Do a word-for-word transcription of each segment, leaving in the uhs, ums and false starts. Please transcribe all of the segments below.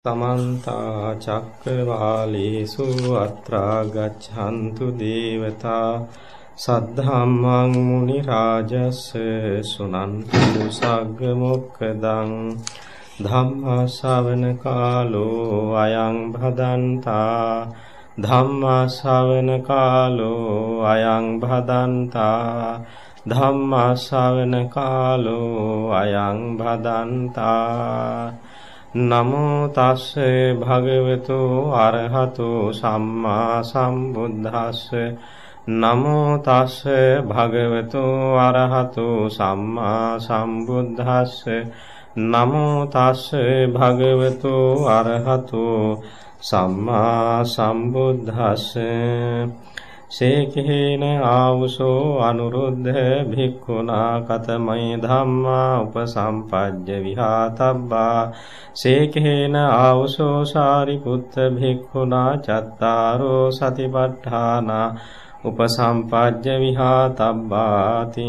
समन्ता चक्रवालेषु अत्रा गच्छन्तु देवता सद्धम्मं मुनिराजस्य शृण्वन्तु सग्मुखदं धम्मश्रवणकालो अयं भदन्ता धम्मश्रवणकालो अयं भदन्ता धम्मश्रवणकालो अयं भदन्ता नमो तस्से भगवतो अरहतो सम्मा सम्बुद्धस्से नमो तस्से भगवतो अरहतो सम्मा सम्बुद्धस्से नमो तस्से भगवतो अरहतो सम्मा सम्बुद्धस्से शेखेन आउषो अनुरुद्ध भिक्खुना कतमय धम्मा उपसंपज्य विहातब्बा शेखेन आउषो सारिपुत्र भिक्खुना चत्तारो सतिपट्ठाना उपसंपज्य विहातब्बाति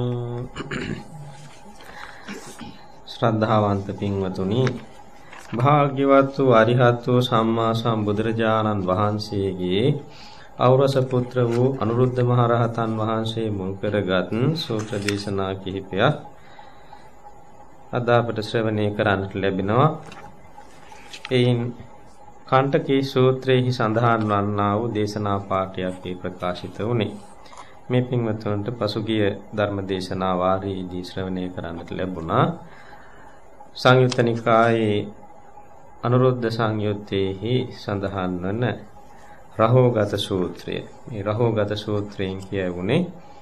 श्रद्धावंत पिंवतुनि भाग्यवत्तु अरिहत्तु सम्मा संबुදුරජාණන් වහන්සේගේ අවරස පුත්‍ර වූ අනුරුද්ධ මහ රහතන් වහන්සේ මුල් කරගත් සූත්‍ර දේශනා කිහිපයක් අද අපට ශ්‍රවණය කරන්නට ලැබෙනවා. එයින් කණ්ඨකී සූත්‍රයේ සඳහන් වන්නා වූ දේශනා පාඨයක් ඒ ප්‍රකාශිත වුණේ. මේ පින්වත්වන්ට පසුගිය ධර්ම දේශනා වාරයේදී ශ්‍රවණය කරන්නට ලැබුණා. සංයුත්ත නිකායේ අනුරුද්ධ සංයුත්තේහි සඳහන් වන රහෝගත සූත්‍රය. මේ රහෝගත සූත්‍රයෙන් කියවුනේ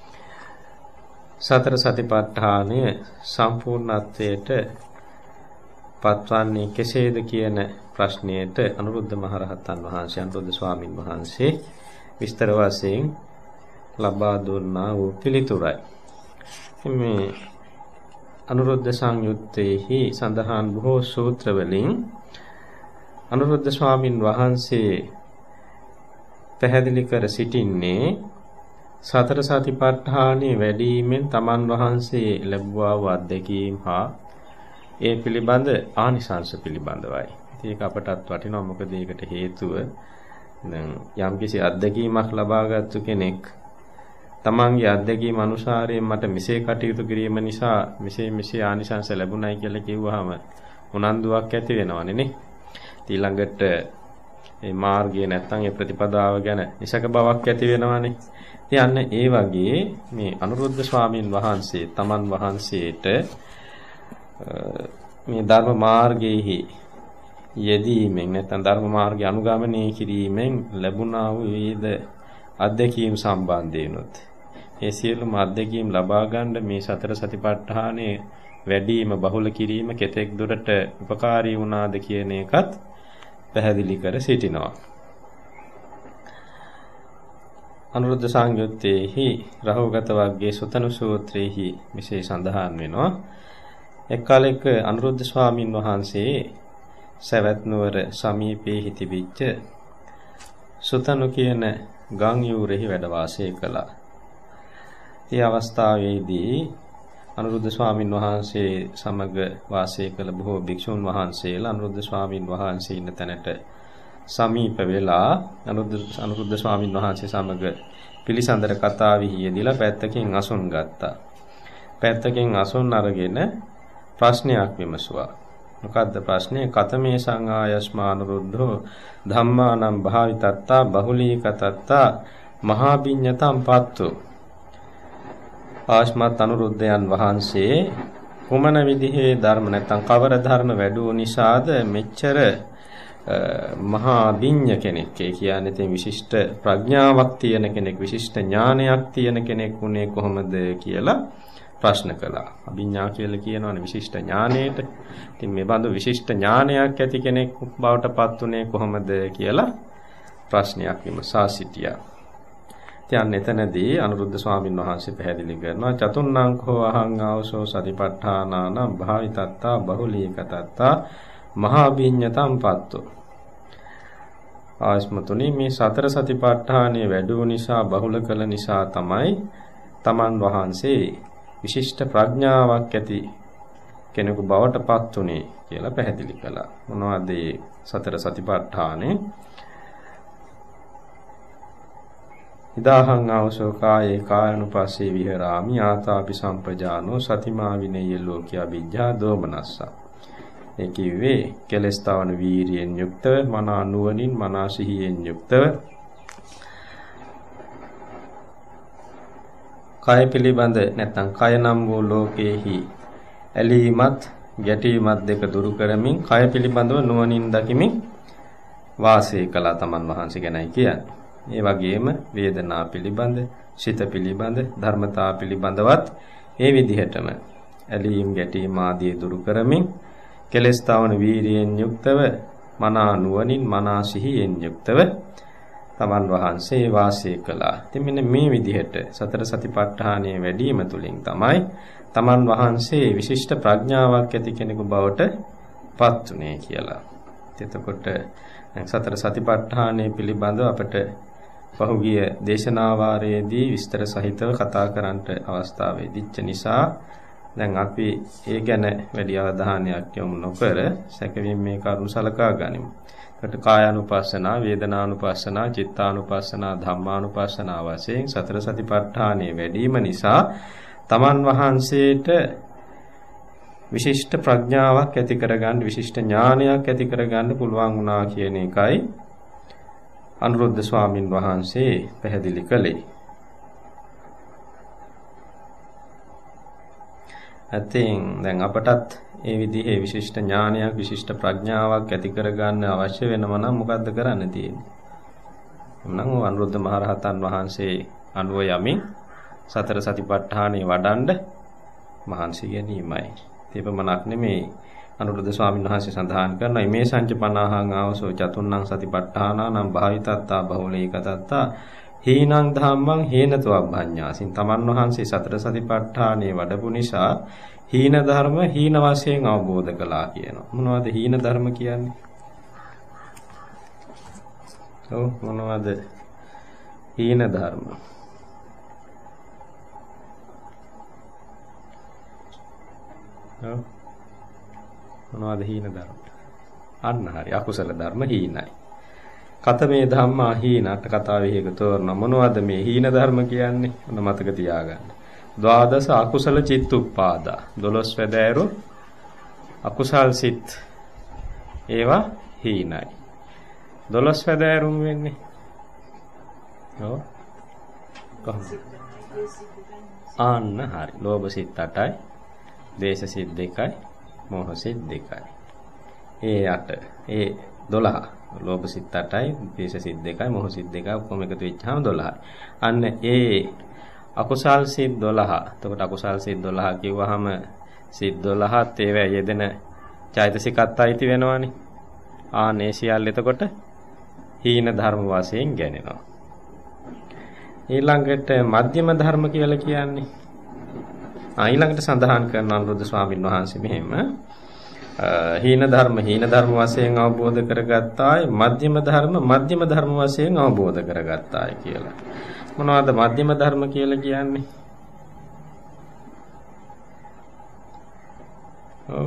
සතර සතිපට්ඨානය සම්පූර්ණත්වයට පත්වන්නේ කෙසේද කියන ප්‍රශ්නයට අනුරුද්ධ මහ රහතන් වහන්සේ අනුරුද්ධ ස්වාමින් වහන්සේ විස්තර වශයෙන් ලබා දුන්නා වූ පිළිතුරයි. මේ අනුරුද්ධ සංයුත්තේහි සඳහන් බොහෝ සූත්‍ර වලින් අනුරුද්ධ ස්වාමින් වහන්සේ පැහැදිලි කර සිටින්නේ සතර සතිපට්ඨානෙ වැඩිමෙන් තමන් වහන්සේ ලැබුවා වූ අත්දැකීම් හා ඒ පිළිබඳ ආනිසංස පිළිබඳවයි. ඒක අපටත් වටිනවා. මොකද ඒකට හේතුව දැන් යම්කිසි අත්දැකීමක් ලබාගත්තු කෙනෙක් තමන්ගේ අත්දැකීම් අනුසාරයෙන් මට මෙසේ කටයුතු කිරීම නිසා මෙසේ මෙසේ ආනිසංස ලැබුණයි කියලා කිව්වහම උනන්දුවක් ඇති වෙනවනේ නේ. ඊළඟට ඒ මාර්ගය නැත්තම් ඒ ප්‍රතිපදාව ගැන ඉසක බවක් ඇති වෙනවනේ. ඉතින් ඒ වගේ මේ අනුරුද්ධ ස්වාමීන් වහන්සේ තමන් වහන්සේට මේ ධර්ම මාර්ගයේහි යෙදීමෙන් නැත්තම් ධර්ම මාර්ගය අනුගමනය කිරීමෙන් ලැබුණා වූ විවිධ අත්දැකීම් සම්බන්ධයෙන්ුත් ඒ සියලුම අත්දැකීම් ලබා ගන්න මේ සතර සතිපට්ඨානයේ වැඩිම බහුල කිරීම කෙතෙක් දුරට උපකාරී වුණාද කියන එකත් පැහැදිලි කර සිටිනවා. අනුරුද්ධ සංයුත්තේහි රහෝගත වර්ගයේ සුතනු සූත්‍රයේහි මෙසේ සඳහන් වෙනවා. එක් කාලයක අනුරුද්ධ ස්වාමින් වහන්සේ සවැත් නුවර සමීපයේ තිබිච්ච සුතනු කියන ගම් යූරෙහි වැඩ වාසය කළා. ඒ අවස්ථාවේදී අනුරුද්ධ ස්වාමින් වහන්සේ සමග වාසය කළ බොහෝ භික්ෂුන් වහන්සේලා අනුරුද්ධ ස්වාමින් වහන්සේ ඉන්න තැනට සමීප වෙලා අනුරුද්ධ අනුරුද්ධ ස්වාමින් වහන්සේ සමග පිළිසඳර කතාවෙහි යෙදিলা පැත්තකින් අසුන් ගත්තා. පැත්තකින් අසුන් අරගෙන ප්‍රශ්නයක් විමසුවා. මොකද්ද ප්‍රශ්නේ? කතමේ සංආයස්මා අනුරුද්ධෝ ධම්මානම් භාවිතත්තා බහුලීකතත්තා මහා විඤ්ඤතම් පත්තු. ආශ්මත් අනුරුද්ධයන් වහන්සේ කුමන විදිහේ ධර්ම නැත්නම් කවර ධර්ම වැඩුව නිසාද මෙච්චර මහා විඤ්ඤ කෙනෙක් කියන්නේ තේ විශිෂ්ට ප්‍රඥාවක් තියෙන කෙනෙක් විශිෂ්ට ඥානයක් තියෙන කෙනෙක් උනේ කොහොමද කියලා ප්‍රශ්න කළා. අභිඥා කියලා කියනවනේ විශිෂ්ට ඥානයට. ඉතින් මේ බඳු විශිෂ්ට ඥානයක් ඇති කෙනෙක් බවට පත් උනේ කොහොමද කියලා ප්‍රශ්නයක් විමසා සිටියා. දැන් එතනදී අනුරුද්ධ ස්වාමීන් වහන්සේ පැහැදිලි කරනවා චතුන්නංකෝ අහං ආවසෝ සතිපට්ඨානානම් භාවිතත්තා බහුලීකතත්තා මහා විඤ්ඤතම් පත්තු. ආස්මතුනි මේ සතර සතිපට්ඨානයේ වැඩුව නිසා බහුල කළ නිසා තමයි තමන් වහන්සේ විශිෂ්ට ප්‍රඥාවක් ඇති කෙනෙකු බවට පත් උනේ කියලා පැහැදිලි කළා. මොනවද මේ සතර සතිපට්ඨානේ? ඉදාහං ආවසෝ කායේ කායනුපස්සේ විහෙරාමි ආතාපි සම්පජානෝ සතිමා විනේය ලෝකිය විඥා දෝමනස්සා. ඒ කිව්වේ කෙලස්තාවන වීරියෙන් යුක්තව මනා නුවණින් මනා සිහියෙන් යුක්තව කය පිළිබඳ නැත්නම් කය නම් වූ ලෝකේහි ඇලීමත් ගැටීමත් දෙක දුරු කරමින් කය පිළිබඳව නුවණින් දකිමින් වාසය කළා තමන් වහන්සේ ගැනයි කියන්නේ. ඒ වගේම වේදනා පිළිබඳ, සිත පිළිබඳ, ධර්මතා පිළිබඳවත් ඒ විදිහටම ඇලීම් ගැටීම් ආදී දුරු කරමින් කෙලස්තාවන වීරියෙන් යුක්තව මනා නුවණින් මනා සිහියෙන් යුක්තව තමන් වහන්සේ වාසය කළා. ඉතින් මෙන්න මේ විදිහට සතර සතිපට්ඨානයේ වැඩිම තුලින් තමයි තමන් වහන්සේ විශිෂ්ට ප්‍රඥාවක් ඇති කෙනෙකු බවට පත් උනේ කියලා. එතකොට සතර සතිපට්ඨානයේ පිළිබඳව අපට පහුගිය දේශනා වාරයේදී විස්තර සහිතව කතා කරන්නට අවස්ථාව ලැබිච්ච නිසා දැන් අපි ඒ ගැන වැඩි අවධානයක් යොමු නොකර සැකවින් මේ කරුණු සලකා ගනිමු. එතකොට කායානුපස්සනා, වේදනානුපස්සනා, චිත්තානුපස්සනා, ධම්මානුපස්සනා වශයෙන් සතර සතිපට්ඨානයේ වැඩිම නිසා තමන් වහන්සේට විශිෂ්ට ප්‍රඥාවක් ඇති කරගන්න, විශිෂ්ට ඥානයක් ඇති කරගන්න පුළුවන් වුණා කියන එකයි අනුරුද්ධ ස්වාමින් වහන්සේ පැහැදිලි කළේ. ඇතින් දැන් අපටත් ඒ විදිහේ විශිෂ්ට ඥානයක්, විශිෂ්ට ප්‍රඥාවක් ඇති කරගන්න අවශ්‍ය වෙනවා නම් මොකද්ද කරන්න තියෙන්නේ? එම්නම් අනුරුද්ධ මහරහතන් වහන්සේ අනුව යමින් සතර සතිපට්ඨානෙ වඩන්න මහන්සි ගැනීමයි. තේපමණක් නෙමේ අනුරුද්ධ ස්වාමීන් වහන්සේ සඳහන් කරනවා මේ සංච පනාහං ආවසෝ චතුන්නං සතිපට්ඨානානම් භාවිතත්තා බහුලීකතත්තා හීනං ධම්මං හේනතවබ්බඤ්ඤාසින්. තමන් වහන්සේ සතර සතිපට්ඨානෙ වඩපු නිසා හීන ධර්ම හීන වශයෙන් අවබෝධ කළා කියනවා. මොනවද හීන ධර්ම කියන්නේ? ඔව් මොනවද හීන ධර්ම? ඔව් මොනවද හීන ධර්ම? අන්න හරි අකුසල ධර්ම හීනයි. කතමේ ධම්මා හීනට කතාවේ හේක තෝරන මොනවද මේ හීන ධර්ම කියන්නේ? ඔන්න මතක තියාගන්න. ද්වාදස අකුසල චිත්තුප්පාදා දොළොස් වැදෑරු අකුසල් සිත් ඒවා හීනයි. දොළොස් වැදෑරුම් වෙන්නේ ඔව් කොහොමද? අන්න හරි. ලෝභ සිත් අටයි, දේශ සිත් දෙකයි, මෝහ සිත් දෙකයි. ඒ අට ඒ දොළහ. ලෝභ සිත් අටයි, දේශ සිත් දෙකයි, මෝහ සිත් දෙකයි ඔක්කොම එකතු වෙච්චාම දොළහයි. අන්න ඒ අකුසල් සිත් දොළහ. එතකොට අකුසල් සිත් දොළහ කිව්වහම සිත් දොළහත් ඒවා යෙදෙන චෛතසිකත් අයිති වෙනවනේ. ආනේ සියල්ල එතකොට හීන ධර්ම වශයෙන් ගණනවා. ඊළඟට මධ්‍යම ධර්ම කියලා කියන්නේ ආ ඊළඟට සඳහන් කරන අනුරුද්ධ ස්වාමීන් වහන්සේ මෙහෙම හීන ධර්ම හීන ධර්ම වශයෙන් අවබෝධ කරගත්තායි මධ්‍යම ධර්ම මධ්‍යම ධර්ම වශයෙන් අවබෝධ කරගත්තායි කියලා. මොනවද මධ්‍යම ධර්ම කියලා කියන්නේ? ඔව්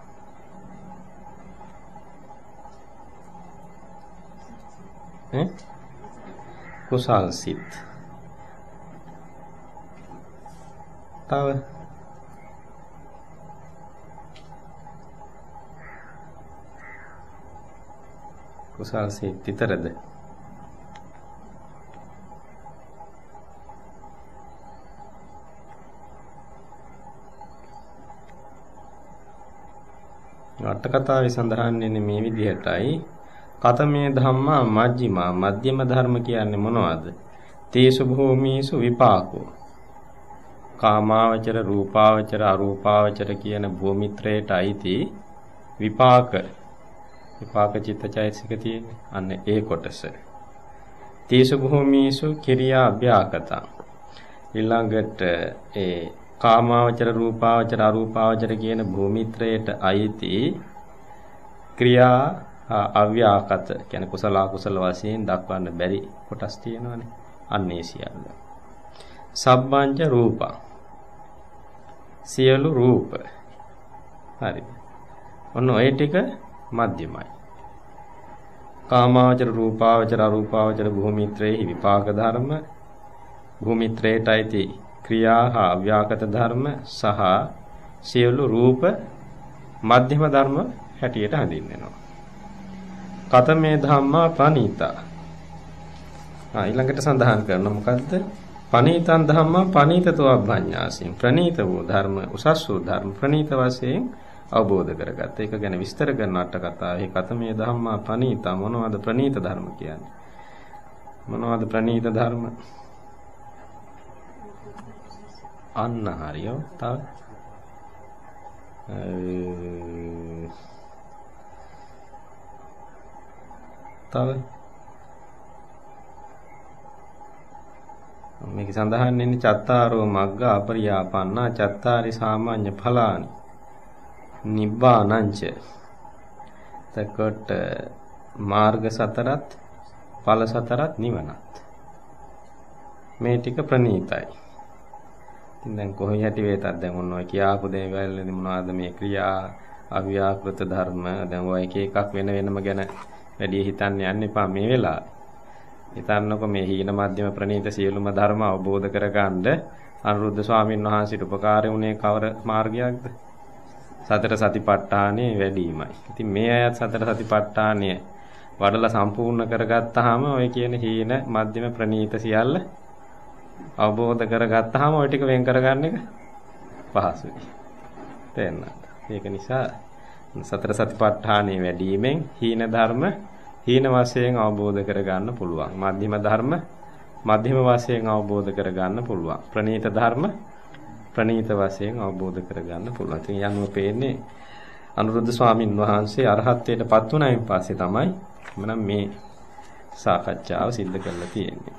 ඈ කුසල් සිත්. තව කුසල් සිත් විතරද? අට කතාවේ සඳහන් වෙන්නේ මේ විදිහටයි. කතමේ ධම්මා මජ්ක්‍ධිමා මධ්‍යම ධර්ම කියන්නේ මොනවද? තේසු භූමීසු විපාකෝ. කාමාවචර, රූපාවචර, අරූපාවචර කියන භූමිත්‍රයට අයිති විපාක විපාක චිත්තචෛතසික තියෙන්නේ. අන්න ඒ කොටස. තේසු භූමීසු කිරියා අභ්‍යාකත. ඊළඟට ඒ කාමාවචර, රූපාවචර, අරූපාවචර කියන භූමිත්‍රයට අයිති ක්‍රියා අව්‍යාකත කියන්නේ කුසල අකුසල වශයෙන් දක්වන්න බැරි කොටස් තියෙනවානේ. අන්නේ සියල්ල. සබ්බංච රූපං සියලු රූප. හරිද? ඔන්න ඔය ටික මධ්‍යමයි. කාමාවචර රූපාවචර අරූපාවචර භූමිත්‍රයේ විපාක ධර්ම භූමිත්‍රයට අයිති ක්‍රියා හා අව්‍යාකත ධර්ම සහ සියලු රූප මධ්‍යම ධර්ම හැටියට හඳුන්වනවා. කතමේ ධම්මා පනීතා. ආ ඊළඟට සඳහන් කරන මොකද්ද? පනීතං ධම්මා පනීතතෝ අභඤ්ඤාසින්. ප්‍රනීත වූ ධර්ම උසස් වූ ධර්ම ප්‍රනීත වශයෙන් අවබෝධ කරගත්ත. ඒක ගැන විස්තර කරන අට කතාවේ කතමේ ධම්මා පනීතා මොනවද ප්‍රනීත ධර්ම කියන්නේ? මොනවද ප්‍රනීත ධර්ම? අන්න හරියෝ. තව තව මේක සඳහන් වෙන්නේ චත්තාරෝ මග්ග අපරියාපන්නා චත්තාරි සාමාන්‍ය ඵලානි නිබ්බානංච. තකොට මාර්ග සතරත් ඵල සතරත් නිවනත් මේ ටික ප්‍රණීතයි. ඉතින් දැන් කොහේ හැටි වේතත් දැන් ඔන්න ඔය කියාපු දේවල් මොනවාද මේ ක්‍රියා අව්‍යාකෘත ධර්ම දැන් ඔය එක එකක් වෙන වෙනම ගැන වැඩි හිතන්න යන්න එපා මේ වෙලාවේ. හිතන්නකො මේ හීන මධ්‍යම ප්‍රණීත සියලුම ධර්ම අවබෝධ කරගන්න අනුරුද්ධ ස්වාමීන් වහන්සේට උපකාරී වුණේ කවර මාර්ගයක්ද? සතර සතිපට්ඨානෙ වැඩිමයි. ඉතින් මේ අයත් සතර සතිපට්ඨානය වඩලා සම්පූර්ණ කරගත්තාම ඔය කියන හීන මධ්‍යම ප්‍රණීත සියල්ල අවබෝධ කරගත්තාම ඔය ටික වෙන් කරගන්න එක පහසුයි. තේරෙනවද? ඒක නිසා සතර සතිපට්ඨානෙ වැඩිමෙන් හීන ධර්ම හීන වශයෙන් අවබෝධ කරගන්න පුළුවන්. මධ්‍යම ධර්ම මධ්‍යම වශයෙන් අවබෝධ කරගන්න පුළුවන්. ප්‍රණීත ධර්ම ප්‍රණීත වශයෙන් අවබෝධ කරගන්න පුළුවන්. ඉතින් යනුව පේන්නේ අනුරුද්ධ ස්වාමින් වහන්සේ අරහත්ත්වයට පත් වුණායින් පස්සේ තමයි මනම් මේ සාකච්ඡාව සිද්ධ කරලා තියෙන්නේ.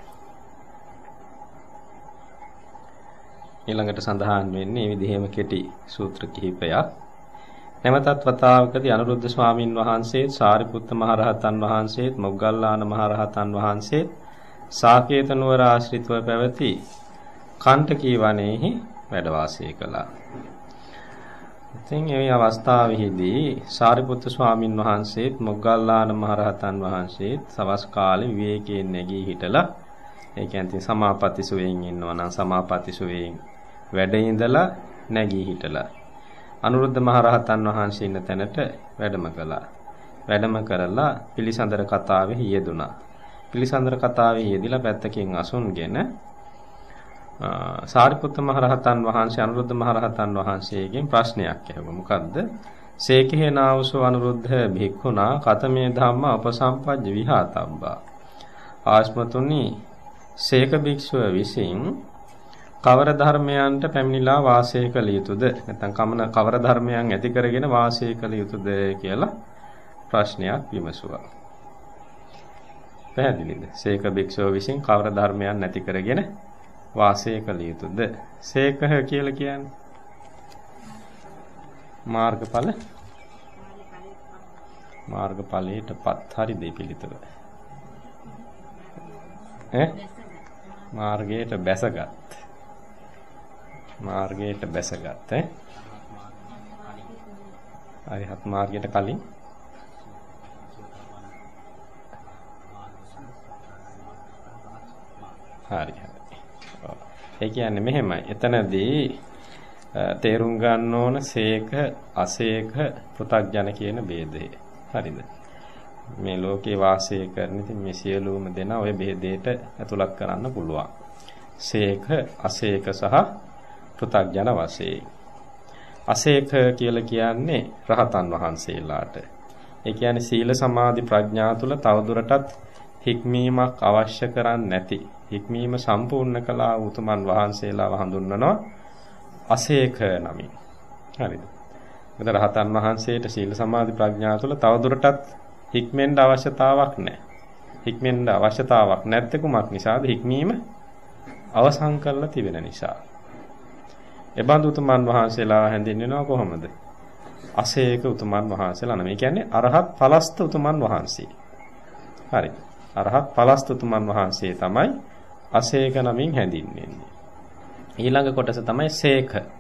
ඊළඟට සඳහන් වෙන්නේ මේ විදිහේම කෙටි සූත්‍ර කිහිපයක්. නැවතත් වතාවකදී අනුරුද්ධ ස්වාමින් වහන්සේත් සාරිපුත්ත මහරහතන් වහන්සේත් මොග්ගල්ලාන මහරහතන් වහන්සේත් සාකේත නුවර ආශ්‍රිතව පැවති කණ්ඨකී වනයේහි වැඩ වාසය කළා. ඉතින් මේ අවස්ථාවේදී සාරිපුත්ත ස්වාමින් වහන්සේත් මොග්ගල්ලාන මහරහතන් වහන්සේත් සවස් කාලේ විවේකයෙන් නැගී හිටලා ඒ කියන්නේ සමාපatti සුවයෙන් ඉන්නවා නම් සමාපatti සුවයෙන් වැඩ ඉඳලා නැගී හිටලා අනුරුද්ධ මහරහතන් වහන්සේ ඉන්න තැනට වැඩම කළා. වැඩම කරලා පිළිසඳර කතාවේ යෙදුණා. පිළිසඳර කතාවේ යෙදিলা පැත්තකින් අසුන්ගෙන සාරිපුත්ත මහරහතන් වහන්සේ අනුරුද්ධ මහරහතන් වහන්සේගෙන් ප්‍රශ්නයක් ඇහුවා. මොකද්ද? සේකේ නාවසෝ අනුරුද්ධ භික්ඛුනා කතමේ ධම්ම උපසම්පජ්ජ විහාතබ්බා. ආස්මතුනි සේක භික්ෂුව විසින් කවර ධර්මයන්ට පැමිණිලා වාසය කළ යුතුද? නැත්නම් කමන කවර ධර්මයන් ඇති කරගෙන වාසය කළ යුතුද කියලා ප්‍රශ්නයක් විමසුවා. පැහැදිලිද? සේක භික්ෂුව විසින් කවර ධර්මයන් නැති කරගෙන වාසය කළ යුතුද? සේකහ කියලා කියන්නේ මාර්ගඵල මාර්ගඵලයටපත් හරි දෙපිලිතුර. ඈ මාර්ගයට බැසගත් මාර්ගයට බැසගත් ඈ අරිහත් මාර්ගයට කලින් හරි හරි. ඒ කියන්නේ මෙහෙමයි. එතනදී තේරුම් ගන්න ඕන සේක අසේක පෘථග්ජන කියන ભેදය. හරිද? මේ ලෝකේ වාසය කරන ඉතින් මේ සියලුම දෙනා ওই ભેදයට ඇතුළත් කරන්න පුළුවන්. සේක අසේක සහ පෘථග්ජන වශයෙන්. අසේක කියලා කියන්නේ රහතන් වහන්සේලාට. ඒ කියන්නේ සීල සමාධි ප්‍රඥා තුල තවදුරටත් හික්මීමක් අවශ්‍ය කරන්නේ නැති හික්මීම සම්පූර්ණ කළා උතුමන් වහන්සේලාව හඳුන්වනවා අසේක නමින්. හරිද? මෙතන රහතන් වහන්සේට සීල සමාධි ප්‍රඥා තුල තවදුරටත් හික්මෙන්න අවශ්‍යතාවක් නැහැ. හික්මෙන්න අවශ්‍යතාවක් නැත්තේ කුමක් නිසාද? හික්මීම අවසන් කරලා තිබෙන නිසා. එබඳු උතුමන් වහන්සේලා හැඳින්වෙනවා කොහොමද? අසේක උතුමන් වහන්සේලා නම. ඒ කියන්නේ අරහත් පලස්ත උතුමන් වහන්සේ. හරි. අරහත් පලස්ත උතුමන් වහන්සේ තමයි අසේක නමින් හැඳින්වෙන්නේ. ඊළඟ කොටස තමයි සේක.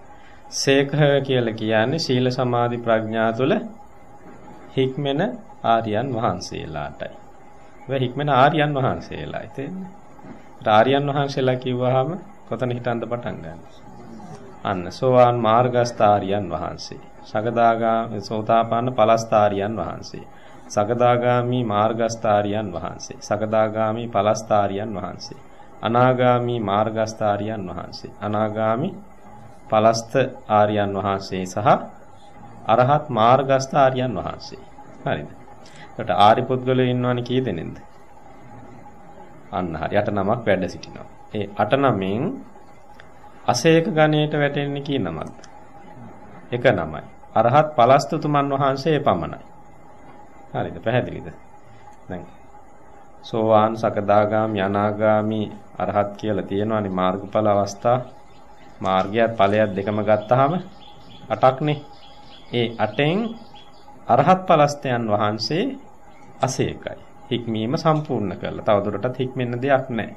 සේකහ කියලා කියන්නේ සීල සමාධි ප්‍රඥා තුළ හික්මෙන ආර්යයන් වහන්සේලාටයි. ඒ හික්මෙන ආර්යයන් වහන්සේලායි තේන්නේ. ආර්යයන් වහන්සේලා කිව්වහම කොතන හිටන්ද පටන් ගන්න? අන්න සෝවාන් මාර්ගස්ථ ආර්යයන් වහන්සේ. සකදාගාමී සෝතාපන්න පලස්ථ ආර්යයන් වහන්සේ. සකදාගාමී මාර්ගස්ථ ආර්යයන් වහන්සේ. සකදාගාමී පලස්ථ ආර්යයන් වහන්සේ. අනාගාමී මාර්ගස්ථ ආර්යයන් වහන්සේ. අනාගාමී පලස්ථ ආර්යයන් වහන්සේ සහ අරහත් මාර්ගස්ථ ආර්යයන් වහන්සේ. හරිද? ඒකට ආරි පුද්ගලයෝ ඉන්නවනේ කී දෙනෙක්ද? අන්න හරි. අට නමක් වැඩ සිටිනවා. ඒ අට නමෙන් අසේක ගණයට වැටෙන්නේ කී නමක්ද? එක නමයි. අරහත් පලස්තුතුමන් වහන්සේ පමණයි. හරිද? පැහැදිලිද? දැන් සෝවාන් සකදාගාමි අනාගාමි අරහත් කියලා තියෙනවානේ මාර්ගඵල අවස්ථා. මාර්ගයත් ඵලයත් දෙකම ගත්තාම අටක්නේ. ඒ අටෙන් අරහත් පලස්තයන් වහන්සේ අසේකයි. හික්මීම සම්පූර්ණ කරලා. තවදුරටත් හික්මෙන්න දෙයක් නැහැ.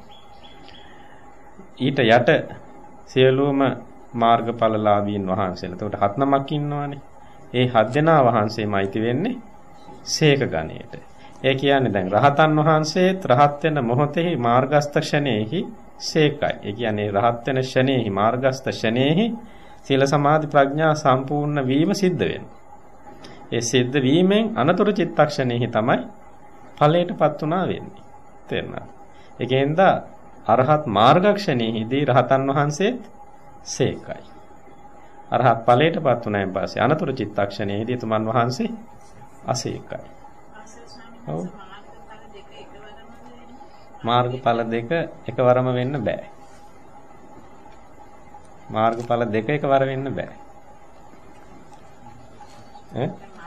ඊට යට සියලුම මාර්ගඵලලාභීන් වහන්සේලා. එතකොට හත් නමක් ඉන්නවානේ. ඒ හත් දෙනා වහන්සේමයිති වෙන්නේ සේක ගණයට. ඒ කියන්නේ දැන් රහතන් වහන්සේත් රහත් වෙන මොහොතෙහි මාර්ගස්ත ක්ෂණේහි සේකයි. ඒ කියන්නේ රහත් වෙන ක්ෂණේහි මාර්ගස්ත ක්ෂණේහි සීල සමාධි ප්‍රඥා සම්පූර්ණ වීම සිද්ධ වෙනවා. ඒ සිද්ධ වීමෙන් අනතුරු චිත්තක්ෂණේහි තමයි ඵලයටපත් උනා වෙන්නේ. තේරුණාද? ඒකෙන්ද අරහත් මාර්ගක්ෂණේහිදී රහතන් වහන්සේත් සේකයි. අරහත් ඵලයටපත් උනායින් පස්සේ අනතුරු චිත්තක්ෂණේහිදී තුමන් වහන්සේ අසේකයි. ඔව්. මාර්ගඵල දෙක එකවරම වෙන්න බෑ. මාර්ගඵල දෙක එකවර වෙන්න බෑ. ඈ?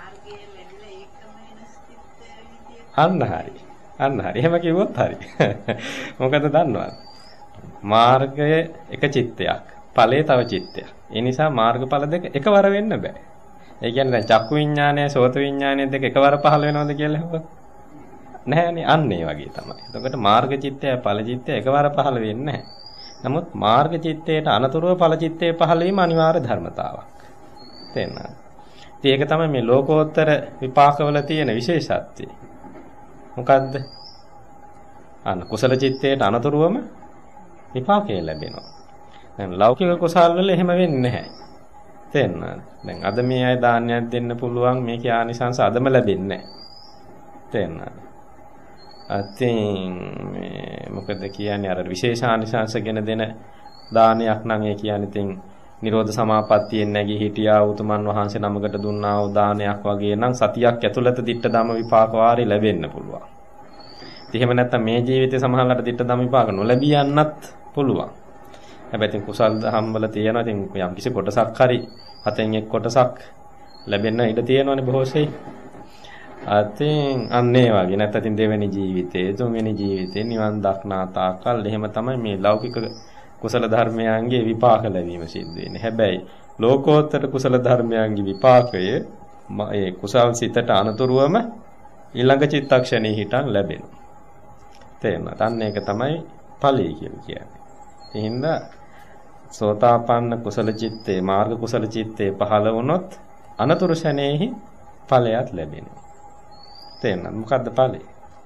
අන්න හරි. අන්න හරි. එහෙම කිව්වොත් හරි. මොකද දන්නවද? මාර්ගය එක චිත්තයක්, ඵලය තව චිත්තයක්. ඒ නිසා මාර්ගඵල දෙක එකවර වෙන්න බෑ. ඒ කියන්නේ දැන් චක්කු විඥානය, සෝත විඥානය දෙක එකවර පහළ වෙනවද කියලා හෙව්වොත් නැහැනේ. අන්න ඒ වගේ තමයි. එතකොට මාර්ග චිත්තය, ඵල චිත්තය එකවර පහළ වෙන්නේ නැහැ. නමුත් මාර්ග චිත්තයට අනතුරුව ඵල චිත්තයේ පහළ වීම අනිවාර්ය ධර්මතාවක්. තේරෙනවද? ඉතින් ඒක තමයි මේ ලෝකෝත්තර විපාකවල තියෙන විශේෂත්වය. මොකද්ද? අන්න කුසල චිත්තයට අනතුරුවම විපාකය ලැබෙනවා. දැන් ලෞකික කුසල් වල එහෙම වෙන්නේ නැහැ. තේරෙනවද? දැන් අද මේ අය දානයක් දෙන්න පුළුවන් මේකේ ආනිසංස අදම ලැබෙන්නේ නැහැ. තේරෙනවද? අතින් මේ මොකද කියන්නේ අර විශේෂ ආනිසංස ගැන දෙන දානයක් නම් ඒ කියන්නේ ඉතින් නිරෝධ සමාපත්තියෙන් නැගී හිටියා උතුමන් වහන්සේ නමකට දුන්නා වූ දානයක් වගේ නම් සතියක් ඇතුළත ditta ධම්ම විපාක වාරි ලැබෙන්න පුළුවන්. ඉතින් එහෙම නැත්නම් මේ ජීවිතේ සමහරවිට ditta ධම්ම විපාක නොලැබී යන්නත් පුළුවන්. හැබැයි ඉතින් කුසල් දහම් වල තියෙනවා ඉතින් යම් කිසි කොටසක් හරි හතෙන් එක් කොටසක් ලැබෙන්න ඉඩ තියෙනවනේ බොහෝසේ. අතින් අන්න ඒ වගේ නැත්නම් ඉතින් දෙවෙනි ජීවිතේ තුන්වෙනි ජීවිතේ නිවන් දක්නා තාකල් එහෙම තමයි මේ ලෞකික කුසල ධර්මයන්ගේ විපාක ලැබීම සිද්ධ වෙන්නේ. හැබැයි ලෝකෝත්තර කුසල ධර්මයන්ගේ විපාකය ඒ කුසල් සිතට අනතුරුවම ඊළඟ චිත්තක්ෂණේ හිටන් ලැබෙනවා. තේරෙනවද? අන්න ඒක තමයි ඵලය කියලා කියන්නේ. ඒ හින්දා සෝතාපන්න කුසල චිත්තේ මාර්ග කුසල චිත්තේ පහළ වුණොත් අනතුරු ශනේහි ඵලයක් ලැබෙනවා. තේරෙනවද? මොකද්ද ඵලය?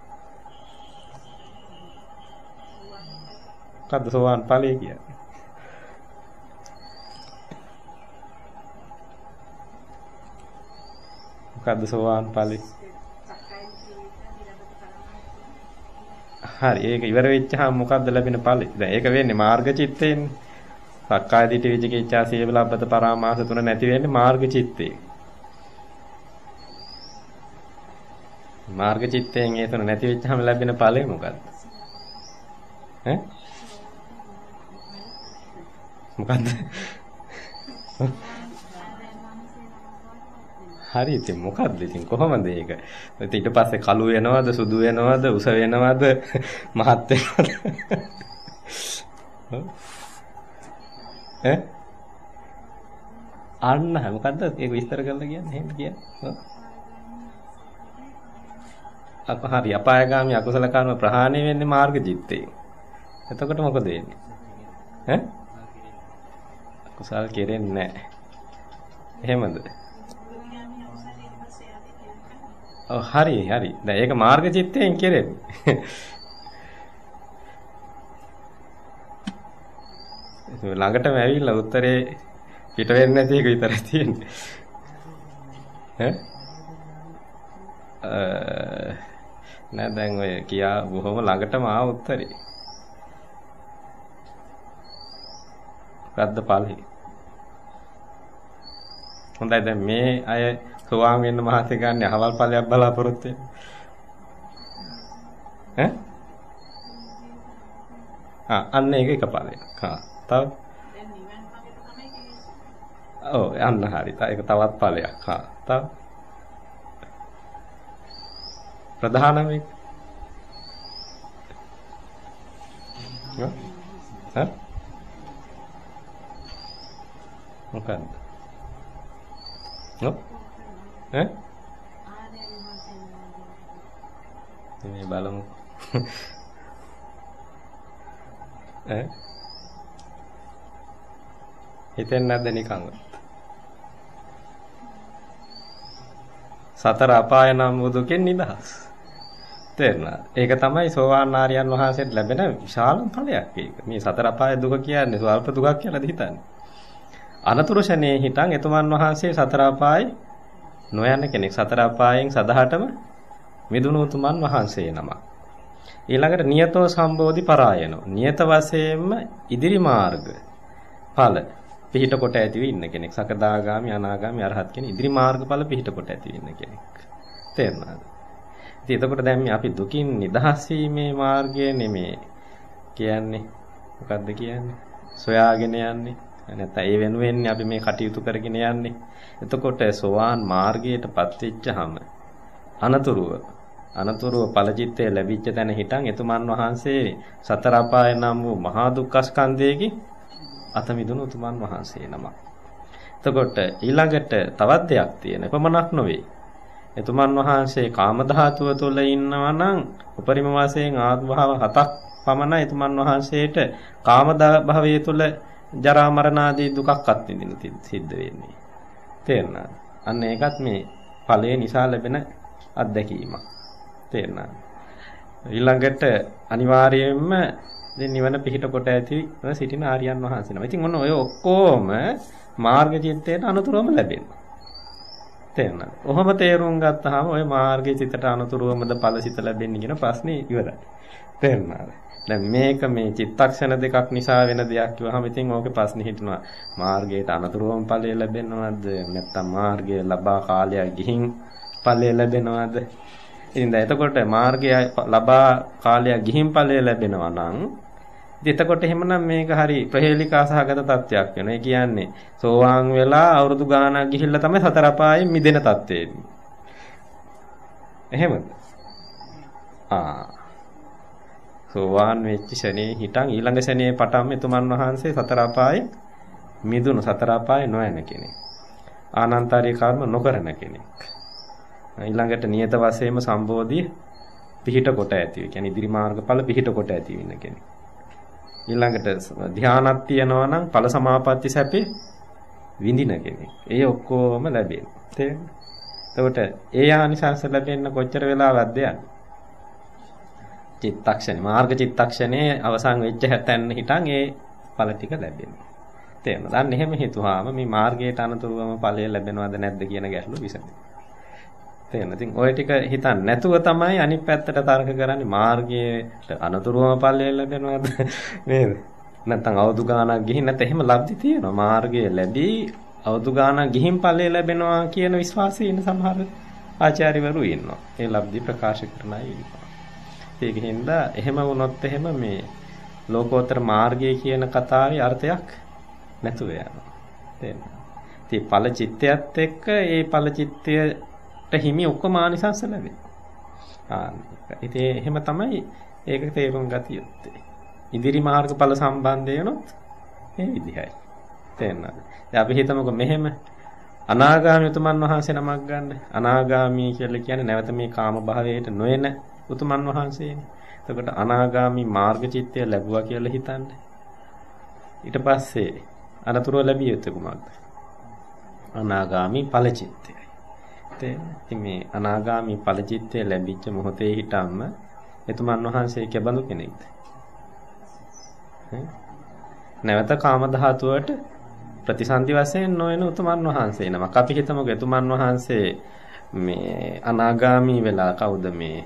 මොකද්ද සෝවාන් ඵලය කියන්නේ? මොකද්ද සෝවාන් ඵලය? හරි ඒක ඉවර වෙච්චාම මොකද්ද ලැබෙන ඵලය? දැන් ඒක වෙන්නේ මාර්ග චිත්තේන්නේ. සක්කාය දිට්ඨි විචිකිච්ඡා සීලබ්බත පරාමාස තුන නැති වෙන්නේ මාර්ග චිත්තේ. මාර්ග චිත්තයෙන් ඒ තුන නැති වෙච්චාම ලැබෙන ඵලය මොකද්ද? ඈ? මොකද්ද? හරි ඉතින් මොකද්ද ඉතින් කොහොමද ඒක? ඊට පස්සේ කළු වෙනවද සුදු වෙනවද උස වෙනවද මහත් වෙනවද? ඈ? අන්න මොකද්ද ඒක විස්තර කරලා කියන්නේ එහෙම කියන්නේ? අප හරි අපායগামী අකුසල කර්ම ප්‍රහාණය වෙන්නේ මාර්ග චිත්තේ. එතකොට මොකද වෙන්නේ? ඈ? කුසල් කෙරෙන්නේ නැහැ. එහෙමද? ඔව් හරි හරි. දැන් ඒක මාර්ග චිත්තයෙන් කෙරෙන්නේ. ළඟටම ඇවිල්ලා උත්තරේ පිට වෙන්නේ නැති එක විතරයි තියෙන්නේ. ඈ? නෑ දැන් ඔය කියා බොහොම ළඟටම ආ උත්තරේ. මොකද්ද ඵලෙ? හොඳයි දැන් මේ අය සෝවාන් වෙන්න මහත්ය ගන්න අහවල් ඵලයක් බලාපොරොත්තු වෙන්නේ. ඈ? ආ අන්න ඒක එක ඵලයක්. හා තව? දැන් නිවන් මාර්ගයට තමයි කියන්නේ. ඔව් අන්න හරි. ඒක තවත් ඵලයක්. හා තව? ප්‍රධානම එක. ඈ? මොකක්ද? නෝ? ඈ? මේ බලමු. ඈ? හිතෙන්නේ නැද්ද නිකන්? සතර අපාය නම් වූ දුකෙන් නිදහස්. තේරුණාද? ඒක තමයි සෝවාන් ආර්යයන් වහන්සේට ලැබෙන විශාල ඵලයක් ඒක. මේ සතර අපාය දුක කියන්නේ ස්වල්ප දුකක් කියලාද හිතන්නේ? අනතුරු ශනේ හිටන් එතුමන් වහන්සේ සතර අපායේ නොයන කෙනෙක්. සතර අපායෙන් සදහටම මිදුණු උතුමන් වහන්සේ නමක්. ඊළඟට නියතෝ සම්බෝධි පරායනෝ. නියත වශයෙන්ම ඉදිරි මාර්ග ඵල පිහිට කොට ඇතිව ඉන්න කෙනෙක්. සකදාගාමි අනාගාමි අරහත් කියන ඉදිරි මාර්ගඵල පිහිට කොට ඇතිව ඉන්න කෙනෙක්. තේරුණාද? ඉතින් එතකොට දැන් මේ අපි දුකින් නිදහස් වීමේ මාර්ගය නෙමේ කියන්නේ. මොකද්ද කියන්නේ? සොයාගෙන යන්නේ. නැත්නම් ඒ වෙනුවෙන් අපි මේ කටයුතු කරගෙන යන්නේ. එතකොට සෝවාන් මාර්ගයටපත් වෙච්චහම අනතුරුව අනතුරුව ඵලචිත්තය ලැබිච්ච තැන හිටන් එතුමන් වහන්සේ සතර අපාය නම් වූ මහා දුක්ඛ ස්කන්ධයේ අත මිදුණු උතුමන් වහන්සේ නමක්. එතකොට ඊළඟට තවත් දෙයක් තියෙන. එපමණක් නොවේ. එතුමන් වහන්සේ කාම ධාතුව තුළ ඉන්නවා නම් උපරිම වශයෙන් ආත්මභාව හතක් පමණ එතුමන් වහන්සේට කාම භවයේ තුළ ජරා මරණ ආදී දුකක් අත්විඳින්න සිද්ධ වෙන්නේ. තේරුණාද? අන්න ඒකත් මේ ඵලයේ නිසා ලැබෙන අත්දැකීමක්. තේරුණාද? ඊළඟට අනිවාර්යයෙන්ම දැන් නිවන පිහිට කොට ඇති සිටින ආර්යයන් වහන්සේ නම. ඉතින් ඔන්න ඔය ඔක්කොම මාර්ග චිත්තයට අනුතුරවම ලැබෙනවා. තේරුණාද? ඔහොම තේරුම් ගත්තාම ඔය මාර්ගයේ චිත්තට අනුතුරවමද ඵලසිත ලැබෙන්නේ කියන ප්‍රශ්නේ ඉවරයි. තේරුණාද? දැන් මේක මේ චිත්තක්ෂණ දෙකක් නිසා වෙන දෙයක් කිව්වහම ඉතින් ඕකේ ප්‍රශ්නේ හිටිනවා. මාර්ගයට අනුතුරවම ඵලය ලැබෙනවද? නැත්නම් මාර්ගය ලබා කාලයක් ගිහින් ඵලය ලැබෙනවද? ඉතින් දැන් එතකොට මාර්ගය ලබා කාලයක් ගිහින් ඵලය ලැබෙනවා නම් ඉතින් එතකොට එහෙමනම් මේක හරි ප්‍රහේලිකා සහගත තත්ත්වයක් වෙනවා. ඒ කියන්නේ සෝවාන් වෙලා අවුරුදු ගාණක් ගිහිල්ලා තමයි සතර අපායෙන් මිදෙන තත්ත්වෙ එන්නේ. එහෙමද? ආ. සෝවාන් වෙච්ච ශනේ හිටන් ඊළඟ ශනේ පටන් එතුමන් වහන්සේ සතර අපායේ මිදුණු සතර අපායේ නොයන කෙනෙක්. ආනන්තාරිය කර්ම නොකරන කෙනෙක්. ඊළඟට නියත වශයෙන්ම සම්බෝධිය පිහිට කොට ඇති. ඒ කියන්නේ ඉදිරි මාර්ගඵල පිහිට කොට ඇති වෙන කෙනෙක්. ඊළඟට ධානයක් තියනවා නම් ඵල සමාපatti සැපේ විඳින කෙනෙක්. ඒ ඔක්කොම ලැබෙනවා. තේරෙනවද? එතකොට ඒ ආනිසංස ලැබෙන්න කොච්චර වෙලාවක්ද යන්නේ? චිත්තක්ෂණේ මාර්ග චිත්තක්ෂණේ අවසන් වෙච්ච හැතැන්න හිටන් ඒ ඵල ටික ලැබෙනවා. තේරෙනවද? අන්න එහෙම හිතුවාම මේ මාර්ගයට අනුතුරුවම ඵලය ලැබෙනවද නැද්ද කියන ගැටලුව විසඳෙනවා. තේරෙනවද? ඉතින් ඔය ටික හිතන්න නැතුව තමයි අනිත් පැත්තට තර්ක කරන්නේ මාර්ගයට අනුතුරුවම ඵලය ලැබෙනවද නේද? නැත්නම් අවුරුදු ගාණක් ගිහින් නැත්නම් එහෙම ලබ්ධි තියෙනවා. මාර්ගය ලැබී අවුරුදු ගාණක් ගිහින් ඵලය ලැබෙනවා කියන විශ්වාසය ඉන්න සමහර ආචාර්යවරු ඉන්නවා. ඒ ලබ්ධි ප්‍රකාශ කරන අය ඉන්නවා. ඒකින්ද එහෙම වුණොත් එහෙම මේ ලෝකෝත්තර මාර්ගය කියන කතාවේ අර්ථයක් නැතුව යනවා. තේරෙනවද? ඉතින් ඵල චිත්තයත් එක්ක ඒ ඵල චිත්තයට හිමි ඔක්කොම ආනිසංස ලැබෙනවා. ආ ඉතින් එහෙම තමයි ඒක තේරුම් ගත යුත්තේ. ඉදිරි මාර්ගඵල සම්බන්ධය වෙනොත් මේ විදිහයි. තේරෙනවද? දැන් අපි හිතමුකෝ මෙහෙම අනාගාමී උතුමන් වහන්සේ නමක් ගන්න. අනාගාමී කියලා කියන්නේ නැවත මේ කාම භාවයට නොයන උතුමන් වහන්සේනේ. එතකොට අනාගාමී මාර්ග චිත්තය ලැබුවා කියලා හිතන්නේ. ඊට පස්සේ අනතුරු ලැබිය යුත්තේ කුමක්ද? අනාගාමි ඵල චිත්තයයි. ඉතින් මේ අනාගාමි ඵල චිත්තය ලැබිච්ච මොහොතේ හිටම්ම එතුමන් වහන්සේ කෙබඳු කෙනෙක්ද? නැවත කාම ධාතුවට ප්‍රතිසන්දි වශයෙන් නොයන උතුමන් වහන්සේ නමක්. අපි හිතමුකෝ එතුමන් වහන්සේ මේ අනාගාමි වෙලා කවුද මේ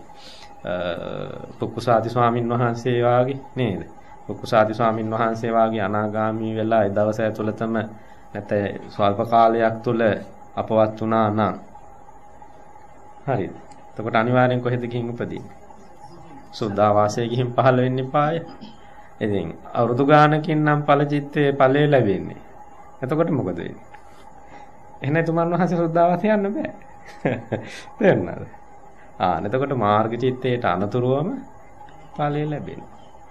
පුක්කුසාති ස්වාමින් වහන්සේ වාගේ නේද? පුක්කුසාති ස්වාමින් වහන්සේ වාගේ අනාගාමි වෙලා ඒ දවස ඇතුළතම නැත්නම් ස්වල්ප කාලයක් තුල අපවත් වුණා නම් හරිද? එතකොට අනිවාර්යෙන් කොහෙද ගිහින් උපදින්නේ? සුද්ධාවාසයේ ගිහින් පහළ වෙන්න එපාය. ඉතින් අවුරුදු ගානකින් නම් ඵල චිත්තේ ඵලය ලැබෙන්නේ. එතකොට මොකද වෙන්නේ? එහෙනම් එතුමන් වහන්සේ සුද්ධාවාසය යන්න බෑ. තේරුණාද? ආ එතකොට මාර්ග චිත්තේට අනතුරුවම ඵලය ලැබෙනවා.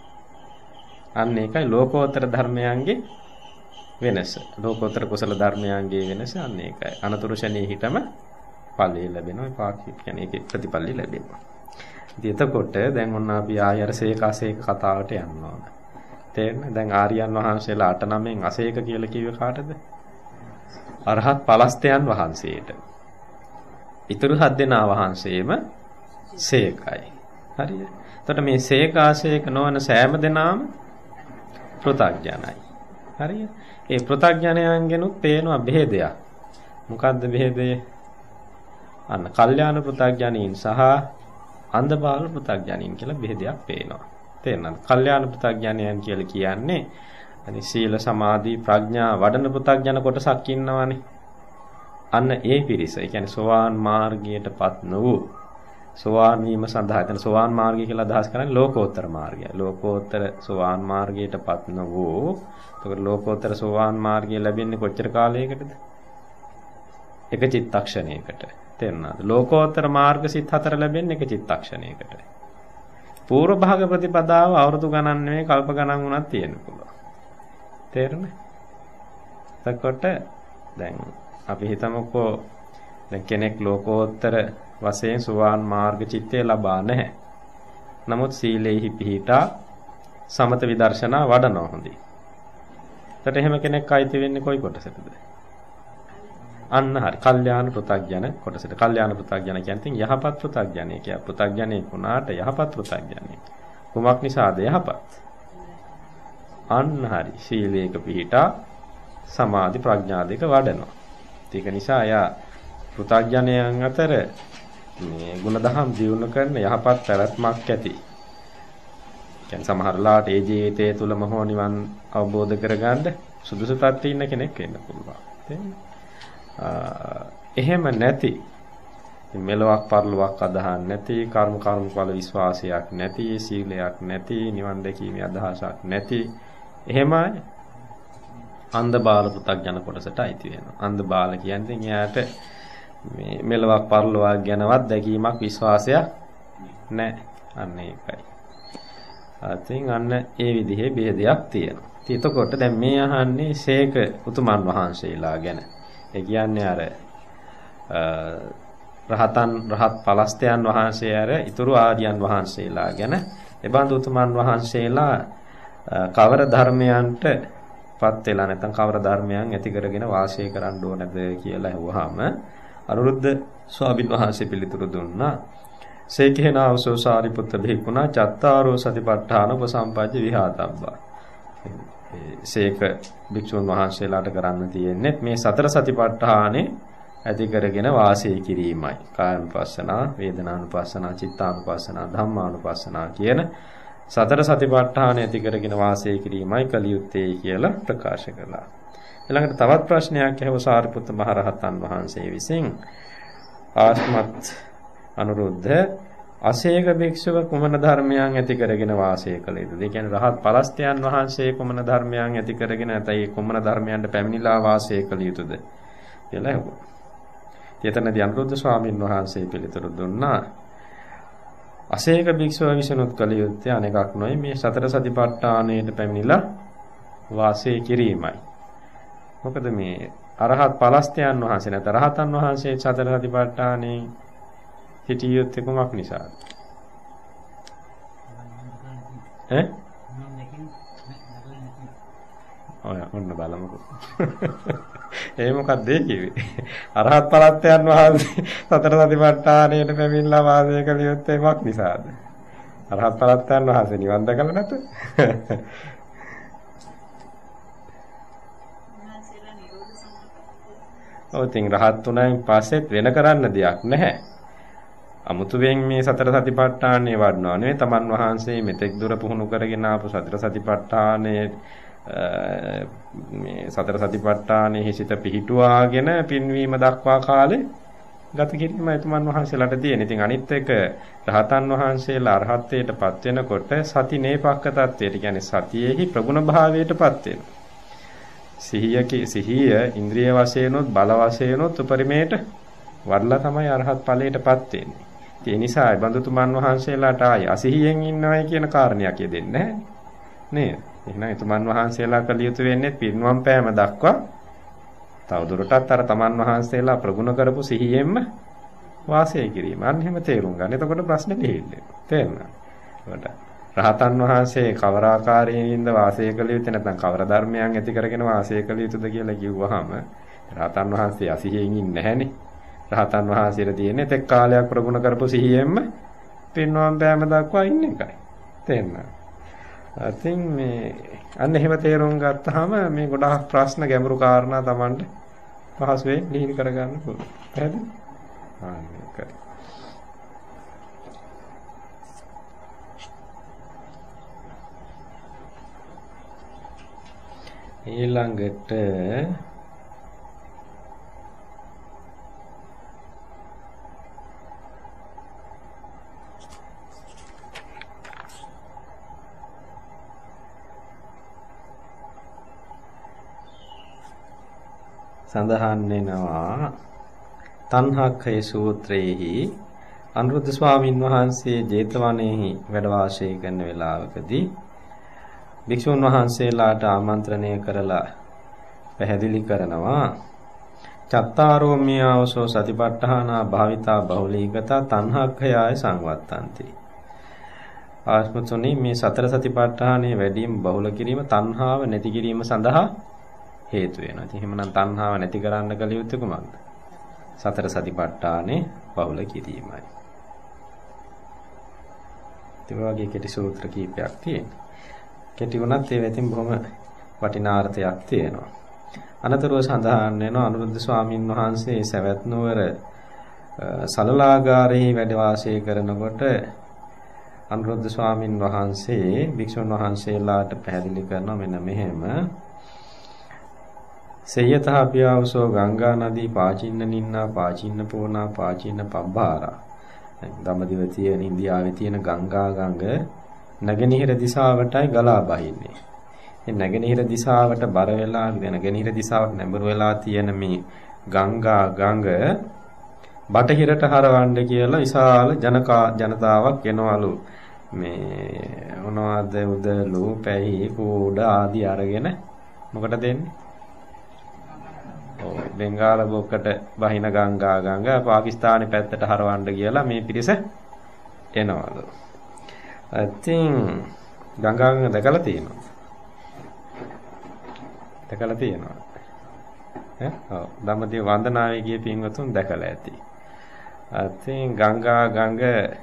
අන්න ඒකයි ලෝකෝත්තර ධර්මයන්ගේ වෙනස. ලෝකෝත්තර කුසල ධර්මයන්ගේ වෙනස අන්න ඒකයි. අනතුරු ශනේ හිටම ඵලය ලැබෙනවා. ඒ පාක්ෂික කියන්නේ ඒකේ ප්‍රතිඵලය ලැබෙනවා. ඉතින් එතකොට දැන් ඔන්න අපි ආයර සේකාසේක කතාවට යන්න ඕන. තේරෙනවද? දැන් ආර්යයන් වහන්සේලා අට නමෙන් අසේක කියලා කිව්වේ කාටද? අරහත් පලස්තයන් වහන්සේට. ඊතුරු හත් දෙනා වහන්සේම සේකයි. හරිද? එතකොට මේ සේකාසේක නොවන සෑම දෙනාම පෘථග්ජනයි. හරිද? ඒ පෘථග්ජනයන්ගෙනුත් පේනවා බෙහෙදයක්. මොකද්ද බෙහෙදය? අන්න කල්යාණ පෘථග්ජනීන් සහ අන්ධබාල පෘථග්ජනීන් කියලා බෙහෙදයක් පේනවා. තේරෙනවද? කල්යාණ පෘථග්ජනයන් කියලා කියන්නේ අනි සීල සමාධි ප්‍රඥා වඩන පෘථග්ජන කොටසක් ඉන්නවනේ. අන්න ඒ පිරිස. ඒ කියන්නේ සෝවාන් මාර්ගයටපත් නොවූ සෝවාන් වීම සඳහා එතන සෝවාන් මාර්ගය කියලා අදහස් කරන්නේ ලෝකෝත්තර මාර්ගය. ලෝකෝත්තර සෝවාන් මාර්ගයටපත් නොවූ. එතකොට ලෝකෝත්තර සෝවාන් මාර්ගය ලැබෙන්නේ කොච්චර කාලයකටද? එක චිත්තක්ෂණයකට. තේරුණාද? ලෝකෝත්තර මාර්ග සිත් හතර ලැබෙන්නේ එක චිත්තක්ෂණයකට. පූර්ව භාග ප්‍රතිපදාව අවුරුදු ගණන් නෙවෙයි කල්ප ගණන් වුණත් තියෙන්න පුළුවන්. තේරුණේ? එතකොට දැන් අපි හිතමුකෝ දැන් කෙනෙක් ලෝකෝත්තර වශයෙන් සෝවාන් මාර්ග චිත්තය ලබා නැහැ. නමුත් සීලේහි පිහිටා සමත විදර්ශනා වඩනවා හොඳයි. එතකොට එහෙම කෙනෙක් අයිති වෙන්නේ කොයි කොටසටද? අන්න හරි. කල්යාණ පෘථග්ජන කොටසට. කල්යාණ පෘථග්ජන කියන්නේ යහපත් පෘථග්ජනය කිය. පෘථග්ජනේ වුණාට යහපත් පෘථග්ජනේ. කුමක් නිසාද යහපත්? අන්න හරි. සීලේක පිහිටා සමාධි ප්‍රඥා දෙක වඩනවා. ඒක නිසා යා පෘථග්ජනයන් අතර මේ ගුණධම් දියුණු කරන යහපත් පැවැත්මක් ඇති. කියන්නේ සමහරලාට ඒ ජීවිතය තුලම හෝ නිවන් අවබෝධ කරගන්න සුදුසු තත්ත්වයේ ඉන්න කෙනෙක් වෙන්න පුළුවන්. තේරෙනවද? එහෙම නැති මෙලොවක් පරලොවක් අදහන් නැති කර්ම කර්ම ඵල විශ්වාසයක් නැති සීලයක් නැති නිවන් දැකීමේ අදහසක් නැති එහෙම අන්ධ බාල පෘථග්ජන කොටසට අයිති වෙනවා. අන්ධ බාල කියන්නේ එයාට මේ මෙලොවක් පරලොවක් ගැනවත් දැකීමක් විශ්වාසයක් නැහැ. අන්න ඒකයි. අතින් අන්න ඒ විදිහේ බෙහෙදයක් තියෙනවා. ඉතින් එතකොට දැන් මේ අහන්නේ ශේක උතුමන් වහන්සේලා ගැන. ඒ කියන්නේ අර රහතන් රහත් පලස්තයන් වහන්සේ අර ඊතුරු ආර්යයන් වහන්සේලා ගැන. එබඳු උතුමන් වහන්සේලා කවර ධර්මයන්ට පත් වෙලා නැත්නම් කවර ධර්මයන් ඇති කරගෙන වාසය කරන්න ඕනද කියලා අහුවාම අනුරුද්ධ ස්වාමීන් වහන්සේ පිළිතුරු දුන්නා. සේකේනාවසෝ සාරිපුත්ත භික්ඛුනා චත්තාරෝ සතිපට්ඨාන උපසම්පජ්ජ විහාතබ්බා. සේක භික්ෂුන් වහන්සේලාට කරන්න තියෙන්නේ මේ සතර සතිපට්ඨානේ ඇති කරගෙන වාසය කිරීමයි. කායानुපස්සනා, වේදනානුපස්සනා, චිත්තානුපස්සනා, ධම්මානුපස්සනා කියන සතර සතිපට්ඨානේ ඇති කරගෙන වාසය කිරීමයි කලියුත්තේ කියලා ප්‍රකාශ කළා. ඊළඟට තවත් ප්‍රශ්නයක් ඇහුව සාරිපුත්ත මහ රහතන් වහන්සේ විසින් ආස්මත් අනුරුද්ධ අසේක භික්ෂුව කුමන ධර්මයන් ඇති කරගෙන වාසය කළේද? ඒ කියන්නේ රහත් පලස්තයන් වහන්සේ කුමන ධර්මයන් ඇති කරගෙන නැතයි කුමන ධර්මයන්ට පැමිණිලා වාසය කළ යුතුද කියලා අහුවා. එතනදී අනුරුද්ධ ස්වාමීන් වහන්සේ පිළිතුරු දුන්නා. අසේක භික්ෂුව විසිනුත් කළ යුත්තේ අනෙකක් නොයි මේ සතර සතිපට්ඨානයට පැමිණිලා වාසය කිරීමයි. මොකද මේ අරහත් පලස්තයන් වහන්සේ නැත රහතන් වහන්සේ සතර සතිපට්ඨානේ හිටිය යුත්තේ කුමක් නිසාද? ඈ? ඔය ඔන්න බලමුකෝ. ඒ මොකක්ද ඒ කිව්වේ? අරහත් ඵලත්යන් වහන්සේ සතර සතිපට්ඨානයට පැමිණලා වාසය කළ යුත්තේ මොක් නිසාද? අරහත් ඵලත්යන් වහන්සේ නිවන් දැකලා නැත. ඔව් තින් රහත් උනායින් පස්සෙත් වෙන කරන්න දෙයක් නැහැ. අමුතුවෙන් මේ සතර සතිපට්ඨානේ වඩනවා නෙවෙයි තමන් වහන්සේ මෙතෙක් දුර පුහුණු කරගෙන ආපු සතර සතිපට්ඨානේ මේ සතර සතිපට්ඨානේ හිසිත පිහිටුවාගෙන පින්වීම දක්වා කාලේ ගත කිරීමයි තමන් වහන්සේලාට තියෙන. ඉතින් අනිත් එක රහතන් වහන්සේලා අරහත්ත්වයටපත් වෙනකොට සති නේපක්ක තත්ත්වයට කියන්නේ සතියේහි ප්‍රගුණ භාවයටපත් වෙනවා. සිහියකේ සිහිය ඉන්ද්‍රිය වශයෙන්ොත් බල වශයෙන්ොත් උපරිමයට වඩලා තමයි අරහත් ඵලයටපත් වෙන්නේ. ඒ නිසා බඳුතුමන් වහන්සේලාට ආයි අසිහියෙන් ඉන්නවයි කියන කාරණයක් යෙදෙන්නේ නැහැ නේද? එහෙනම් එතුමන් වහන්සේලා කළ යුතු වෙන්නේ පිරිනුවම් පෑම දක්වා තවදුරටත් අර තමන් වහන්සේලා ප්‍රගුණ කරපු සිහියෙන්ම වාසය කිරීම. අන්න එහෙම තේරුම් ගන්න. එතකොට ප්‍රශ්නේ දෙහිල්ලේ. තේරුණා? රහතන් වහන්සේ කවර ආකාරයෙන්ද වාසය කළ යුත්තේ නැත්නම් කවර ධර්මයන් ඇති කරගෙන වාසය කළ යුතුද කියලා කිව්වහම රහතන් වහන්සේ අසිහියෙන් ඉන්නේ නැහනේ. රහතන් වහන්සේට තියෙන්නේ තෙක් කාලයක් ප්‍රගුණ කරපු සිහියෙන්ම පින්වම් බෑම දක්වා ඉන්න එකයි. තේරුණා? අතින් මේ අන්න එහෙම තේරුම් ගත්තාම මේ ගොඩාක් ප්‍රශ්න ගැඹුරු කාරණා Tamanට පහසුවෙන් ලිහිල් කරගන්න පුළුවන්. පැහැදිලි? ආ මේකයි. ඊළඟට සඳහන් වෙනවා තණ්හක්ඛය සූත්‍රයේහි අනුරුද්ධ ස්වාමින් වහන්සේ ජේතවනයේහි වැඩ වාසය කරන වෙලාවකදී භික්ෂුන් වහන්සේලාට ආමන්ත්‍රණය කරලා පැහැදිලි කරනවා චත්තාරෝ මියවසෝ සතිපට්ඨානා භාවිතා බහුලීගතා තණ්හක්ඛයාය සංවත්තಂತಿ. ආස්මතුනි මේ සතර සතිපට්ඨානයේ වැඩිම බහුල කිරීම තණ්හාව නැති කිරීම සඳහා හේතු වෙනවා. ඉතින් එහෙමනම් තණ්හාව නැති කරන්න කල යුත්තේ කොහොමද? සතර සතිපට්ඨානේ බහුල කිරීමයි. ඒ වගේ කෙටි සූත්‍ර කීපයක් තියෙනවා. කෙටි වුණත් ඒ වෙතින් බොහොම වටිනා අර්ථයක් තියෙනවා. අනතුරුව සඳහන් වෙනවා අනුරුද්ධ ස්වාමින් වහන්සේ සවැත් නුවර සලලාගාරයේ වැඩ වාසය කරනකොට අනුරුද්ධ ස්වාමින් වහන්සේ භික්ෂුන් වහන්සේලාට පැහැදිලි කරනවා මෙන්න මෙහෙම සේයතහ පියාවසෝ ගංගා නදී පාචින්න නින්නා පාචින්න පෝනා පාචින්න පබ්බාරා. දඹදිව තියෙන ඉන්දියාවේ තියෙන ගංගා ගඟ නැගෙනහිර දිශාවටයි ගලා බහින්නේ. මේ නැගෙනහිර දිශාවට බර වෙලා නැගෙනහිර දිශාවට නැඹුරු වෙලා තියෙන මේ ගංගා ගඟ බටහිරට හරවන්න කියලා විශාල ජනකා ජනතාවක් එනවලු. මේ මොනවද උදළු පැහි කූඩ ආදී අරගෙන මොකට දෙන්නේ? ඔව් බෙන්ගාල බොක්කට බහින ගංගා ගඟ පාකිස්තානයේ පැත්තට හරවන්න කියලා මේ පිරිස එනවලු. ඉතින් ගංගා ගඟ දැකලා තියෙනවා. දැකලා තියෙනවා. ඈ ඔව් ධම්මදිව වන්දනාවේ ගිය පින්වතුන් දැකලා ඇති. ඉතින් ගංගා ගඟ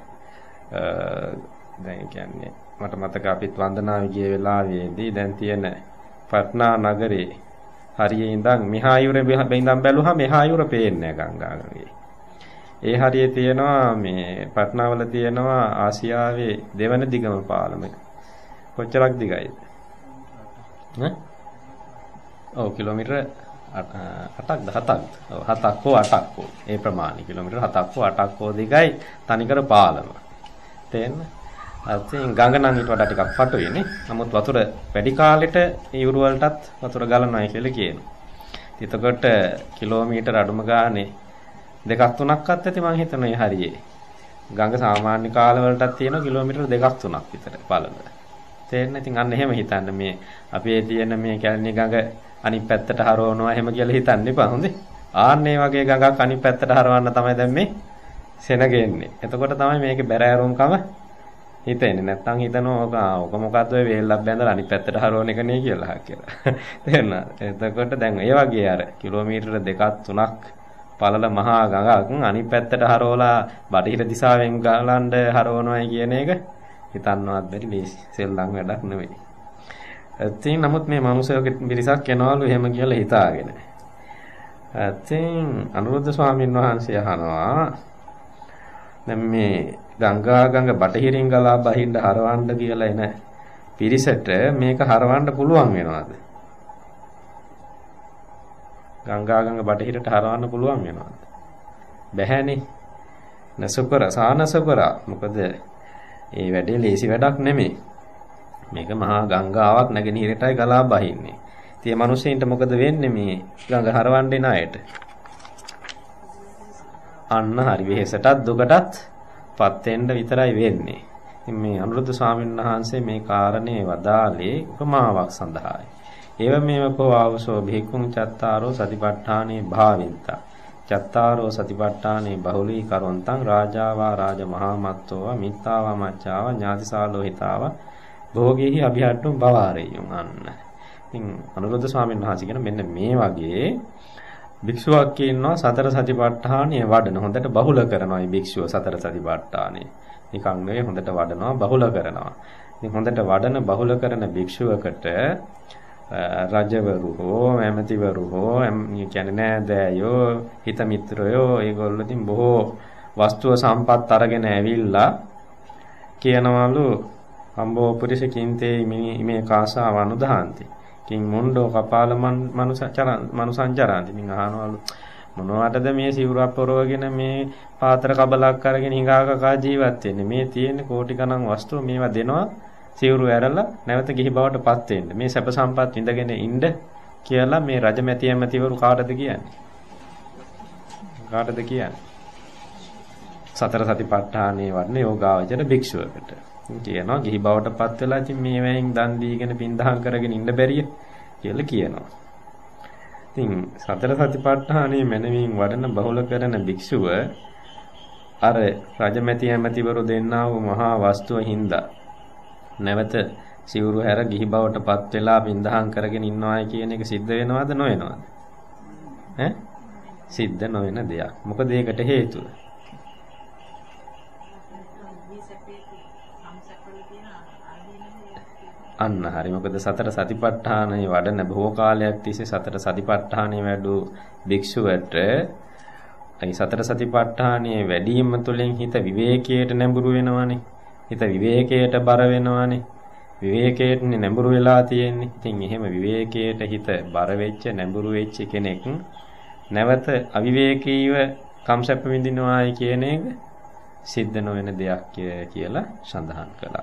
දැන් කියන්නේ මට මතක අපිත් වන්දනාවේ ගිය වෙලාවේදී දැන් තියෙන පට්නා නගරේ හරියේ ඉඳන් මෙහා යුරේ ඉඳන් බැලුවහම මෙහා යුර පේන්නේ ගංගා ගඟේ. ඒ හරියේ තියෙනවා මේ පට්නාවල තියෙනවා ආසියාවේ දෙවන දිගම පාලම. කොච්චරක් දිගයිද? ඈ? ඔව් කිලෝමීටර අටක්ද හතක්ද? ඔව් හතක් හෝ අටක් හෝ ඒ ප්‍රමාණය කිලෝමීටර හතක් හෝ අටක් හෝ දිගයි තනිකර පාලම. තේන්න? අතින් ගඟ නම් ඊට වඩා ටිකක් පටුයිනේ. නමුත් වතුර වැඩි කාලෙට යුරු වලටත් වතුර ගලනවායි කියලා කියනවා. එතකොට කිලෝමීටර අඩුම ගානේ දෙකක් තුනක්වත් ඇති මං හිතනවා ඒ හරියේ. ගඟ සාමාන්‍ය කාල වලටත් තියෙනවා කිලෝමීටර දෙකක් තුනක් විතර පළල. තේරෙන්න? ඉතින් අන්න එහෙම හිතන්න මේ අපේ තියෙන මේ කැලණි ගඟ අනිත් පැත්තට හරවනවා එහෙම කියලා හිතන්න එපා හොඳේ. ආන්නේ වගේ ගඟක් අනිත් පැත්තට හරවන්න තමයි දැන් මේ සෙනගෙන්නේ. එතකොට තමයි මේකේ බැරෑරුම්කම හිතෙන්නේ නැත්තම් හිතනවා ඔක මොකද්ද ඔය වේල්ලක් බැඳලා අනිත් පැත්තට හරවන එක නේ කියලා කියලා. තේරුණාද? එතකොට දැන් ඒ වගේ අර කිලෝමීටර දෙකක් තුනක් පළල මහා ගඟක් අනිත් පැත්තට හරවලා බටහිර දිශාවෙන් ගලන්න හරවනවායි කියන එක හිතන්නවත් බැරි ලේසි සෙල්ලම් වැඩක් නෙවෙයි. ඉතින් නමුත් මේ මනුස්සයෝ පිරිසක් යනවලු එහෙම කියලා හිතාගෙන. ඉතින් අනුරුද්ධ ස්වාමීන් වහන්සේ අහනවා දැන් මේ ගංගා ගඟ බටහිරින් ගලා බහින්න හරවන්න කියලා එන පිරිසට මේක හරවන්න පුළුවන් වෙනවද? ගංගා ගඟ බටහිරට හරවන්න පුළුවන් වෙනවද? බැහැනේ. නසකර සානසකර මොකද ඒ වැඩේ ලේසි වැඩක් නෙමෙයි. මේක මහා ගංගාවක් නැගෙනහිරටයි ගලා බහින්නේ. ඉතින් මේ මිනිස්සුන්ට මොකද වෙන්නේ මේ ගඟ හරවන්න එන අයට? අන්න හරි වෙහෙසටත් දුකටත් පත් වෙන්න විතරයි වෙන්නේ. ඉතින් මේ අනුරුද්ධ ස්වාමීන් වහන්සේ මේ කාරණේ වදාලේ උපමාවක් සඳහායි. ඒව මේවකෝ ආවසෝ භික්ඛුං චත්තාරෝ සතිපට්ඨානේ භාවින්තා. චත්තාරෝ සතිපට්ඨානේ බහුලී කරොන්තං රාජාවා රාජ මහා මත්තෝවා මිත්තාවා මච්චාවා ඥාතිසාලෝ හිතාවා භෝගේහි අභිහට්ටුම් බවාරේයුම් අන්න. ඉතින් අනුරුද්ධ ස්වාමීන් වහන්සේ කියන මෙන්න මේ වගේ භික්ෂුවක් ඉන්නවා සතර සතිපට්ඨානය වඩන හොඳට බහුල කරනවා මේ භික්ෂුව සතර සතිපට්ඨානය. නිකන් නෙවෙයි හොඳට වඩනවා බහුල කරනවා. ඉතින් හොඳට වඩන බහුල කරන භික්ෂුවකට රජවරු හෝ ඇමතිවරු හෝ කියන්නේ නෑදෑයෝ හිත මිත්‍රයෝ ඒගොල්ලෝ ඉතින් බොහෝ වස්තුව සම්පත් අරගෙන ඇවිල්ලා කියනවලු අම්බෝ පුරිස කින්තේ මේ කාසාව අනුදාන්ති කිං මොණ්ඩෝ කපාල මනුසචරන් මනුසංචරන්ති මින් අහනවලු මොනවටද මේ සිවුරක් පොරවගෙන මේ පාත්‍ර කබලක් අරගෙන හිඟාකකා ජීවත් වෙන්නේ මේ තියෙන කෝටි ගණන් වස්තු මේවා දෙනවා සිවුරු ඇරලා නැවත ගිහි බවට පත් වෙන්න මේ සැප සම්පත් විඳගෙන ඉන්න කියලා මේ රජමැති ඇමතිවරු කාටද කියන්නේ කාටද කියන්නේ සතර සතිපට්ඨානේ වඩන යෝගාවචර භික්ෂුවකට කියනවා ගිහි බවට පත් වෙලා ඉතින් මේ වෙයින් දන් දීගෙන පින්දහම් කරගෙන ඉන්න බැරිය කියලා කියනවා. ඉතින් සතර සතිපට්ඨානේ මනමින් වඩන බහුල කරන භික්ෂුව අර රජමැති ඇමතිවරු දෙන්නා වූ මහා වස්තුව හින්දා නැවත සිවුරු හැර ගිහි බවට පත් වෙලා පින්දහම් කරගෙන ඉන්නවායි කියන එක සිද්ධ වෙනවද නොවෙනවද? ඈ සිද්ධ නොවන දෙයක්. මොකද ඒකට හේතුව? අන්න හරි මොකද සතර සතිපට්ඨානයේ වඩන බොහෝ කාලයක් තිස්සේ සතර සතිපට්ඨානයේ වැඩු භික්ෂුවට ඒ සතර සතිපට්ඨානයේ වැඩිම තුළින් හිත විවේකයට නැඹුරු වෙනවානේ හිත විවේකයට බර වෙනවානේ විවේකයට නැඹුරු වෙලා තියෙන්නේ ඉතින් එහෙම විවේකයට හිත බර වෙච්ච නැඹුරු වෙච්ච කෙනෙක් නැවත අවිවේකීව කම්සප්ප විඳිනවායි කියන එක සිද්ධ නොවන දෙයක් කියලා සඳහන් කළා.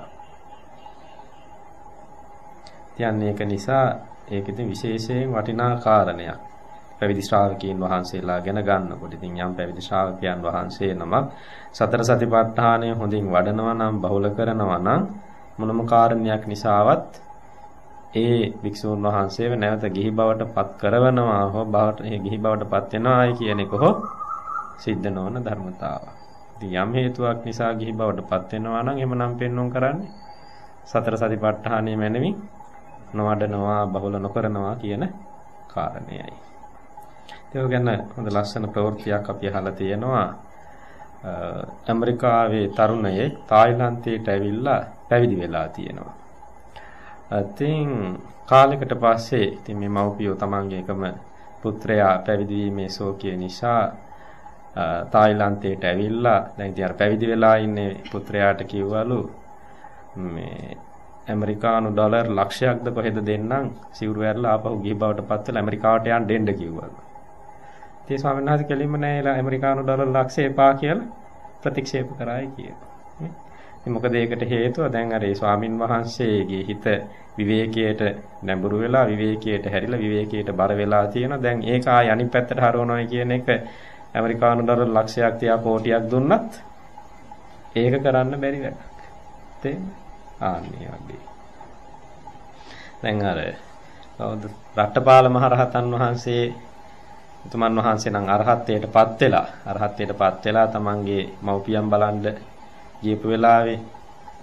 යන්නේ ඒක නිසා ඒක ඉතින් විශේෂයෙන් වටිනා කාරණයක්. පැවිදි ශ්‍රාවකයන් වහන්සේලා ගැන ගන්නකොට ඉතින් යම් පැවිදි ශ්‍රාවකයන් වහන්සේ නමක් සතර සතිපට්ඨානය හොඳින් වඩනවා නම් බහුල කරනවා නම් මොනම කාරණයක් නිසාවත් ඒ භික්ෂුන් වහන්සේව නැවත ගිහි බවට පත් කරවනවා හෝ බවට ගිහි බවට පත් වෙනවායි කියන එක හෝ සිද්ධ නොවන ධර්මතාවක්. ඉතින් යම් හේතුවක් නිසා ගිහි බවට පත් වෙනවා නම් එමනම් පෙන්වුම් කරන්නේ සතර සතිපට්ඨානය මැනවි නොවඩනවා බහුල නොකරනවා කියන කාරණයයි. ඒක ගැන හොඳ ලස්සන ප්‍රවෘත්තියක් අපි අහලා තියෙනවා. ඇමරිකාවේ තරුණයෙක් තායිලන්තයට ඇවිල්ලා පැවිදි වෙලා තියෙනවා. ඉතින් කාලයකට පස්සේ ඉතින් මේ මව්පියෝ තමන්ගේ එකම පුත්‍රයා පැවිදි වීමේ ශෝකය නිසා තායිලන්තයට ඇවිල්ලා දැන් ඉතින් අර පැවිදි වෙලා ඉන්නේ පුත්‍රයාට කිව්වලු මේ ඇමරිකානු ඩොලර් ලක්ෂයක්ද කොහෙද දෙන්නම් සිවුරු ඇරලා ආපහු ගිහි බවට පත් වෙලා ඇමරිකාවට යන්න දෙන්න කිව්වලු. ඉතින් ස්වාමීන් වහන්සේ කෙලින්ම නෑ ඇමරිකානු ඩොලර් ලක්ෂය එපා කියලා ප්‍රතික්ෂේප කරායි කියනවා. ඉතින් මොකද ඒකට හේතුව දැන් අර ඒ ස්වාමින් වහන්සේගේ හිත විවේකයට නැඹුරු වෙලා විවේකයට හැරිලා විවේකයට බර වෙලා තියෙනවා. දැන් ඒක ආය අනිත් පැත්තට හරවනවා කියන එක ඇමරිකානු ඩොලර් ලක්ෂයක් තියා කෝටියක් දුන්නත් ඒක කරන්න බැරි වැඩක්. තේරෙනවද? ආන්නේ වගේ. දැන් අර කවුද රට්ටපාල මහරහතන් වහන්සේ තුමන් වහන්සේ නම් අරහත්ත්වයටපත් වෙලා අරහත්ත්වයටපත් වෙලා තමන්ගේ මව්පියන් බලන්න ගියපු වෙලාවේ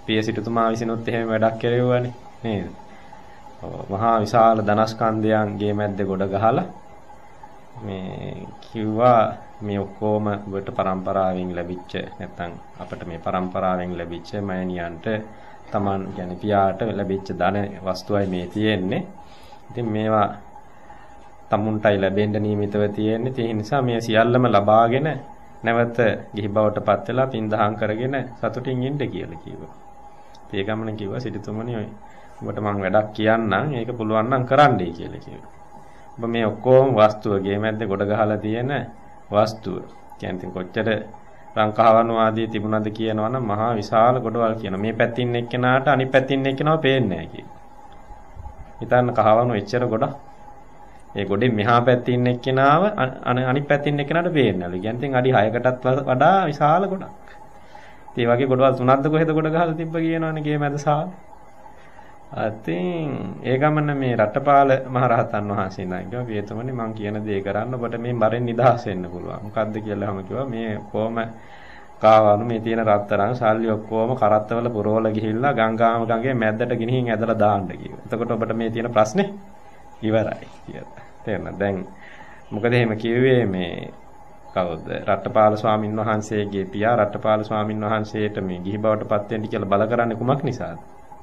පිය සිටුතුමා විසිනුත් එහෙම වැඩක් කෙරෙව්වනේ නේද? මහා විශාල ධනස්කන්ධයන්ගේ මැද්දේ ගොඩ ගහලා මේ කිව්වා මේ ඔක්කොම ඔබට පරම්පරාවෙන් ලැබිච්ච නැත්නම් අපිට මේ පරම්පරාවෙන් ලැබිච්ච මෑණියන්ට Taman කියන්නේ පියාට ලැබිච්ච ධන වස්තුවයි මේ තියෙන්නේ. ඉතින් මේවා tamunටයි ලැබෙන්න නියමිතව තියෙන්නේ. ඒ නිසා මේ සියල්ලම ලබාගෙන නැවත ගිහි බවටපත් වෙලා පින් දහම් කරගෙන සතුටින් ඉන්න කියලා කිව්වා. ඒ ගමන කිව්වා සිටුතුමනි ඔබට මම වැඩක් කියන්නම්. ඒක පුළුවන් නම් කරන්නයි කියලා කිව්වා. ඔබ මේ ඔක්කොම වස්තුව ගේ මැද්දේ ගොඩ ගහලා තියෙන වස්තුව. කියන්නේ කොච්චර රංකහවණු ආදී තිබුණාද කියනවනම් මහා විශාල ගොඩවල් කියන. මේ පැත්තින් එක්කෙනාට අනිත් පැත්තින් එක්කෙනාව පේන්නේ නැහැ කියලා. හිතන්න කහවණු එච්චර ගොඩක්. ඒ ගොඩේ මෙහා පැත්තින් එක්කෙනාව අනිත් පැත්තින් එක්කෙනාට පේන්නේ නැලු. කියන්නේ අඩි හයකටත් වඩා විශාල ගොඩක්. ඒ වගේ ගොඩවල් තුනක්ද කොහෙද ගොඩ ගහලා තිබ්බ කියනවනේ ගේ මැද සාල. අතින් ඒ ගමන මේ රටපාල මහරහතන් වහන්සේ නයි කිව්වා පියතුමනි මං කියන දේ කරන්න ඔබට මේ බරෙන් නිදහස් වෙන්න පුළුවන්. මොකද්ද කියලාම කිව්වා මේ කොහොම කාවණු මේ තියෙන රත්තරන් සල්ලි ඔක්කොම කරත්තවල පුරවල ගිහිල්ලා ගංගාම ගඟේ මැද්දට ගෙනිහින් ඇදලා දාන්න කිව්වා. එතකොට ඔබට මේ තියෙන ප්‍රශ්නේ ඉවරයි කියලා. තේරෙනවද? දැන් මොකද එහෙම කිව්වේ මේ කවුද? රටපාල ස්වාමින් වහන්සේගේ පියා රටපාල ස්වාමින් වහන්සේට මේ ගිහි බවට පත් වෙන්න කියලා බල කරන්නේ කුමක් නිසාද?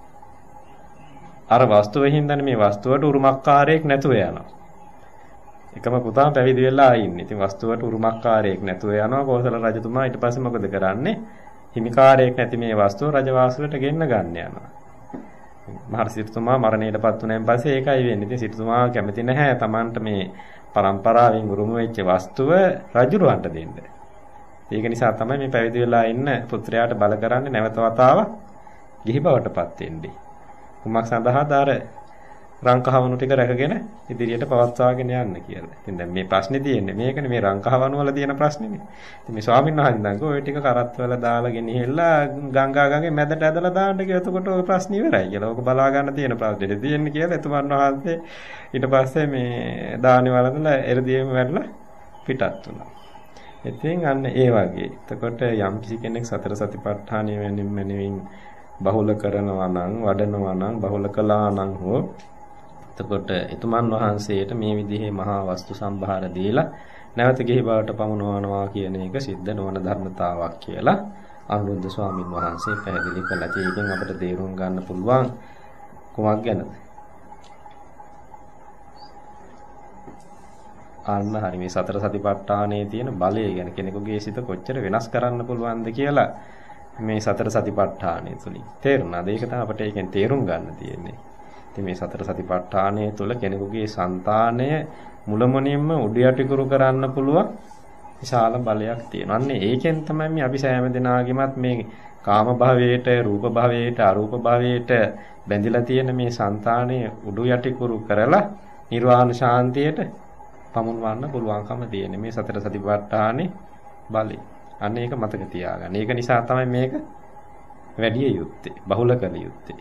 අර වස්තුවෙ හින්දානේ මේ වස්තුවට උරුමකාරයෙක් නැතුව යනවා. එකම පුතා පැවිදි වෙලා ඉන්නේ. ඉතින් වස්තුවට උරුමකාරයෙක් නැතුව යනවා. කෝසල රජතුමා ඊට පස්සේ මොකද කරන්නේ? හිමිකාරයෙක් නැති මේ වස්තුව රජවාසලට ගෙන්න ගන්න යනවා. මහර සිටුතුමා මරණයටපත් වුණාන් පස්සේ ඒකයි වෙන්නේ. ඉතින් සිටුතුමා කැමති නැහැ Tamanට මේ පරම්පරාවෙන් උරුම වෙච්ච වස්තුව රජුරවන්ට දෙන්න. ඒක නිසා තමයි මේ පැවිදි වෙලා ඉන්න පුත්‍රයාට බල කරන්නේ නැවත වතාවක් ගිහි බවටපත් වෙන්නේ. කුමක් සඳහාද අර රංකහවණු ටික රැකගෙන ඉදිරියට පවත්වාගෙන යන්න කියලා. ඉතින් දැන් මේ ප්‍රශ්නේ තියෙන්නේ මේකනේ මේ රංකහවණු වල තියෙන ප්‍රශ්නේනේ. ඉතින් මේ ස්වාමීන් වහන්සේ දැන් ඔය ටික කරත්වල දාලා ගෙනිහිල්ලා ගංගා ගඟේ මැදට ඇදලා දාන්න කියලා. එතකොට ඔය ප්‍රශ්නේ ඉවරයි කියලා. ඕක බලා ගන්න තියෙන ප්‍රශ්නේ තියෙන්නේ කියලා එතුමන් වහන්සේ ඊට පස්සේ මේ දානේ වලදලා එරදීම වැඩලා පිටත් වුණා. ඉතින් අන්න ඒ වගේ. එතකොට යම් කිසි කෙනෙක් සතර සතිපට්ඨානය වෙනින් මෙනින් බහුල කරනවා නම් වඩනවා නම් බහුල කළා නම් හෝ එතකොට එතුමන් වහන්සේට මේ විදිහේ මහා වස්තු සම්භාර දීලා නැවත ගිහි බවට පමුණවනවා කියන එක සිද්ධ නොවන ධර්මතාවක් කියලා අනුරුද්ධ ස්වාමින් වහන්සේ පැහැදිලි කළා. ඒකෙන් අපිට තේරුම් ගන්න පුළුවන් කුමක් ගැනද? අන්න හරි මේ සතර සතිපට්ඨානයේ තියෙන බලය ගැන කෙනෙකුගේ සිත කොච්චර වෙනස් කරන්න පුළුවන්ද කියලා මේ සතර සතිපට්ඨානය තුලින් තේරුණාද? ඒක තමයි අපිට ඒකෙන් තේරුම් ගන්න තියෙන්නේ. ඉතින් මේ සතර සතිපට්ඨානය තුල කෙනෙකුගේ సంతානය මුලමුණින්ම උඩ යටිකුරු කරන්න පුළුවන් විශාල බලයක් තියෙනවා. අන්න ඒකෙන් තමයි මේ අපි සෑම දිනාගෙමත් මේ කාම භවයට, රූප භවයට, අරූප භවයට බැඳිලා තියෙන මේ సంతානය උඩ යටිකුරු කරලා නිර්වාණ ශාන්තියට පමුණවන්න පුළුවන්කම තියෙන්නේ මේ සතර සතිපට්ඨානේ බලය. අන්න ඒක මතක තියාගන්න. ඒක නිසා තමයි මේක වැඩි යුත්තේ, බහුල කළ යුත්තේ.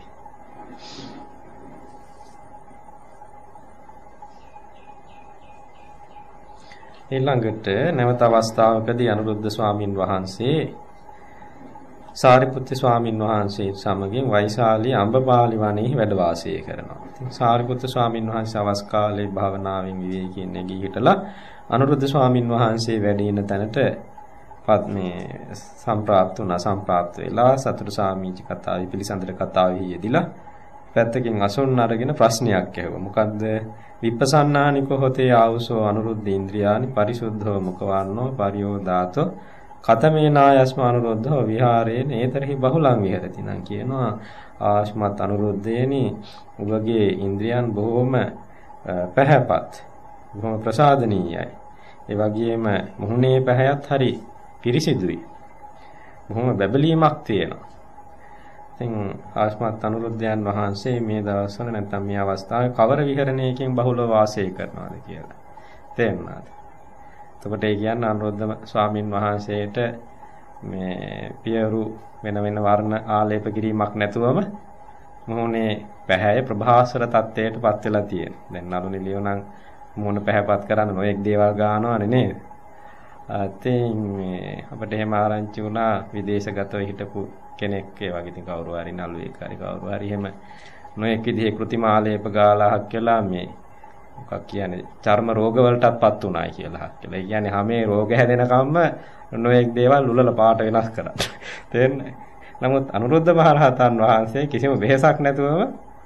ඊළඟට නැවත අවස්ථාවකදී අනුරුද්ධ ස්වාමින් වහන්සේ සාරිපුත්ත ස්වාමින් වහන්සේ සමගින් වෛශාලී අඹපාලි වනයේ වැඩ වාසය කරනවා. ඉතින් සාරිපුත්ත ස්වාමින් වහන්සේ අවස් කාලේ භාවනාවෙන් විවේකයෙන් නැගී හිටලා අනුරුද්ධ ස්වාමින් වහන්සේ වැඩ ඉන තැනට පත් මේ සම්ප්‍රාප්ත වුණා. සම්ප්‍රාප්ත වෙලා සතුරු සාමීච කතාවේ පිළිසඳර කතාවේ යෙදිලා පැත්තකින් අසොන් අරගෙන ප්‍රශ්නයක් ඇහුවා. මොකද්ද? විපස්සනානිකෝ හොතේ ආවසෝ අනුරුද්ධ ඉන්ද්‍රියානි පරිසුද්ධව මුඛවන්නෝ පරියෝදාතෝ කතමේනායස්ම අනුරුද්ධෝ විහාරේ නේතරහි බහුලං විහෙරති නම් කියනවා ආශ්මත් අනුරුද්ධේනි ඔබගේ ඉන්ද්‍රියන් බොහොම පැහැපත් බොහොම ප්‍රසාදනීයයි. ඒ වගේම මුහුණේ පැහැයත් හරි පිරිසිදුයි. බොහොම බැබලීමක් තියෙනවා. ඉතින් ආශ්මත් අනුරුද්ධයන් වහන්සේ මේ දවස්වල නැත්නම් මේ අවස්ථාවේ කවර විහරණයකින් බහුලව වාසය කරනවාද කියලා තේරුණාද? එතකොට ඒ කියන්නේ අනුරුද්ධ ස්වාමින් වහන්සේට මේ පියරු වෙන වෙන වර්ණ ආලේප කිරීමක් නැතුවම මොහොනේ පැහැය ප්‍රභාස්වර තත්ත්වයට පත් වෙලා තියෙනවා. දැන් නළු නිලියෝ නම් මොන පැහැපත් කරන්න නොඑක් දේවල් ගන්නවනේ නේද? අතින් මේ අපිට එහෙම ආරංචි වුණා විදේශගතව හිටපු කෙනෙක් ඒ වගේ ඉතින් කවුරු හරි නළුවෙක් හරි කවුරු හරි එහෙම නොඑක් විදිහේ කෘතිම ආලේප ගාලාහක් කියලා මේ මොකක් කියන්නේ චර්ම රෝග වලටත්පත් උනායි කියලා හක් කියලා. ඒ කියන්නේ හැමේ රෝග හැදෙනකම්ම නොඑක් දේවල් උලල පාට වෙනස් කරා. තේරෙන්නේ? නමුත් අනුරුද්ධ මහරහතන් වහන්සේ කිසිම වෙහසක් නැතුවම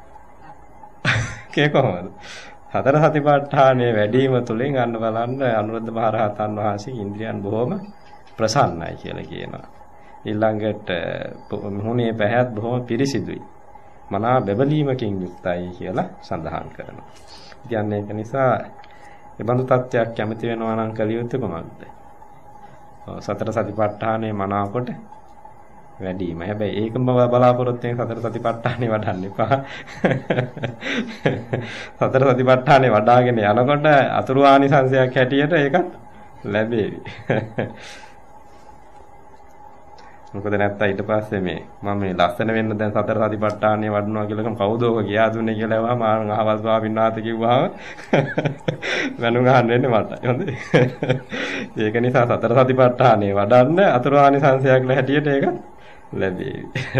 කේ කොහොමද? සතර සතිපට්ඨානයේ වැඩිම තුලින් ගන්න බලන්න අනුරුද්ධ මහරහතන් වහන්සේ ඉන්ද්‍රියන් බොහොම ප්‍රසන්නයි කියලා කියනවා. ඊළඟට මුහුණේ පැහැත් බොහොම පිරිසිදුයි. මනා බබලීමකින් යුක්තයි කියලා සඳහන් කරනවා. කියන්නේ ඒක නිසා මේ බඳු තත්ත්වයක් කැමති වෙනවා නම් කළ යුත්තේ කොහොමද? සතර සතිපට්ඨානයේ මනාවකට වැඩිම. හැබැයි ඒකම බලාපොරොත්තු වෙන සතර සතිපට්ඨානේ වඩන්න එපා. සතර සතිපට්ඨානේ වඩාගෙන යනකොට අතුරු ආනිසංසයක් හැටියට ඒකත් ලැබෙවි. මොකද නැත්නම් ඊට පස්සේ මේ මම මේ ලස්සන වෙන්න දැන් සතර සතිපට්ඨානේ වඩනවා කියලා කම කවුද ඔක ගියා දුන්නේ කියලා වහම මම අහවල් ස්වාමීන් වහන්සේ කිව්වහම මනුන් අහන්න වෙන්නේ මට. හොඳයි. ඒක නිසා සතර සතිපට්ඨානේ වඩන්න අතුරු ආනිසංසයක් හැටියට ඒක ලැබෙවි.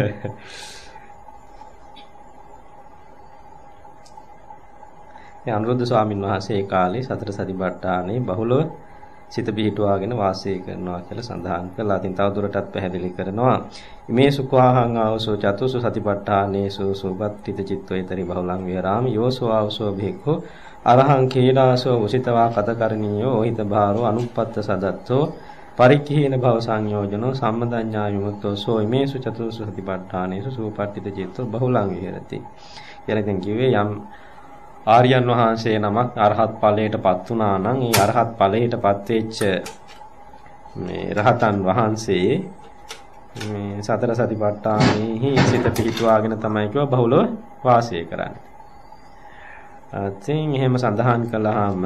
මේ අනුරුද්ධ ස්වාමීන් වහන්සේ ඒ කාලේ සතර සතිපට්ඨානේ බහුලව සිත පිහිටුවාගෙන වාසය කරනවා කියලා සඳහන් කළා. ඉතින් තවදුරටත් පැහැදිලි කරනවා. මේ සුඛාහං ආවසෝ චතුසු සතිපට්ඨානේසු සුපත්තිත චිත්තෝතරි බහුලං විහරාමි යෝසෝ ආවසෝ භික්ඛු අරහං කීලාසෝ උසිතවා කතකරණීයෝ ඕහිත භාරෝ අනුප්පත්ත සදත්තෝ පරික්ඛේන භව සංයෝජනෝ සම්මදඤ්ඤා විමුක්තෝ සෝ මේසු චතුසු සතිපට්ඨානේසු සුපත්තිත චිත්තෝ බහුලං විහෙරති. කියලා ඉතින් කිව්වේ යම් ආර්යයන් වහන්සේ නමක් අරහත් ඵලයටපත් වුණා නම් ඒ අරහත් ඵලයටපත් වෙච්ච මේ රහතන් වහන්සේ මේ සතර සතිපට්ඨානෙහි සිත පිහිටුවාගෙන තමයි කිව්වා බහුලව වාසය කරන්නේ. අතින් එහෙම සඳහන් කළාම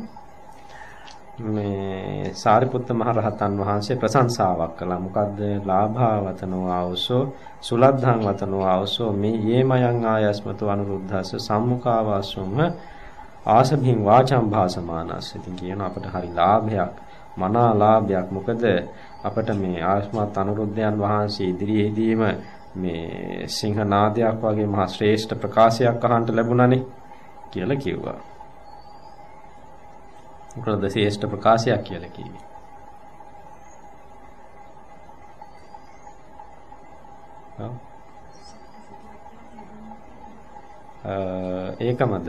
මේ සාරිපුත්ත මහ රහතන් වහන්සේ ප්‍රශංසාවක් කළා. මොකද්ද? ලාභාවතනෝ ආවසෝ සුලද්ධං වතනෝ ආවසෝ මේ යේමයන් ආයස්මතු අනුරුද්ධස්ස සම්මුඛාවාසුම ආසභින් වාචම් භාසමානස්. ඉතින් කියන අපට හරි ලාභයක් මනා ලාභයක්. මොකද අපට මේ ආයස්මත් අනුරුද්ධයන් වහන්සේ ඉදිරියේදීම මේ සිංහනාදයක් වගේ මහා ශ්‍රේෂ්ඨ ප්‍රකාශයක් අහන්න ලැබුණානේ කියලා කිව්වා. මොකද ශ්‍රේෂ්ඨ ප්‍රකාශයක් කියලා කිව්වේ. ඔව්. අ ඒකමද?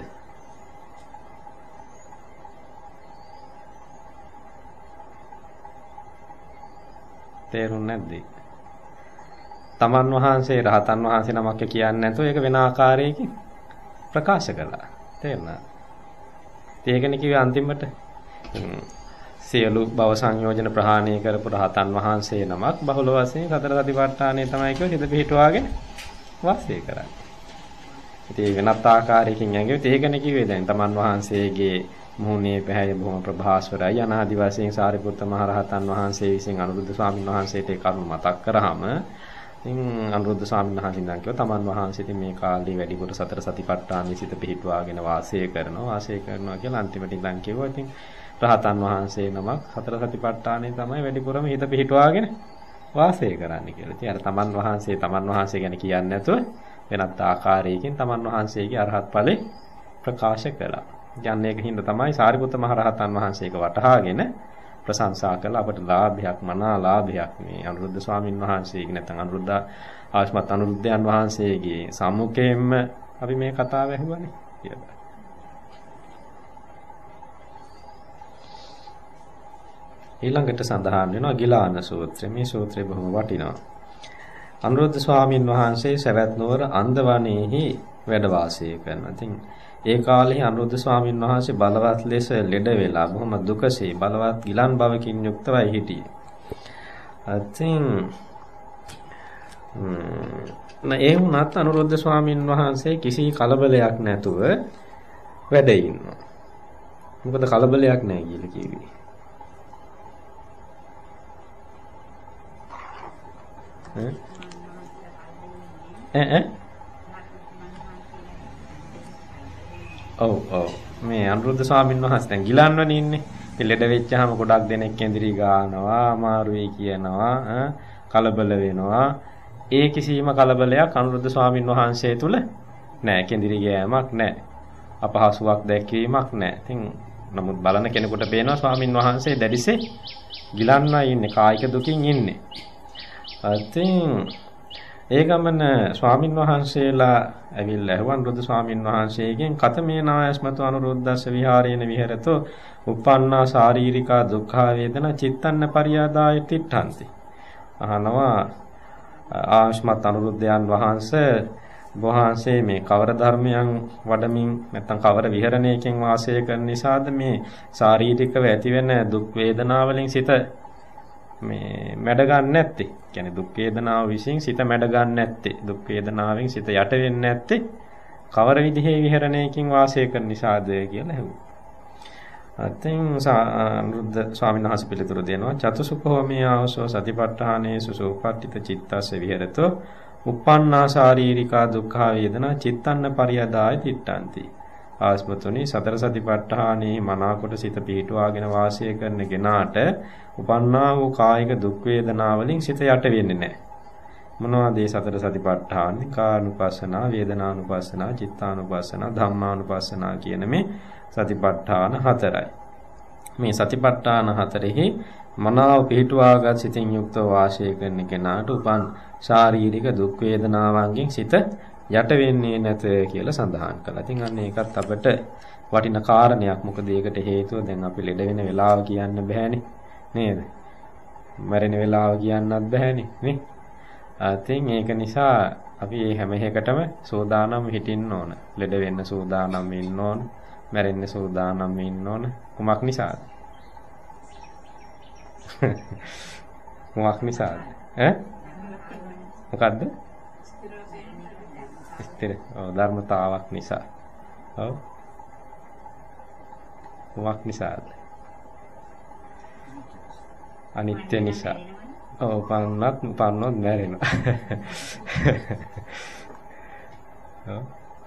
තේරුන්නේ නැද්ද? තමන් වහන්සේ රහතන් වහන්සේ නමක් කියන්නේ නැතුව ඒක වෙන ආකාරයකින් ප්‍රකාශ කළා. තේරුණා? ඒකනේ කිව්වේ අන්තිමට සියලු භව සංයෝජන ප්‍රහාණය කරපු රහතන් වහන්සේ නමක් බහුල වශයෙන් සතර සතිපට්ඨානය තමයි කිව්ව සිත පිහිටුවාගෙන වාසය කරන්නේ. ඉතින් වෙනත් ආකාරයකින් යංගෙත් ඒකනේ කිව්වේ දැන් තමන් වහන්සේගේ මුහුණේ පැහැය බොහොම ප්‍රභාස්වරයි අනාදි වශයෙන් සාරිපුත්ත මහ රහතන් වහන්සේ විසින් අනුරුද්ධ ස්වාමීන් වහන්සේට ඒ කරුණ මතක් කරාම ඉතින් අනුරුද්ධ ස්වාමීන් වහන්සේ ඉඳන් කිව්වා තමන් වහන්සේ ඉතින් මේ කාලේ වැඩිපුර සතර සතිපට්ඨාන විසිත පිහිටුවාගෙන වාසය කරනවා වාසය කරනවා කියලා අන්තිමට ඉඳන් කිව්වා. ඉතින් රහතන් වහන්සේ නමක් සතර සතිපට්ඨානේ තමයි වැඩිපුරම හිත පිහිටුවාගෙන වාසය කරන්නේ කියලා. ඉතින් අර තමන් වහන්සේ තමන් වහන්සේ ගැන කියන්නේ නැතුව වෙනත් ආකාරයකින් තමන් වහන්සේගේ අරහත් ඵලෙ ප්‍රකාශ කළා. යන්නේ ඒකින්ද තමයි සාරිපුත්ත මහ රහතන් වහන්සේක වටහාගෙන ප්‍රශංසා කළ අපට ලාභයක් මනා ලාභයක් මේ අනුරුද්ධ ස්වාමින් වහන්සේගේ නැත්නම් අනුරුද්ධ ආශ්මත් අනුරුද්ධයන් වහන්සේගේ සම්මුඛයෙන්ම අපි මේ කතාව ඇහුවානේ කියලා. ඊළඟට සඳහන් වෙනවා ගිලාන සූත්‍රය. මේ සූත්‍රය බොහොම වටිනවා. අනුරුද්ධ ස්වාමින් වහන්සේ සවැත් නුවර අන්දවණේහි වැඩ වාසය කරනවා. ඉතින් ඒ කාලේ අනුරුද්ධ ස්වාමීන් වහන්සේ බලවත් ලෙස ලෙඩ වෙලා බොහොම දුකසේ බලවත් ගිලන් බවකින් යුක්තවයි හිටියේ. අතින් ම් ඒ වුණත් අනුරුද්ධ ස්වාමීන් වහන්සේ කිසි කලබලයක් නැතුව වැඩ ඉන්නවා. මොකද කලබලයක් නැහැ කියලා කිව්වේ. ඈ ඈ ඔව් ඔව් මේ අනුරුද්ධ ස්වාමීන් වහන්සේ දැන් ගිලන්වනේ ඉන්නේ. ඉතින් ලෙඩ වෙච්චාම ගොඩක් දෙනෙක් ඇඳිරි ගන්නවා, අමාරුයි කියනවා, කලබල වෙනවා. ඒ කිසිම කලබලයක් අනුරුද්ධ ස්වාමින් වහන්සේ තුල නැහැ. කෙඳිරි ගෑමක් නැහැ. අපහසුාවක් දැක්වීමක් නැහැ. ඉතින් නමුත් බලන කෙනෙකුට පේනවා ස්වාමින් වහන්සේ දැඩිසේ ගිලන්නා ඉන්නේ, කායික දුකින් ඉන්නේ. ඉතින් ඒ ගමන ස්වාමින් වහන්සේලා ඇවිල්ලා ඇහුවන් රුද්ද ස්වාමින් වහන්සේගෙන් කතමේ නායස්මතු අනුරුද්දස්ස විහාරේන විහෙරතෝ uppannā sāririkā dukkha vedana චිත්තන්න පරියාදාය තිට්ඨන්ති. අහනවා ආශ්මත් අනුරුද්ධයන් වහන්සේ වහන්සේ මේ කවර ධර්මයන් වඩමින් නැත්නම් කවර විහරණයකින් වාසය කරන නිසාද මේ ශාරීරිකව ඇතිවෙන දුක් වේදනා වලින් සිත මේ මැඩ ගන්න නැත්තේ. කියන්නේ දුක් වේදනාව විසින් සිත මැඩ ගන්න නැත්තේ. දුක් වේදනාවෙන් සිත යට වෙන්නේ නැත්තේ කවර විදිහේ විහරණයකින් වාසය කරන නිසාද කියලා ඇහුවා. අතින් අනුරුද්ධ ස්වාමීන් වහන්සේ පිළිතුරු දෙනවා චතුසුඛෝ මේ ආවසෝ සතිපට්ඨානේසු සෝපට්ඨිත චිත්තස්ස විහෙරතෝ uppannā sāririkā dukkha vedana චිත්තන්න පරියදාය තිට්ඨන්ති. ආස්මතුනි සතර සතිපට්ඨානේ මනාකොට සිත පිහිටුවාගෙන වාසය කරන කෙනාට උපන්නා වූ කායික දුක් වේදනා වලින් සිත යට වෙන්නේ නැහැ. මොනවාද මේ සතර සතිපට්ඨාන? කානුපස්සනා, වේදනානුපස්සනා, චිත්තානුපස්සනා, ධම්මානුපස්සනා කියන මේ සතිපට්ඨාන හතරයි. මේ සතිපට්ඨාන හතරෙහි මනාව පිහිටුවාගත් සිතින් යුක්තව වාසය කරන කෙනාට උපන් ශාරීරික දුක් වේදනාවන්ගෙන් සිත යට වෙන්නේ නැත කියලා සඳහන් කළා. ඉතින් අන්න ඒකත් අපිට වටින කාරණයක්. මොකද ඒකට හේතුව දැන් අපි ලෙඩ වෙන වෙලාව කියන්න බෑනේ නේද? මැරෙන වෙලාව කියන්නත් බෑනේ නේ? ඉතින් ඒක නිසා අපි මේ හැම එකටම සෝදානම් හිටින්න ඕන. ලෙඩ වෙන්න සෝදානම් වෙන්න ඕන. මැරෙන්න සෝදානම් වෙන්න ඕන. කුමක් නිසාද? කුමක් නිසාද? ඈ? මොකද්ද? ස්ථිර ධර්මතාවක් නිසා. ඔව්. කුමක් නිසාද? අනිත්‍ය නිසා. ඔව් පන්නත් පන්නොත් මැරෙනවා. ඔව්.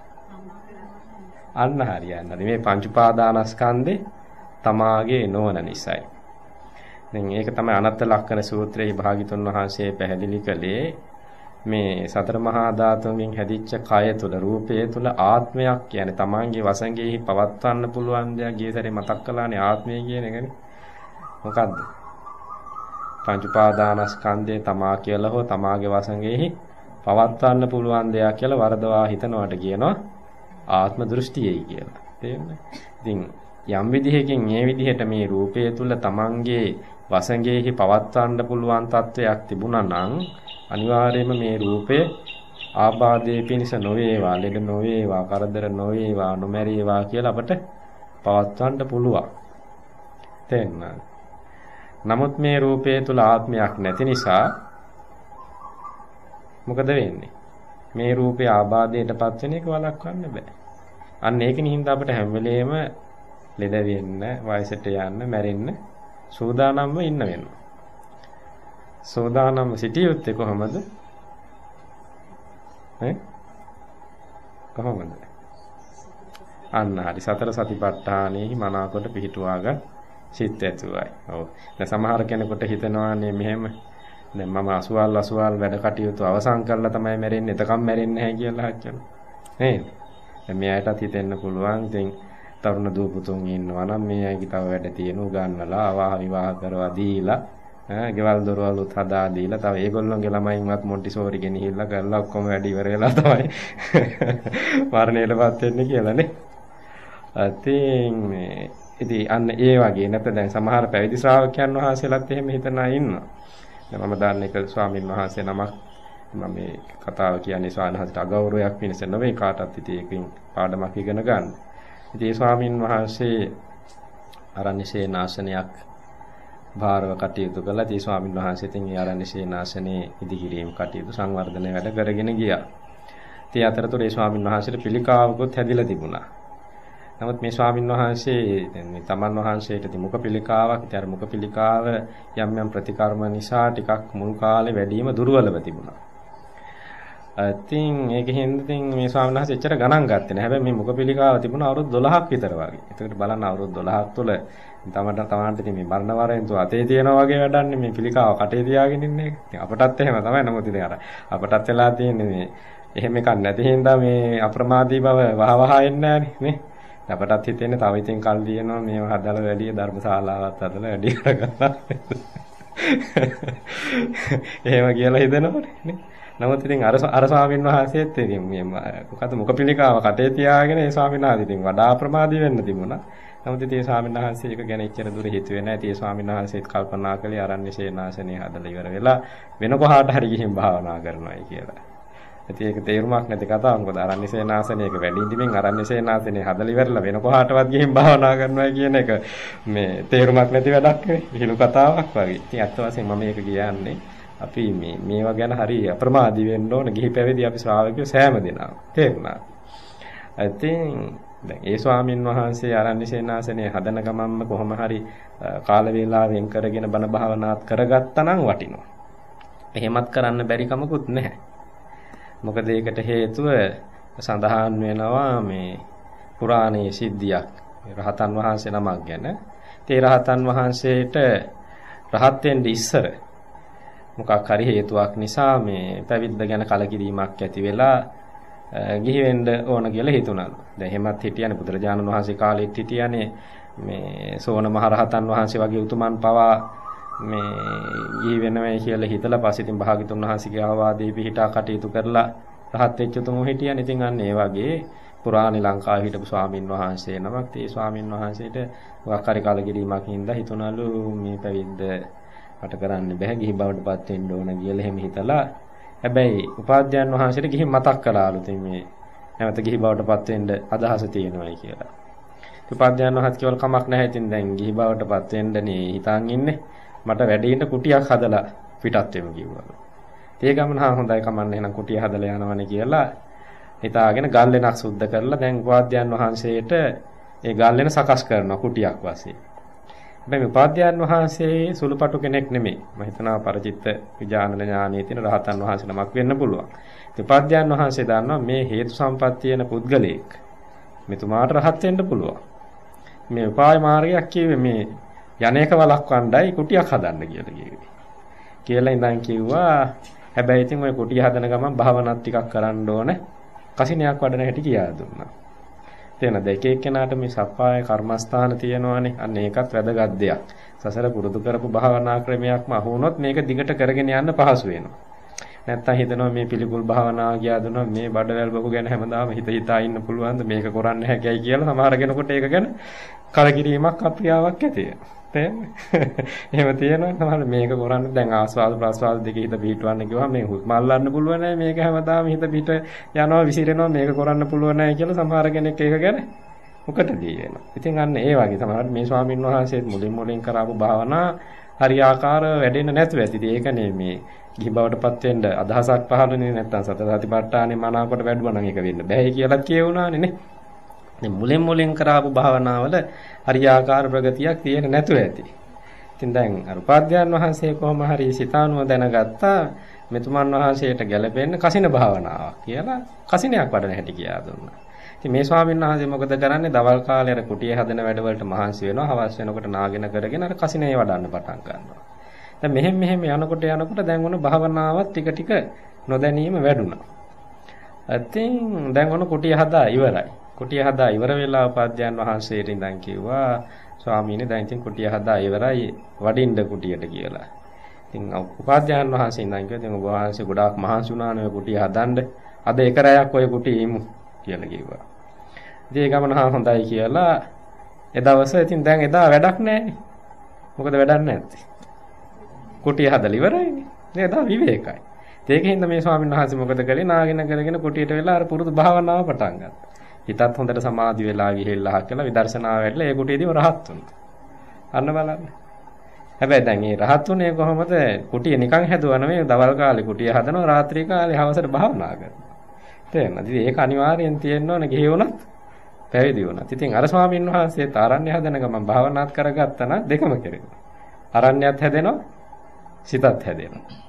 අන්න හරියන්නේ. මේ පංච උපාදානස්කන්ධේ තමාගේ නොවන නිසායි. දැන් ඒක තමයි අනත්ත ලක්ෂණ සූත්‍රයේ භාග්‍යතුන් වහන්සේ පැහැදිලි කළේ මේ සතර මහා ධාතුන්ගෙන් හැදිච්ච කය තුල රූපය තුල ආත්මයක් කියන්නේ තමන්ගේ වසඟෙහි පවත්වන්න පුළුවන් දෙයක් ගියසරේ මතක් කළානේ ආත්මය කියන එකනේ. මොකද්ද? පංච උපාදානස්කන්ධය තමා කියලා හෝ තමාගේ වසඟෙහි පවත්වන්න පුළුවන් දෙයක් කියලා වරදවා හිතනවාට කියනවා ආත්ම දෘෂ්ටියයි කියලා. තේරෙන්නේ? ඉතින් යම් විදිහකින් මේ විදිහට මේ රූපය තුල තමන්ගේ වසඟෙහි පවත්වන්න පුළුවන් තත්වයක් තිබුණා නම් අනිවාර්යයෙන්ම මේ රූපය ආබාධයේ පිණිස නොවේවා, ලෙඩ නොවේවා, කරදර නොවේවා, නොමැරේවා කියලා අපට පවත්වන්න පුළුවන්. තේරුණාද? නමුත් මේ රූපය තුල ආත්මයක් නැති නිසා මොකද වෙන්නේ? මේ රූපේ ආබාධයටපත් වෙන එක වළක්වන්න බෑ. අන්න ඒකින් හින්දා අපිට හැම වෙලේම ලෙඩ වෙන්න, වයසට යන්න, මැරෙන්න සූදානම්ව ඉන්න වෙනවා. සෝදානම් සිටිය යුත්තේ කොහොමද? ඈ කොහොමද? අන්න හරි සතර සතිපට්ඨානෙහි මනාකොට පිහිටුවාගත් සිත් ඇතුවයි. ඔව්. දැන් සමහර කෙනෙකුට හිතනවානේ මෙහෙම දැන් මම අසුවල් අසුවල් වැඩ කටයුතු අවසන් කරලා තමයි මැරෙන්නේ. එතකම් මැරෙන්නේ නැහැ කියලා හච්චන. නේද? දැන් මෙයාටත් හිතෙන්න පුළුවන් ඉතින් තරුණ දූ පුතුන් ඉන්නවා නම් මේ අයගේ තව වැඩ තියෙන උගන්වලා අවාහ විවාහ කරවා දීලා ඈ ගෙවල් දොරවලුත් හදා දීලා තව ඒගොල්ලොන්ගේ ළමයින්වත් මොන්ටිසෝරි ගෙනහිල්ලා කරලා ඔක්කොම වැඩ ඉවර වෙලා තමයි මරණයටපත් වෙන්නේ කියලානේ. ඉතින් මේ ඉතින් අන්න ඒ වගේ නැත්නම් දැන් සමහර පැවිදි ශ්‍රාවකයන් වහන්සේලාත් එහෙම හිතන අය ඉන්නවා. දැන් මම දන්න එක ස්වාමින් වහන්සේ නමක් මම මේ කතාව කියන්නේ ස්වාමීන් වහන්සේට අගෞරවයක් පිණිස නෙවෙයි කාටත් ඉතින් ඒකෙන් පාඩමක් ඉගෙන ගන්න. ඉතින් ඒ ස්වාමින් වහන්සේ ආරණ්‍ය සේනාසනයක් භාරව කටයුතු කළා. ඒ ස්වාමීන් වහන්සේ ඉතින් ඒ ආරණ්‍ය සේනාසනේ ඉදිකිරීම කටයුතු සංවර්ධනය වැඩ කරගෙන ගියා. ඉතින් අතරතුර ඒ ස්වාමීන් වහන්සේට පිළිකාවකුත් හැදිලා තිබුණා. නමුත් මේ ස්වාමීන් වහන්සේ දැන් මේ තමන් වහන්සේට ති මුඛ පිළිකාවක් ඉතින් අර මුඛ පිළිකාව යම් යම් ප්‍රතිකර්ම නිසා ටිකක් මුල් කාලේ වැඩිම දුර්වලව තිබුණා. ඉතින් ඒකෙන් ඉතින් මේ ස්වාමීන් වහන්සේ එච්චර ගණන් ගත්තේ නැහැ. හැබැයි මේ මුඛ පිළිකාව තිබුණා අවුරුදු දොළහක් විතර වගේ. ඒකට බලන්න අවුරුදු දොළහක් තුළ තමන්ට තමන්ට ඉතින් මේ මරණ වරෙන් තු අතේ තියනවා වගේ වැඩන්නේ මේ පිළිකාව කටේ තියාගෙන ඉන්නේ. ඉතින් අපටත් එහෙම තමයි. නමුත් ඉතින් අර අපටත් වෙලා තියෙන්නේ මේ එහෙම එකක් නැති හින්දා මේ අප්‍රමාදී බව වහවහ එන්නේ නැහැ නේ. අපටත් හිතෙන්නේ තව ඉතින් කල් දිනනවා මේව හදලා වැඩි ධර්මශාලාවක් හදලා වැඩි කරගන්න. එහෙම කියලා හිතනවනේ නේ. නමුත් ඉතින් අර අර ස්වාමීන් වහන්සේත් ඉතින් මේ මොකද මුඛ පිළිකාව කටේ තියාගෙන ඒ ස්වාමීන් වහන්සේ ඉතින් වඩා අප්‍රමාදී වෙන්න තිබුණා. නමුත් ඉතින් ඒ ස්වාමීන් වහන්සේ ඒක ගැන එච්චර දුර හිතුවේ නැහැ. ඉතින් ඒ ස්වාමීන් වහන්සේත් කල්පනා කළේ ආරණ්‍ය සේනාසනේ හදලා ඉවර වෙලා වෙන කොහාට හරි ගිහින් භාවනා කරනවායි කියලා. ඉතින් ඒක තේරුමක් නැති කතාවක්. මොකද ආරණ්‍ය සේනාසනයක වැඩි ඉඳිමින් ආරණ්‍ය සේනාසනේ හදලා ඉවරලා වෙන කොහාටවත් ගිහින් භාවනා කරනවා කියන එක මේ තේරුමක් නැති වැඩක් නේ. විහිළු කතාවක් වගේ. ඉතින් අත් වශයෙන් මම මේක කියන්නේ අපි මේ මේවා ගැන හරි අප්‍රමාදී වෙන්න ඕන. ගිහි පැවිදි අපි ශ්‍රාවකයෝ සෑම දෙනාම. තේරුණා? ඉතින් දැන් ඒ ස්වාමින් වහන්සේ ආරණ්‍ය සේනාසනේ හදන ගමන්ම කොහොම හරි කාල වේලාව වෙන් කරගෙන බණ භාවනාත් කරගත්තා නම් වටිනවා. එහෙමත් කරන්න බැරි කමකුත් නැහැ. මොකද ඒකට හේතුව සඳහන් වෙනවා මේ පුරාණයේ සිද්ධියක්. රහතන් වහන්සේ නමක් ගැන. ඒ රහතන් වහන්සේට රහත් වෙන්න ඉස්සර මොකක් හරි හේතුවක් නිසා මේ පැවිද්ද ගැන කලකිරීමක් ඇති වෙලා ගිහි වෙන්න ඕන කියලා හිතුණලු. දැන් එහෙමත් හිටියනේ බුදුරජාණන් වහන්සේ කාලෙත් හිටියනේ මේ සෝන මහරහතන් වහන්සේ වගේ උතුමන් පවා මේ ගිහි වෙනවයි කියලා හිතලා පස්සේ ඉතින් භාග්‍යතුන් වහන්සේගේ ආවාදේ පිහිටා කටයුතු කරලා රහත් වෙච්ච උතුමෝ හිටියනේ. ඉතින් අන්න ඒ වගේ පුරාණ ලංකාවේ හිටපු ස්වාමින් වහන්සේ නමක් ඒ ස්වාමින් වහන්සේට මොකක් හරි කලකිරීමක් හින්දා හිතුණලු මේ පැවිද්ද මට කරන්න බෑ ගිහි බවටපත් වෙන්න ඕන කියලා එහෙම හිතලා. හැබැයි උපාධ්‍යයන් වහන්සේට ගිහින් මතක් කළාලු ඉතින් මේ නැවත ගිහි බවටපත් වෙන්න අදහස තියෙනවායි කියලා. උපාධ්‍යයන් වහන්සේ කියවල කමක් නැහැ. ඉතින් දැන් ගිහි බවටපත් වෙන්නනේ හිතාන් ඉන්නේ. මට වැඩේට කුටියක් හදලා පිටත් වෙමු කිව්වලු. ඒ ගමන හා හොඳයි කමන්නේ එහෙනම් කුටිය හදලා යනවනේ කියලා හිතාගෙන ගල් වෙනක් සුද්ධ කරලා දැන් උපාධ්‍යයන් වහන්සේට ඒ ගල් වෙන සකස් කරනවා කුටියක් වශයෙන්. හැබැයි උපාධ්‍යයන් වහන්සේ සුළුපටු කෙනෙක් නෙමෙයි. මම හිතනවා පරිචිත්ත විඥාන ඥානයේ තියෙන රහතන් වහන්සේ නමක් වෙන්න පුළුවන්. උපාධ්‍යයන් වහන්සේ දන්නවා මේ හේතු සම්පත් තියෙන පුද්ගලයෙක් මෙතුමාට රහත් වෙන්න පුළුවන්. මේ උපාය මාර්ගයක් කියවේ මේ යන්නේක වළක්වන්නයි කුටියක් හදන්න කියලා කිව්වේ. කියලා ඉඳන් කිව්වා හැබැයි ඉතින් ওই කුටිය හදන ගමන් භාවනාත් ටිකක් කරන්න ඕනේ. කසිනියක් වඩන හැටි කියා දුන්නා. තේනද එක එක්කෙනාට මේ සප්පාය කර්මස්ථාන තියෙනවානේ. අන්න ඒකත් වැදගත් දෙයක්. සසර පුරුදු කරපු භාවනා ක්‍රමයක්ම අහු වුණොත් මේක දිගට කරගෙන යන්න පහසු වෙනවා. නැත්තම් හිතනවා මේ පිළිකුල් භාවනාව ගියා දුනවා මේ බඩවැල් බකු ගැන හැමදාම හිත හිතා ඉන්න පුළුවන්ද මේක කරන්න හැකියි කියලා සමහර කෙනෙකුට ඒක ගැන කලකිරීමක් අප්‍රියාවක් ඇති වෙනවා. තේරෙන්නේ? එහෙම තියෙනවා සමහර මේක කරන්නේ දැන් ආස්වාද ප්‍රාස්වාද දෙකේ හිත පිටවන්න කිව්වම මේ හුස්ම අල්ලන්න පුළුවන් නෑ මේක හැමදාම හිත පිට යනවා විසිරෙනවා මේක කරන්න පුළුවන් නෑ කියලා සමහර කෙනෙක් ඒක ගැන මොකටදී වෙනවා. ඉතින් අන්න ඒ වගේ සමහර මේ ස්වාමින් වහන්සේත් මුලින් මුලින් කරාපු භාවනා හරියාකාර වැඩෙන්න නැතුව ඇති. ඉතින් ඒකනේ මේ ගිහි බවටපත් වෙන්න අදහසක් පහළුනේ නැත්තම් සතර සතිපට්ඨානේ මනාවකට වැඩුවා නම් ඒක වෙන්න බෑ කියලා කියවුණානේ නේ. දැන් මුලින් මුලින් කරාපු භාවනාවල හරියාකාර ප්‍රගතියක් තියෙන්නේ නැතුව ඇති. ඉතින් දැන් අර උපාධ්‍යයන් වහන්සේ කොහොම හරි සිතානුව දැනගත්තා මෙතුමන් වහන්සේට ගැළපෙන්න කසින භාවනාවක් කියලා කසිනයක් වඩන හැටි කියා දුන්නා. ඉතින් මේ ස්වාමීන් වහන්සේ මොකද කරන්නේ? දවල් කාලේ අර කුටිය හදන වැඩවලට මහන්සි වෙනවා. හවස් වෙනකොට නාගෙන කරගෙන අර කසිනේ වඩන්න පටන් ගන්නවා. දැන් මෙහෙම මෙහෙම යනකොට යනකොට දැන් ඔන්න භාවනාවත් ටික ටික නොදැනීම වැඩුණා. ඉතින් දැන් ඔන්න කුටිය හදා ඉවරයි. කුටිය හදා ඉවර වෙලා උපාධ්‍යයන් වහන්සේට ඉඳන් කිව්වා ස්වාමීනි දැන් ඉතින් කුටිය හදා ඉවරයි වඩින්න කුටියට කියලා. ඉතින් උපාධ්‍යයන් වහන්සේ ඉඳන් කිව්වා ඉතින් ඔබ වහන්සේ ගොඩාක් මහන්සි වුණානේ කුටිය හදන්න. අද එක රැයක් ඔය කුටියේ ඉමු කියලා කිව්වා. ඉතින් ඒ ගමන හා හොඳයි කියලා එදවස ඉතින් දැන් එදා වැඩක් නැහැ. මොකද වැඩක් නැත්තේ. කුටිය හදලා ඉවරයිනේ. දැන් එදා විවේකයි. ඒකෙන්ද මේ ස්වාමීන් වහන්සේ මොකද කළේ? නාගෙන කරගෙන කුටියට වෙලා අර පුරුදු භාවනාව පටන් ගත්තා. හිතත් හොඳට සමාධි වෙලා ගිහිල්ලා කියලා විදර්ශනා වැඩලා ඒ කුටියේදීම රහත් වුණා. අන්න බලන්න. හැබැයි දැන් මේ රහත් වුණේ කොහොමද? කුටිය නිකන් හැදුවා නෙමෙයි දවල් කාලේ කුටිය හදනවා රාත්‍රී කාලේ හවසට භාවනා කරනවා. තේරෙනවද? ඉතින් ඒක අනිවාර්යෙන් තියෙන්න ඕන ගිහි වුණත් පැවිදි වුණත්. ඉතින් අර ස්වාමීන් වහන්සේ තාරණ්‍ය හදන ගමන් භාවනාත් කරගත්තා නම් දෙකම කෙරෙනවා. අරණ්‍යත් හැදෙනවා සිතත් හැදෙනවා.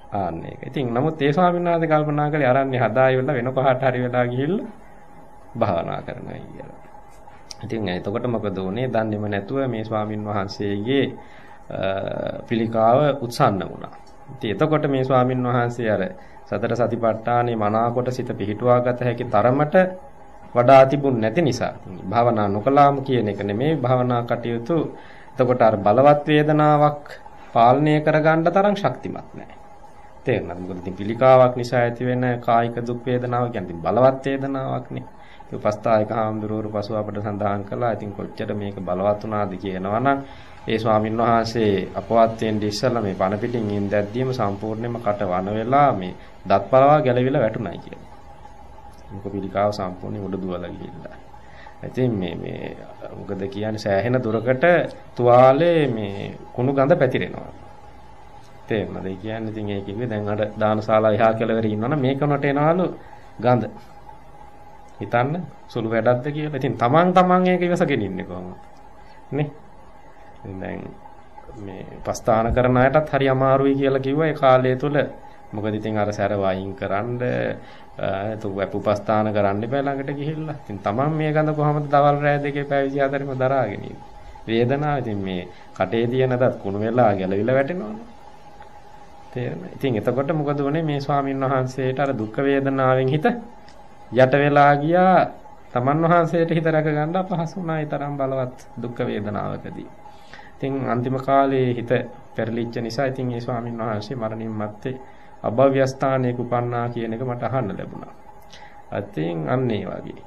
ආන්න ඒක. ඉතින් නමුත් ඒ ස්වාමීන් වහන්සේ කල්පනා කළේ අරන්නේ හදායිවලා වෙන කොහාට හරි වෙලා ගිහිල්ලා භාවනා කරනවා කියලා. ඉතින් එතකොට මොකද වුනේ? දන්නේම නැතුව මේ ස්වාමින් වහන්සේගේ පිළිකාව උත්සන්න වුණා. ඉතින් එතකොට මේ ස්වාමින් වහන්සේ අර සතර සතිපට්ඨානේ මනාකොට සිත පිහිටුවා ගත හැකි තරමට වඩා තිබුණ නැති නිසා භාවනා නොකලාම කියන එක නෙමෙයි භාවනා කටයුතු. එතකොට අර බලවත් වේදනාවක් පාලනය කරගන්න තරම් ශක්තිමත් නැහැ. තේරෙනවද? මොකද ඉතින් පිළිකාවක් නිසා ඇති වෙන කායික දුක් වේදනාව කියන්නේ බලවත් වේදනාවක් නේ. ඒ උපස්ථායක හාමුදුරුවෝ පසු අපට සඳහන් කළා. ඉතින් කොච්චර මේක බලවත් වුණාද කියනවා නම් ඒ ස්වාමීන් වහන්සේ අපවත් වෙන්නේ ඉස්සෙල්ලා මේ පණ පිටින් ඉඳද්දීම සම්පූර්ණයෙන්ම කට වන වෙලා මේ දත් පළවා ගැලවිලා වැටුණයි කියලා. මොකද පිළිකාව සම්පූර්ණයෙන් උඩ දුවලා ගිහිල්ලා. ඉතින් මේ මේ මොකද කියන්නේ සෑහෙන දුරකට තුවාලේ මේ කුණු ගඳ පැතිරෙනවා. තේරෙනවද? ඒ කියන්නේ ඉතින් ඒ කිව්වේ දැන් අර දානශාලා එහා කෙළවරේ ඉන්නවනම් මේකනට එනවලු ගඳ. හිතන්න සුළු වැඩක්ද කියලා. ඉතින් තමන් තමන් ඒක ඉවසගෙන ඉන්නේ කොහොමද? නේ? දැන් මේ පස්තාන කරන අයටත් හරි අමාරුයි කියලා කිව්වා ඒ කාලය තුල. මොකද ඉතින් අර සැර වයින් කරන්න එතකොට උපස්ථාන කරන්න එපා ළඟට ගිහිල්ලා. ඉතින් තමන් මේ ගඳ කොහොමද දවල් රෑ දෙකේ පැය විසිහතරෙම දරාගෙන ඉන්නේ. වේදනාව ඉතින් මේ කටේ තියෙන දත් කුණු වෙලා ගැලවිලා වැටෙනවනේ. තේරෙනවද? ඉතින් එතකොට මොකද වුනේ මේ ස්වාමීන් වහන්සේට අර දුක් වේදනාවෙන් හිත යට වෙලා ගියා. තමන් වහන්සේට හිත රැක ගන්න අපහසු වුණා ඒ තරම් බලවත් දුක් වේදනාවකදී. ඉතින් අන්තිම කාලේ හිත පෙරලිච්ච නිසා ඉතින් මේ ස්වාමීන් වහන්සේ මරණින් මත්තේ අභව්‍ය ස්ථානයක උපන්නා කියන එක මට අහන්න ලැබුණා. ඉතින් අන්න ඒ වගේ.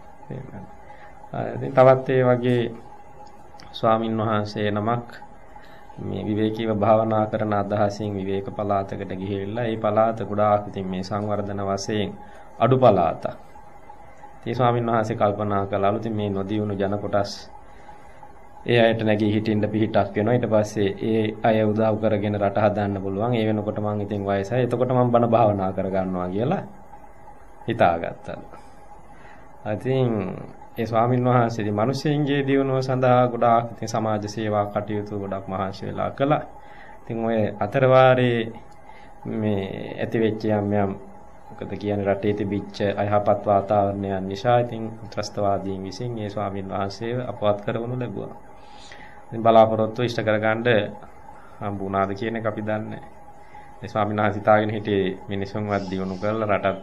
ඉතින් තවත් ඒ වගේ ස්වාමීන් වහන්සේ නමක් මේ විවේකීව භාවනා කරන අදහසින් විවේක පළාතකට ගිහිල්ලා ඒ පළාත ගොඩාක් ඉතින් මේ සංවර්ධන වශයෙන් අඩු පළාතක්. ඉතින් ස්වාමීන් වහන්සේ කල්පනා කළාලු ඉතින් මේ නොදියුණු ජන කොටස් ඒ අයට නැගී හිටින්න පිහිටක් වෙනවා. ඊට පස්සේ ඒ අය උදව් කරගෙන රට හදන්න පුළුවන්. ඒ වෙනකොට මං ඉතින් වයසයි. එතකොට මං බණ භාවනා කර ගන්නවා කියලා හිතාගත්තා. ඉතින් ඒ ස්වාමීන් වහන්සේ ඉතින් මිනිස්සුන්ගේ දියුණුව සඳහා ගොඩාක් ඉතින් සමාජ සේවා කටයුතු ගොඩක් මහන්සි වෙලා කළා. ඉතින් ඔය අතරවාරේ මේ ඇති වෙච්ච යම් යම් මොකද කියන්නේ රටේ තිබිච්ච අයහපත් වාතාවරණයන් නිසා ඉතින් ත්‍රස්තවාදීන් විසින් මේ ස්වාමීන් වහන්සේව අපවත් කරවනු ලැබුවා. ඉතින් බලාපොරොත්තු ඉෂ්ට කරගන්න හම්බුණාද කියන එක අපි දන්නේ නැහැ. මේ ස්වාමීන් වහන්සේ හිතාගෙන හිටියේ මිනිසුන්වත් දියුණු කරලා රටත්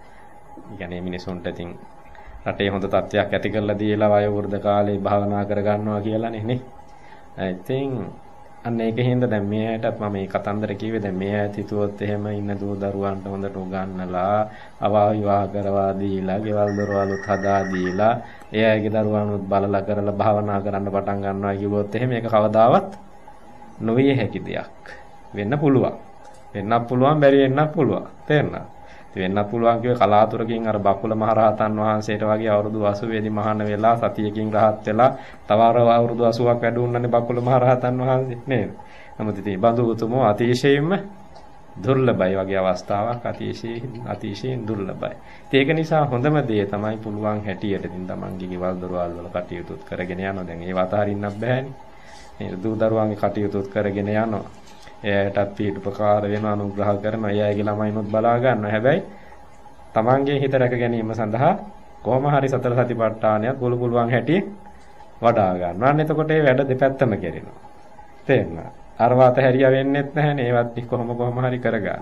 يعني මිනිසුන්ට ඉතින් රටේ හොඳ තත්ත්වයක් ඇති කරලා දීලා වයෝ වෘද්ධ කාලේ භාවනා කර ගන්නවා කියලානේ නේ. ඉතින් අන්න ඒකෙන්ද දැන් මේ ඇයටත් මම මේ කතන්දර කිව්වේ දැන් මේ ඇයත් හිතුවොත් එහෙම ඉන්න දූ දරුවන්ට හොඳට උගන්වලා අවා විවාහ කරවා දීලා ගෙවල් දොරවලුත් හදා දීලා ඒ අයගේ දරුවනුත් බලලා කරලා භාවනා කරන්න පටන් ගන්නවා කිව්වොත් එහෙම ඒක කවදාවත් නොවිය හැකි දෙයක් වෙන්න පුළුවන්. වෙන්නත් පුළුවන් බැරි වෙන්නත් පුළුවන්. තේරෙනවද? වෙන්නත් පුළුවන් කිව්වේ කලාතුරකින් අර බකුල මහරහතන් වහන්සේට වගේ අවුරුදු අසූ දී මහාන වෙලා සතියකින් රහත් වෙලා තව අවුරුදු අසූවක් වැඩ වුණානේ බකුල මහරහතන් වහන්සේ නේද? නමුත් ඉතින් බඳු උතුමෝ අතිශයින්ම දුර්ලභයි වගේ අවස්ථාවක් අතිශයින් අතිශයින් දුර්ලභයි. ඒක නිසා හොඳම දේ තමයි පුළුවන් හැටියට ඉතින් තමන්ගේ ගෙවල් දොරවල් වල කටයුතුත් කරගෙන යනවා. දැන් ඒව අතහරින්නත් බෑනේ. මේ දූ දරුවන්ගේ කටයුතුත් කරගෙන යනවා. එයාටත් පිටුපකාර වෙනවා අනුග්‍රහ කරනවා. එයාගේ ළමයිනුත් බලා ගන්නවා. හැබැයි තමන්ගේ හිත රැක ගැනීම සඳහා කොහොම හරි සතර සතිපට්ඨානයක් ගොළු පුළුවන් හැටි වඩා ගන්නවා. අන්න එතකොට මේ වැඩ දෙපැත්තම කෙරෙනවා. තේරෙනවද? අරවාත හැරියා වෙන්නෙත් නැහැනේ. ඒවත් කොහොම කොහොම හරි කරගන්න.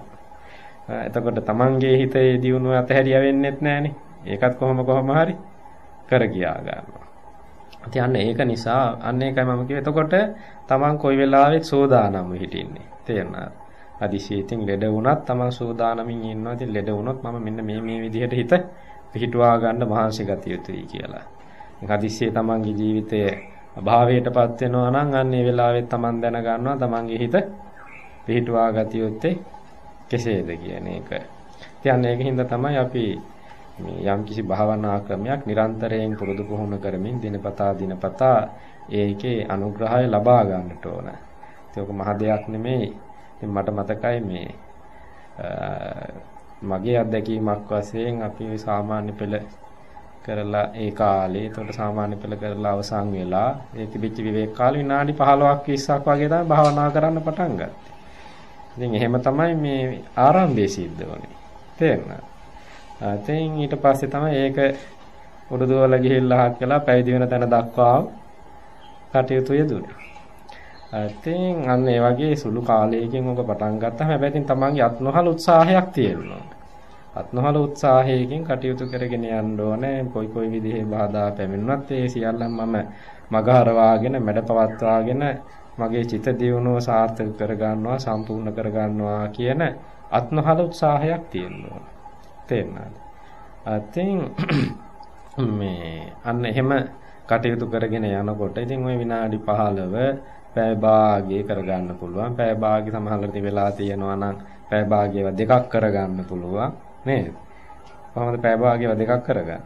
එතකොට තමන්ගේ හිතේ දියුණුව අතහැරියා වෙන්නෙත් නැහැනේ. ඒකත් කොහොම කොහොම හරි කර ගියා ගන්නවා. ඉතින් අන්න ඒක නිසා අන්න ඒකයි මම කිව්වේ. එතකොට තමන් කොයි වෙලාවෙත් සෝදානම්ව හිටින්නේ. තේරෙනවද? අදිසියෙන් ලෙඩ වුණත් තමන් සෝදානමින් ඉන්නවා. ඉතින් ලෙඩ වුණොත් මම මෙන්න මේ මේ විදිහට හිත පිහිටුවා ගන්න මහන්සි ගතිය යුතුයි කියලා. ඉතින් අදිසියෙන් තමන්ගේ ජීවිතයේ අභාවයටපත් වෙනවා නම් අන්න ඒ වෙලාවෙත් තමන් දැන ගන්නවා තමන්ගේ හිත පිහිටුවා ගතිය යුත්තේ කෙසේද කියන එක. ඉතින් අන්න ඒකින්ද තමයි අපි මේ යම් කිසි භාවනා ක්‍රමයක් නිරන්තරයෙන් පුරුදු පුහුණු කරමින් දිනපතා දිනපතා ඒකේ අනුග්‍රහය ලබා ගන්නට ඕන. ඒක මහ දෙයක් නෙමෙයි. ඉතින් මට මතකයි මේ මගේ අත්දැකීමක් වශයෙන් අපි සාමාන්‍ය පෙළ කරලා ඒ කාලේ ඒකට සාමාන්‍ය පෙළ කරලා අවසන් වෙලා ඒ තිබිච්ච විවේක කාලේ විනාඩි පහළොවක් විස්සක් වගේ තමයි භාවනා කරන්න පටන් ගත්තේ. ඉතින් එහෙම තමයි මේ ආරම්භයේ සිද්ධ වුනේ. තේරුණාද? ඉතින් ඊට පස්සේ තමයි ඒක උරුදුවල ගිහිල්ලා හක් කළා පැවිදි වෙන තැන දක්වා කටයුතු යෙදුනේ. ඉතින් අන්න ඒ වගේ සුළු කාලයකින් ඔක පටන් ගත්තාම හැබැයි ඉතින් තමන්ගේ අත්නොහල උත්සාහයක් තියෙනවා. අත්නොහල උත්සාහයකින් කටයුතු කරගෙන යන්න ඕනේ. කොයි කොයි විදිහේ බාධා පැමිණුණත් ඒ සියල්ලම මම මගහරවාගෙන මැඩපවත්වාගෙන මගේ චිත්ත දියුණුව සාර්ථක කරගන්නවා සම්පූර්ණ කරගන්නවා කියන අත්නොහල උත්සාහයක් තියෙනවා. තේරුණාද? අතින් මේ අන්න එහෙම කටයුතු කරගෙන යනකොට ඉතින් ওই විනාඩි පහළොව පැය භාගය කරගන්න පුළුවන්. පැය භාගය සමහරවිට වෙලා තියෙනවා නම් පැය භාගයව දෙකක් කරගන්න පුළුවන් නේද? කොහොමද පැය භාගයව දෙකක් කරගන්නේ?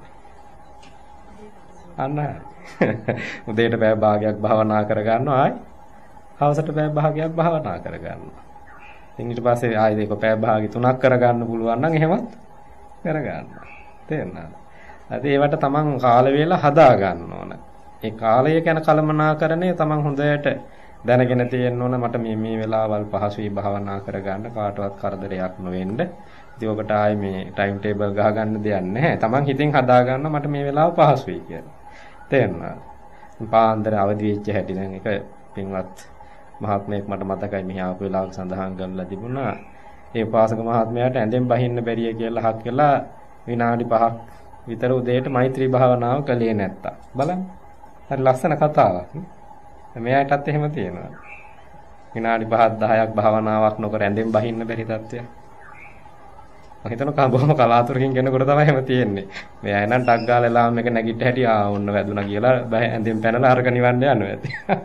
අන්න උදේට පැය භාගයක් භාවනා කරගන්නවා ආයි හවසට පැය භාගයක් භාවනා කරගන්නවා. ඉතින් ඊට පස්සේ ආයි දෙක පැය භාගය තුනක් කරගන්න පුළුවන් නම් එහෙමත් කරගන්නවා. තේරුණාද? අද ඒවට තමන් කාල වේලා හදා ගන්න ඕන. ඒ කාලය ගැන කලමනාකරණය තමන් හොඳට දැනගෙන තියෙන්න ඕන. මට මේ මේ වෙලාවල් පහසුයි භාවනා කරගන්න කාටවත් කරදරයක් නොවෙන්න. ඉතින් ඔකට ආයේ මේ ටයිම් ටේබල් ගහ ගන්න දෙයක් නැහැ. තමන් හිතින් හදා ගන්න මට මේ වෙලාව පහසුයි කියලා. තේරුණාද? පාන්දර අවදි වෙච්ච හැටි දැන් එක පින්වත් මහත්මයෙක් මට මතකයි මෙහි ආපු වෙලාවක සඳහන් කරලා තිබුණා. ඒ උපාසක මහත්මයාට ඇඳෙන් බහින්න බැරිය කියලා හක් කළා විනාඩි පහක් විතර උදේට මෛත්‍රී භාවනාව කළේ නැත්තා. බලන්න. හරි ලස්සන කතාවක් නේ. මෙයාටත් එහෙම තියෙනවා. විනාඩි පහක් දහයක් භාවනාවක් නොකර ඇඳෙන් බහින්න බැරි තත්ත්වයක්. මම හිතනවා බොහොම කලාතුරකින් කෙනෙකුට තමයි එහෙම තියෙන්නේ. මෙයා එනන් ටක් ගාලා ලාම් එක නැගිට හැටි ආ ඔන්න වැදුනා කියලා ඇඳෙන් පැනලා අරක නිවන්න යනවා ඇති.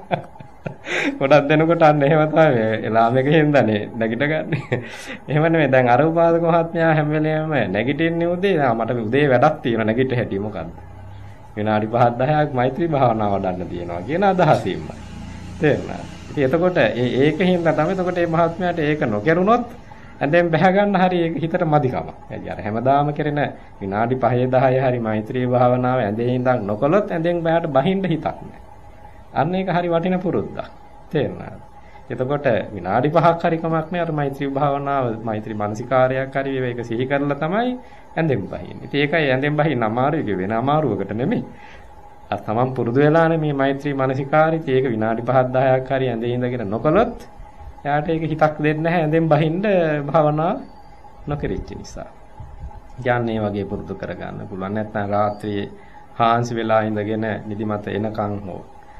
ගොඩක් දෙනකොට අන්න එහෙම තමයි එලාම එක හින්දානේ නැගිට ගන්න. එහෙම නෙමෙයි දැන් අර උපාසක මහත්මයා හැම වෙලේම නැගිටින්නේ උදේ. මට උදේ වැඩක් තියෙනවා නැගිට හැටි මොකද්ද? විනාඩි පහක් දහයක් මෛත්‍රී භාවනාව වඩන්න තියෙනවා කියන අදහසින්මයි. තේරුණාද? ඉතින් එතකොට ඒ ඒක හින්දා තමයි එතකොට මේ මහත්මයාට ඒක නොකරුණොත් ඇඳෙන් බැහැ ගන්න හරි ඒක හිතට මදිකම. එයි අර හැමදාම කරන විනාඩි පහේ දහයේ හරි මෛත්‍රී භාවනාව ඇඳේ ඉඳන් නොකළොත් ඇඳෙන් බැහැට බහින්න හිතක් නැහැ. අන්න ඒක හරි වටින පුරුද්දක්. තේරුණාද? එතකොට විනාඩි පහක් හරි කමක් නෑ අර මෛත්‍රී භාවනාව මෛත්‍රී මානසිකාරයක් හරි ඒක සිහි කරලා තමයි ඇඳෙන් බහින්නේ. ඉතින් ඒකයි ඇඳෙන් බහින්න අමාරුයි වෙන අමාරුවකට නෙමෙයි. අර තමන් පුරුදු වෙලානේ මේ මෛත්‍රී මානසිකාරිත ඒක විනාඩි පහක් දහයක් හරි ඇඳේ ඉඳගෙන නොකළොත් එයාට ඒක හිතක් දෙන්නේ නැහැ ඇඳෙන් බහින්න භාවනාව නොකරිච්ච නිසා. යන්නේ වගේ පුරුදු කරගන්න පුළුවන්. නැත්නම් රාත්‍රියේ හාන්සි වෙලා ඉඳගෙන නිදිමත එනකන් හෝ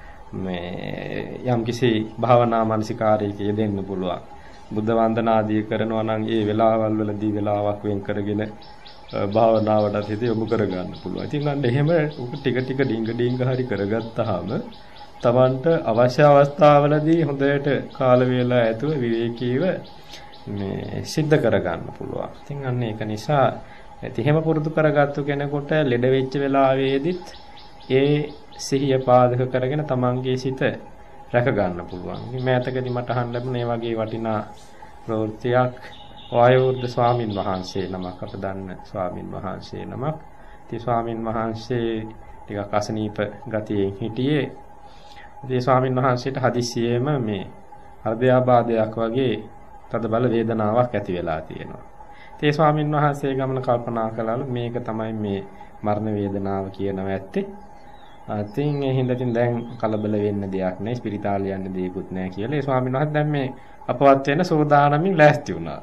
මේ යම්කිසි භාවනා මානසිකාරයක යෙදෙන්න පුළුවන්. බුද්ධ වන්දනාදී කරනවා නම් ඒ වෙලාවල් වලදී වෙලාවක් වෙන් කරගෙන භාවනාවට හිත යොමු කරගන්න පුළුවන්. ඉතින් අන්න එහෙම උක ටික ටික ඩිංග ඩිංග හරි කරගත්තාම තමන්ට අවශ්‍ය අවස්ථාවලදී හොඳට කාල වේලා ඇතුව විවේකීව මේ සිද්ධ කරගන්න පුළුවන්. ඉතින් අන්න ඒක නිසා ඉතින් එහෙම පුරුදු කරගත්තු කෙනෙකුට ලෙඩ වෙච්ච වෙලාවේදීත් ඒ සිහිය පාදක කරගෙන තමන්ගේ සිත රැක ගන්න පුළුවන්. ඉතින් මෑතකදී මට අහන්න ලැබුණේ මේ වගේ වටිනා ප්‍රවෘත්තියක් වායෝර්ධ ස්වාමින් වහන්සේ නමක් අප දන්න ස්වාමින් වහන්සේ නමක්. ඉතින් ස්වාමින් වහන්සේ ටිකක් අසනීප ගතියෙන් හිටියේ. ඉතින් ස්වාමින් වහන්සේට හදිස්සියෙම මේ හෘදයාබාධයක් වගේ තද බල වේදනාවක් ඇති වෙලා තියෙනවා. ඉතින් ස්වාමින් වහන්සේ ගමන කල්පනා කළාලු මේක තමයි මේ මරණ වේදනාව කියනවා ඇත්තේ. අතින් ඒ හින්දා දැන් කලබල වෙන්න දෙයක් නැහැ. ස්පිරිතාලේ යන්න දෙයක්වත් නැහැ කියලා. ඒ ස්වාමීන් වහන්සේ දැන් මේ අපවත් වෙන සෝදානමින් ලෑස්ති වුණා.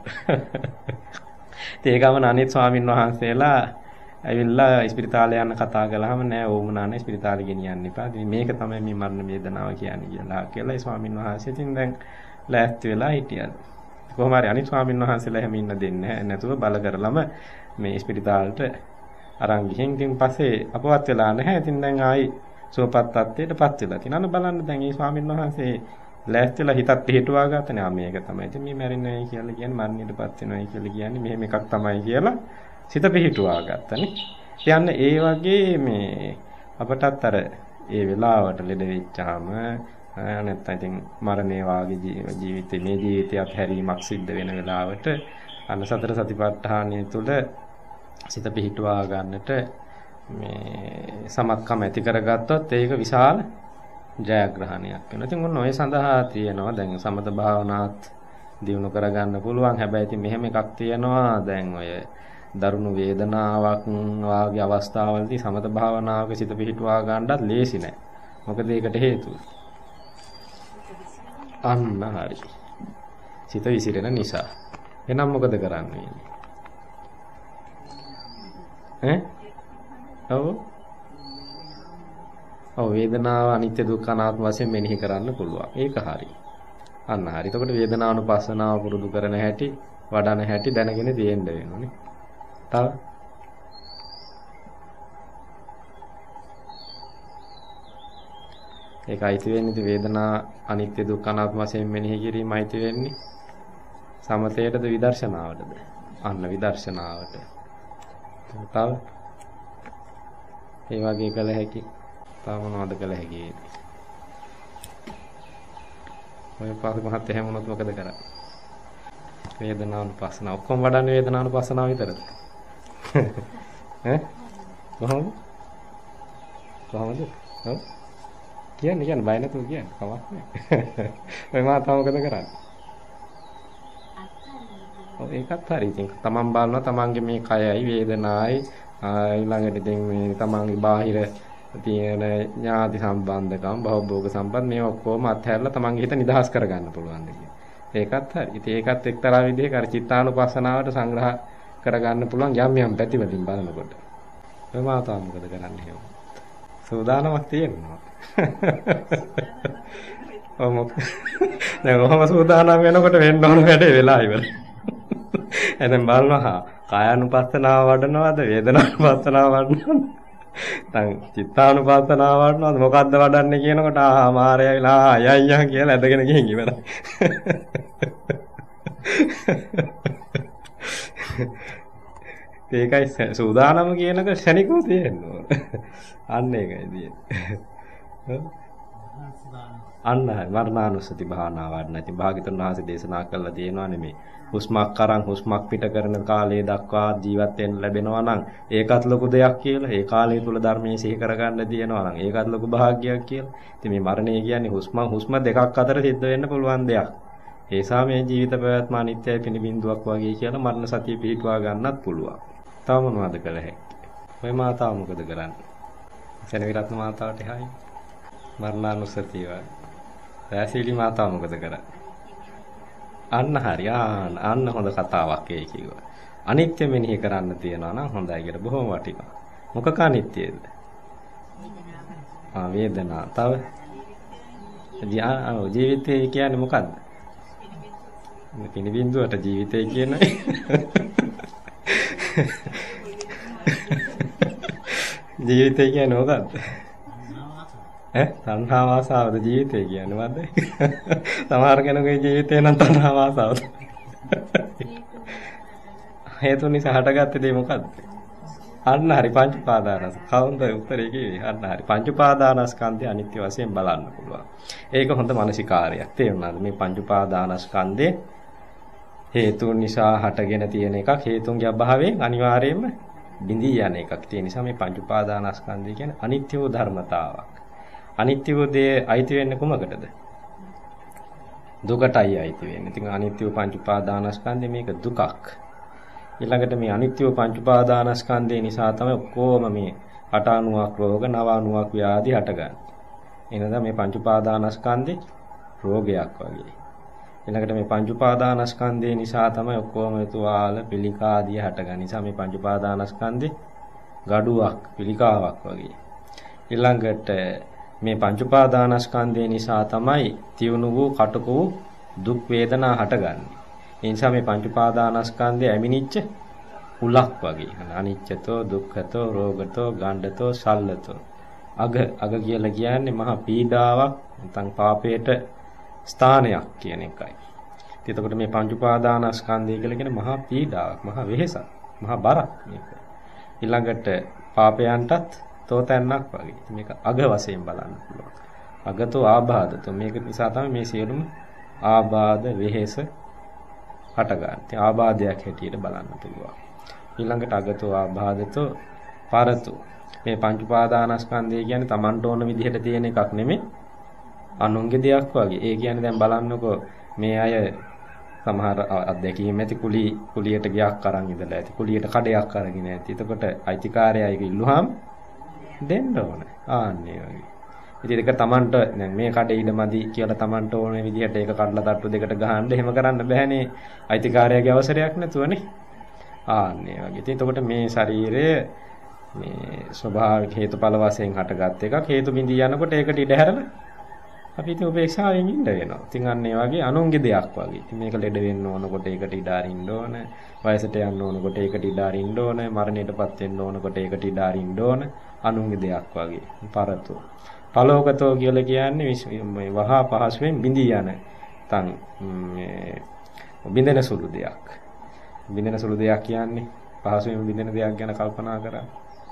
ඒ ගමන අනිත් ස්වාමීන් වහන්සේලා ඇවිල්ලා ස්පිරිතාලේ යන්න කතා කළාම නෑ ඕමුණා නෑ ස්පිරිතාලේ ගෙනියන්න එපා. ඉතින් මේක තමයි මේ මරණ වේදනාව කියන්නේ කියලා කියලා ඒ ස්වාමීන් වහන්සේ ඉතින් දැන් ලෑස්ති වෙලා හිටියා. කොහොම හරි අනිත් ස්වාමීන් වහන්සේලා එහෙම ඉන්න දෙන්නේ නැහැ. නැතුව බල කරලම මේ ස්පිරිතාලට අරන් ගිහින් ඉතින් පස්සේ අපවත් වෙලා නැහැ. ඉතින් දැන් ආයි සුවපත් තත්ත්වයටපත් වෙලා. ඉතින් අන්න බලන්න දැන් මේ ස්වාමීන් වහන්සේ ලෑස්තිලා හිතත් පිටුවා ගන්නනේ. ආ මේක තමයි. ඉතින් මේ මැරෙන්නේ කියලා කියන්නේ මරණයටපත් වෙනවා කියලා කියන්නේ මෙහෙම එකක් තමයි කියලා සිත පිටුවා ගන්නනේ. ඉතින් ඒ වගේ මේ අපටත් අර ඒ වෙලාවට ලෙඩ වෙච්චාම නැත්නම් ඉතින් මරණේ වාගේ ජීවිතේ මේ ජීවිතයත් හැරීමක් සිද්ධ වෙන වෙලාවට අන්න සතර සතිපට්ඨානය තුළ සිත පිහිටුවා ගන්නට මේ සමත්කම ඇති කරගත්තොත් ඒක විශාල ජයග්‍රහණයක් වෙනවා. ඉතින් ඔන්න ඔය සඳහා තියෙනවා දැන් සමත භාවනාත් දිනු කරගන්න පුළුවන්. හැබැයි ඉතින් මෙහෙම එකක් තියෙනවා. දැන් ඔය දරුණු වේදනාවක් වාගේ අවස්ථාවලදී සමත භාවනාවක සිත පිහිටුවා ගන්නත් ලේසි නෑ. මොකද ඒකට හේතුව අන්න හරි. සිත විසිරෙන නිසා. එහෙනම් මොකද කරන්නේ? ඈ? ඔව්. ඔව් වේදනාව අනිත්‍ය දුක්ඛ අනාත්ම වශයෙන් මෙනෙහි කරන්න පුළුවන්. ඒක හරි. අන්න හරි. එතකොට වේදනානුපස්සනාව පුරුදු කරන හැටි, වඩන හැටි දැනගෙන තියෙන්න වෙනෝනේ. තව ඒක අයිති වෙන්නේ වේදනා අනිත්‍ය දුක්ඛ අනාත්ම වශයෙන් මෙනෙහි කිරීම අයිති වෙන්නේ සමතේටද විදර්ශනාවටද? අන්න විදර්ශනාවට. තව ඒ වගේ කළ හැකි තව මොනවද කළ හැකි? ඔය පාස් මහත් එහෙම වුණොත් මොකද කරන්නේ? වේදනානුපස්සනාව ඔක්කොම වඩන්නේ වේදනානුපස්සනාව විතරද? ඈ කොහොමද? කොහොමද? ඔව් කියන්නේ කියන්නේ බය නැතුව කියන්නේ කමක් නැහැ. ඔය මාතාව මොකද කරන්නේ? ඔව් ඒකත් හරි. ඉතින් තමන් බලනවා තමන්ගේ මේ කයයි වේදනාවයි ඊළඟට ඉතින් මේ තමන්ගේ බාහිර තියෙන ඥාති සම්බන්ධකම් භවභෝග සම්පත් මේ ඔක්කොම අත්හැරලා තමන්ගේ හිත නිදහස් කරගන්න පුළුවන් දෙයක්. ඒකත් හරි. ඉතින් ඒකත් එක්තරා විදිහක අර චිත්තානුපස්සනාවට සංග්‍රහ කරගන්න පුළුවන් යම් යම් පැතිවලින් බලනකොට. ඔය මාතාව මොකද කරන්නේ එහෙම? සූදානමක් තියෙනවා. ඔව් මොකද? දැන් ඔහම සූදානම් වෙනකොට වෙන්න ඕන වැඩේ වෙලා ඉවරයි. එතෙන් බලනවා කායानुපස්සනාව වඩනවද වේදනානුපස්සනාව වඩනවද? දැන් චිත්තානුපස්සනාව වඩනවද මොකද්ද වඩන්නේ කියනකොට ආහා මාරය වෙලා අයයන් කියලා ඇදගෙන ගිහින් ඉවරයි. ඒකයි සූදානම කියනක ශනිකව තියෙනවා. අන්න ඒකයි තියෙන්නේ. අන්න මරණානුස්සති භාවනාව වඩන. ඉතින් භාග්‍යතුන් වහන්සේ දේශනා කළා තියෙනවා නෙමෙයි. හුස්මක් අරන් හුස්මක් පිට කරන කාලය දක්වා ජීවත් වෙන්න ලැබෙනවා නම් ඒකත් ලොකු දෙයක් කියලා. ඒ කාලය තුල ධර්මයේ සිහි කරගන්න දිනනවා නම් ඒකත් ලොකු භාග්‍යයක් කියලා. ඉතින් මේ මරණය කියන්නේ හුස්ම හුස්ම දෙකක් අතර සිද්ධ වෙන්න පුළුවන් දෙයක්. ඒ නිසා මේ ජීවිත පැවැත්ම අනිත්‍යයි පිනිබින්දුවක් වගේ කියලා මරණ සතිය පිහිටුවා ගන්නත් පුළුවන්. තව මොනවද කළ හැකි? ඔය මාතාව මොකද කරන්නේ? සෙනවිරත්න මාතාවට එහායි. මරණානුස්සතිය වල. රැසීලි මාතාව මොකද කරන්නේ? අන්න හරි. අන්න හොඳ කතාවක් ඒ කිව්වා. අනිත්‍ය මෙනෙහි කරන්න තියනවා නම් හොඳයි කියලා බොහොම වටිනවා. මොකක අනිත්‍යද? ආ වේදනා. තව ජීවිතය කියන්නේ මොකද්ද? පිනිබින්දුවට ජීවිතය කියන්නේ ජීවිතය කියන්නේ මොකද්ද? ඈ තණ්හා වාසාවද ජීවිතය කියන්නේ මොකද්ද? සමහර කෙනෙකුගේ ජීවිතේ නම් තණ්හා වාසාවද? හේතු නිසා හටගත්තේ දේ මොකද්ද? අන්න හරි පංච උපාදානස්. කවුන්ද උත්තරේ කිව්වේ? අන්න හරි පංච උපාදානස්කන්ධය අනිත්‍ය වශයෙන් බලන්න පුළුවන්. ඒක හොඳ මානසිකාරයක්. තේරුණාද? මේ පංච උපාදානස්කන්ධේ හේතුන් නිසා හටගෙන තියෙන එකක්. හේතුන්ගේ අභාවයෙන් අනිවාර්යයෙන්ම බිඳී යන එකක්. ඒ නිසා මේ පංච උපාදානස්කන්ධය කියන්නේ අනිත්‍ය වූ ධර්මතාවක්. අනිත්‍ය වූ දේ අයිති වෙන්නේ කොමකටද? දුකටයි අයිති වෙන්නේ. ඉතින් අනිත්‍ය වූ පංච උපාදානස්කන්ධය මේක දුකක්. ඊළඟට මේ අනිත්‍ය වූ පංච උපාදානස්කන්ධය නිසා තමයි ඔක්කොම මේ අට අණුවක් රෝග නව අණුවක් ව්‍යාධි හටගන්නේ. එහෙනම් මේ පංච උපාදානස්කන්ධේ රෝගයක් වගේ. ඊළඟට මේ පංච උපාදානස්කන්ධය නිසා තමයි ඔක්කොම තුවාල පිළිකා ආදී හටගන්නේ. නිසා මේ පංච උපාදානස්කන්ධේ gaduwak පිළිකාවක් වගේ. ඊළඟට මේ පංච උපාදානස්කන්ධය නිසා තමයි තියුණු වූ කටක වූ දුක් වේදනා හටගන්නේ. ඒ නිසා මේ පංච උපාදානස්කන්ධය ඇමිනිච්ච උලක් වගේ. අනිච්චතෝ දුක්ඛතෝ රෝගතෝ ගණ්ඩතෝ සල්ලතෝ. අග අග කියලා කියන්නේ මහා පීඩාවක් නැත්නම් පාපයට ස්ථානයක් කියන එකයි. එතකොට මේ පංච උපාදානස්කන්ධය කියලා කියන්නේ මහා පීඩාවක්, මහා වෙහෙසක්, මහා බරක් මේක. ඊළඟට පාපයන්ටත් තෝතැන්නක් වගේ. මේක අග වශයෙන් බලන්න පුළුවන්. අගතෝ ආබාධතෝ. මේක නිසා තමයි මේ සියලුම ආබාධ වෙහෙස හටගන්නේ. ඉතින් ආබාධයක් හැටියට බලන්න පුළුවන්. ඊළඟට අගතෝ ආබාධතෝ පරතෝ. මේ පංච උපාදානස්කන්ධය කියන්නේ Tamanට ඕන විදිහට තියෙන එකක් නෙමෙයි. අනුන්ගේ දෙයක් වගේ. ඒ කියන්නේ දැන් බලන්නකෝ මේ අය සමහර අධ්‍යක්ීම් ඇති කුලී කුලියට ගියක් අරන් ඉඳලා ඇති කුලියට කඩයක් අරගෙන ඇති. එතකොට අයිතිකාරයා ඒක ඉල්ලුවාම දෙන්න ඕනේ. ආන්නේ වගේ. ඉතින් ඒක Tamanට දැන් මේ කඩේ ඉඩමදි කියලා Tamanට ඕන විදිහට ඒක කඩලා තට්ටු දෙකට ගහන්න එහෙම කරන්න බෑනේ. අයිතිකාරයාගේ අවසරයක් නැතුවනේ. ආන්නේ වගේ. ඉතින් එතකොට මේ ශරීරය මේ ස්වභාවික හේතුඵල වශයෙන් හටගත් එකක්. හේතු බිඳී යනකොට ඒකට ඉඩ හැරලා අපි ඉතින් උපේක්ෂාවෙන් ඉන්න වෙනවා. ඉතින් අන්න ඒ වගේ අනුන්ගේ දෙයක් වගේ. ඉතින් මේක ලෙඩ වෙන්න ඕනකොට ඒකට ඉඩ අරින්න ඕන. වයසට යන්න ඕනකොට ඒකට ඉඩ අරින්න ඕන. මරණයටපත් වෙන්න ඕනකොට ඒකට ඉඩ අරින්න ඕන. අනුන්ගේ දෙයක් වගේ. පරතෝ. පලෝකතෝ කියලා කියන්නේ මේ වහා පහසුවෙන් බිඳී යන තන් මේ බිඳෙන සුළු දෙයක්. බිඳෙන සුළු දෙයක් කියන්නේ පහසුවෙන් බිඳෙන දෙයක් ගැන කල්පනා කරා.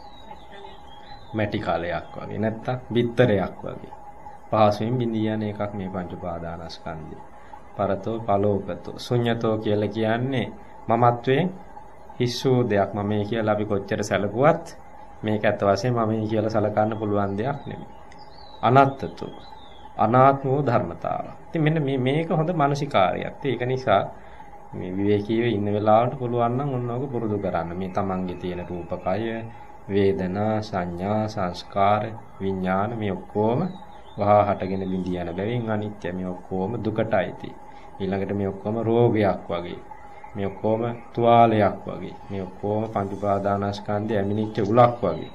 මැටි කාලයක් වගේ නැත්තම් බිත්තරයක් වගේ. පහසුවෙන් බිඳී යන එකක් මේ පංච උපාදානස්කන්ධය. පරතෝ පලෝකතෝ ශුඤ්ඤතෝ කියලා කියන්නේ මමත්වයෙන් හිස්සු දෙයක්. මමයි කියලා අපි කොච්චර සැලකුවත් මේක ඇත්ත වශයෙන්ම මමයි කියලා සලකන්න පුළුවන් දෙයක් නෙමෙයි. අනත්තතෝ අනාත්ම වූ ධර්මතාව. ඉතින් මෙන්න මේ මේක හොඳ මානසිකාරයක්. ඒක නිසා මේ විවේකීව ඉන්න වෙලාවට පුළුවන් නම් ඔන්නෝක පුරුදු කරන්න. මේ තමන්ගේ තියෙන රූපකය, වේදනා, සංඥා, සංස්කාර, විඥාන මේ ඔක්කොම වහා හටගෙන බිඳී යන බැවින් අනිත්‍ය. මේ ඔක්කොම දුකටයිති. ඊළඟට මේ ඔක්කොම රෝගයක් වගේ. මේ ඔක්කොම තුවාලයක් වගේ. මේ ඔක්කොම පංච උපාදානස්කන්ධය ඇමිනිච්ච උලක් වගේ.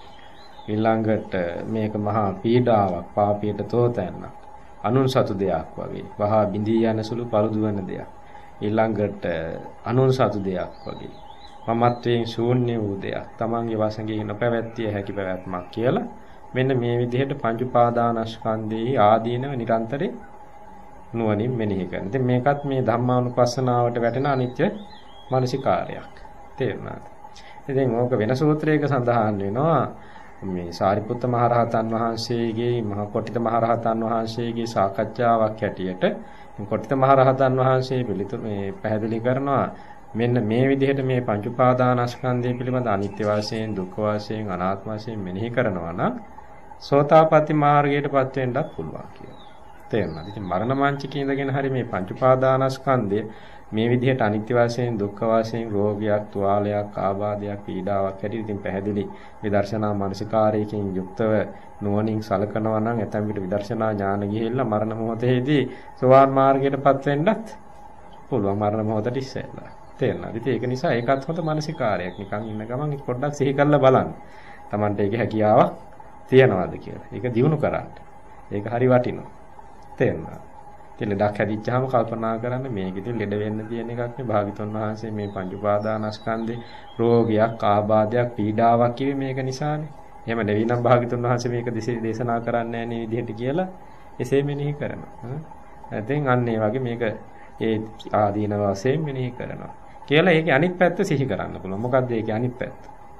ඊළඟට මේක මහා පීඩාවක්, පාපයට තෝතැන්නක්. අනුන් සතු දෙයක් වගේ. වහා බිඳී යන සුළු පළුදු වෙන දෙයක්. ඊළඟට අනුන් සතු දෙයක් වගේ. මමත්වයෙන් ශූන්‍ය වූ දෙයක්. තමන්ගේ වශයෙන් නොපැවැත්තිය හැකි පැවැත්මක් කියලා මෙන්න මේ විදිහට පංච උපාදානස්කන්ධයේ ආදීනව නිරන්තරේ නුවණින් මෙනෙහි කරන. ඉතින් මේකත් මේ ධම්මානුපස්සනාවට වැටෙන අනිත්‍ය මානසිකාරයක්. තේරුණාද? ඉතින් ඕක වෙන සූත්‍රයක සඳහන් වෙනවා. මේ සාරිපුත්ත මහරහතන් වහන්සේගේ මහ කොටිත මහරහතන් වහන්සේගේ සාකච්ඡාවක් හැටියට කොටිත මහරහතන් වහන්සේ පිළිතුරු මේ පැහැදිලි කරනවා. මෙන්න මේ විදිහට මේ පංච උපාදානස්කන්ධය පිළිබඳ අනිත්‍ය වශයෙන්, දුක්ඛ වශයෙන්, අනාත්ම වශයෙන් මෙනෙහි කරනවා නම් සෝතාපට්ටි මාර්ගයටපත් වෙන්නත් පුළුවන් කියලා. තේරුණාද? ඉතින් මරණ මංචකේ ඉඳගෙන හරි මේ පංච උපාදානස්කන්ධය මේ විදිහට අනිත්‍ය වශයෙන්, දුක්ඛ වශයෙන්, රෝගයක්, තුවාලයක්, ආබාධයක්, පීඩාවක් හැටියට ඉතින් පැහැදිලි විදර්ශනා මානසිකාරයකින් යුක්තව නුවණින් සලකනවා නම් ඇතැම් විට විදර්ශනා ඥාන ගිහිල්ලා මරණ මොහොතේදී සෝවාන් මාර්ගයටපත් වෙන්නත් පුළුවන්. මරණ මොහොතට ඉස්සෙල්ලා. තේරෙනවද? ඉතින් ඒක නිසා ඒකත් හොඳ මානසිකාරයක්. නිකන් ඉන්න ගමන් පොඩ්ඩක් සිහි කරලා බලන්න. Tamante ඒකේ හැකියාවක් තියනවාද කියලා. ඒක දිනු කරන්න. ඒක හරි වටිනවා. තේරෙනවද? ඉතින් ලෙඩක් හැදිච්චාම කල්පනා කරන්න මේක ඉතින් ලෙඩ වෙන්න තියෙන එකක් නේ. භාග්‍යතුන් වහන්සේ මේ පංච උපාදානස්කන්ධේ රෝගයක්, ආබාධයක්, පීඩාවක් කිව්වේ මේක නිසානේ. එහෙම නෙවෙයි නම් භාග්‍යතුන් වහන්සේ මේක දේශනා කරන්නේ නැහැ නේ විදිහට කියලා එසේ මෙනෙහි කරනවා. ඉතින් අන්න ඒ වගේ මේක ඒ ආදීන වශයෙන් මෙනෙහි කරනවා. කියලා ඒකේ අනිත් පැත්ත සිහි කරන්න පුළුවන්. මොකද්ද ඒකේ අනිත් පැත්ත?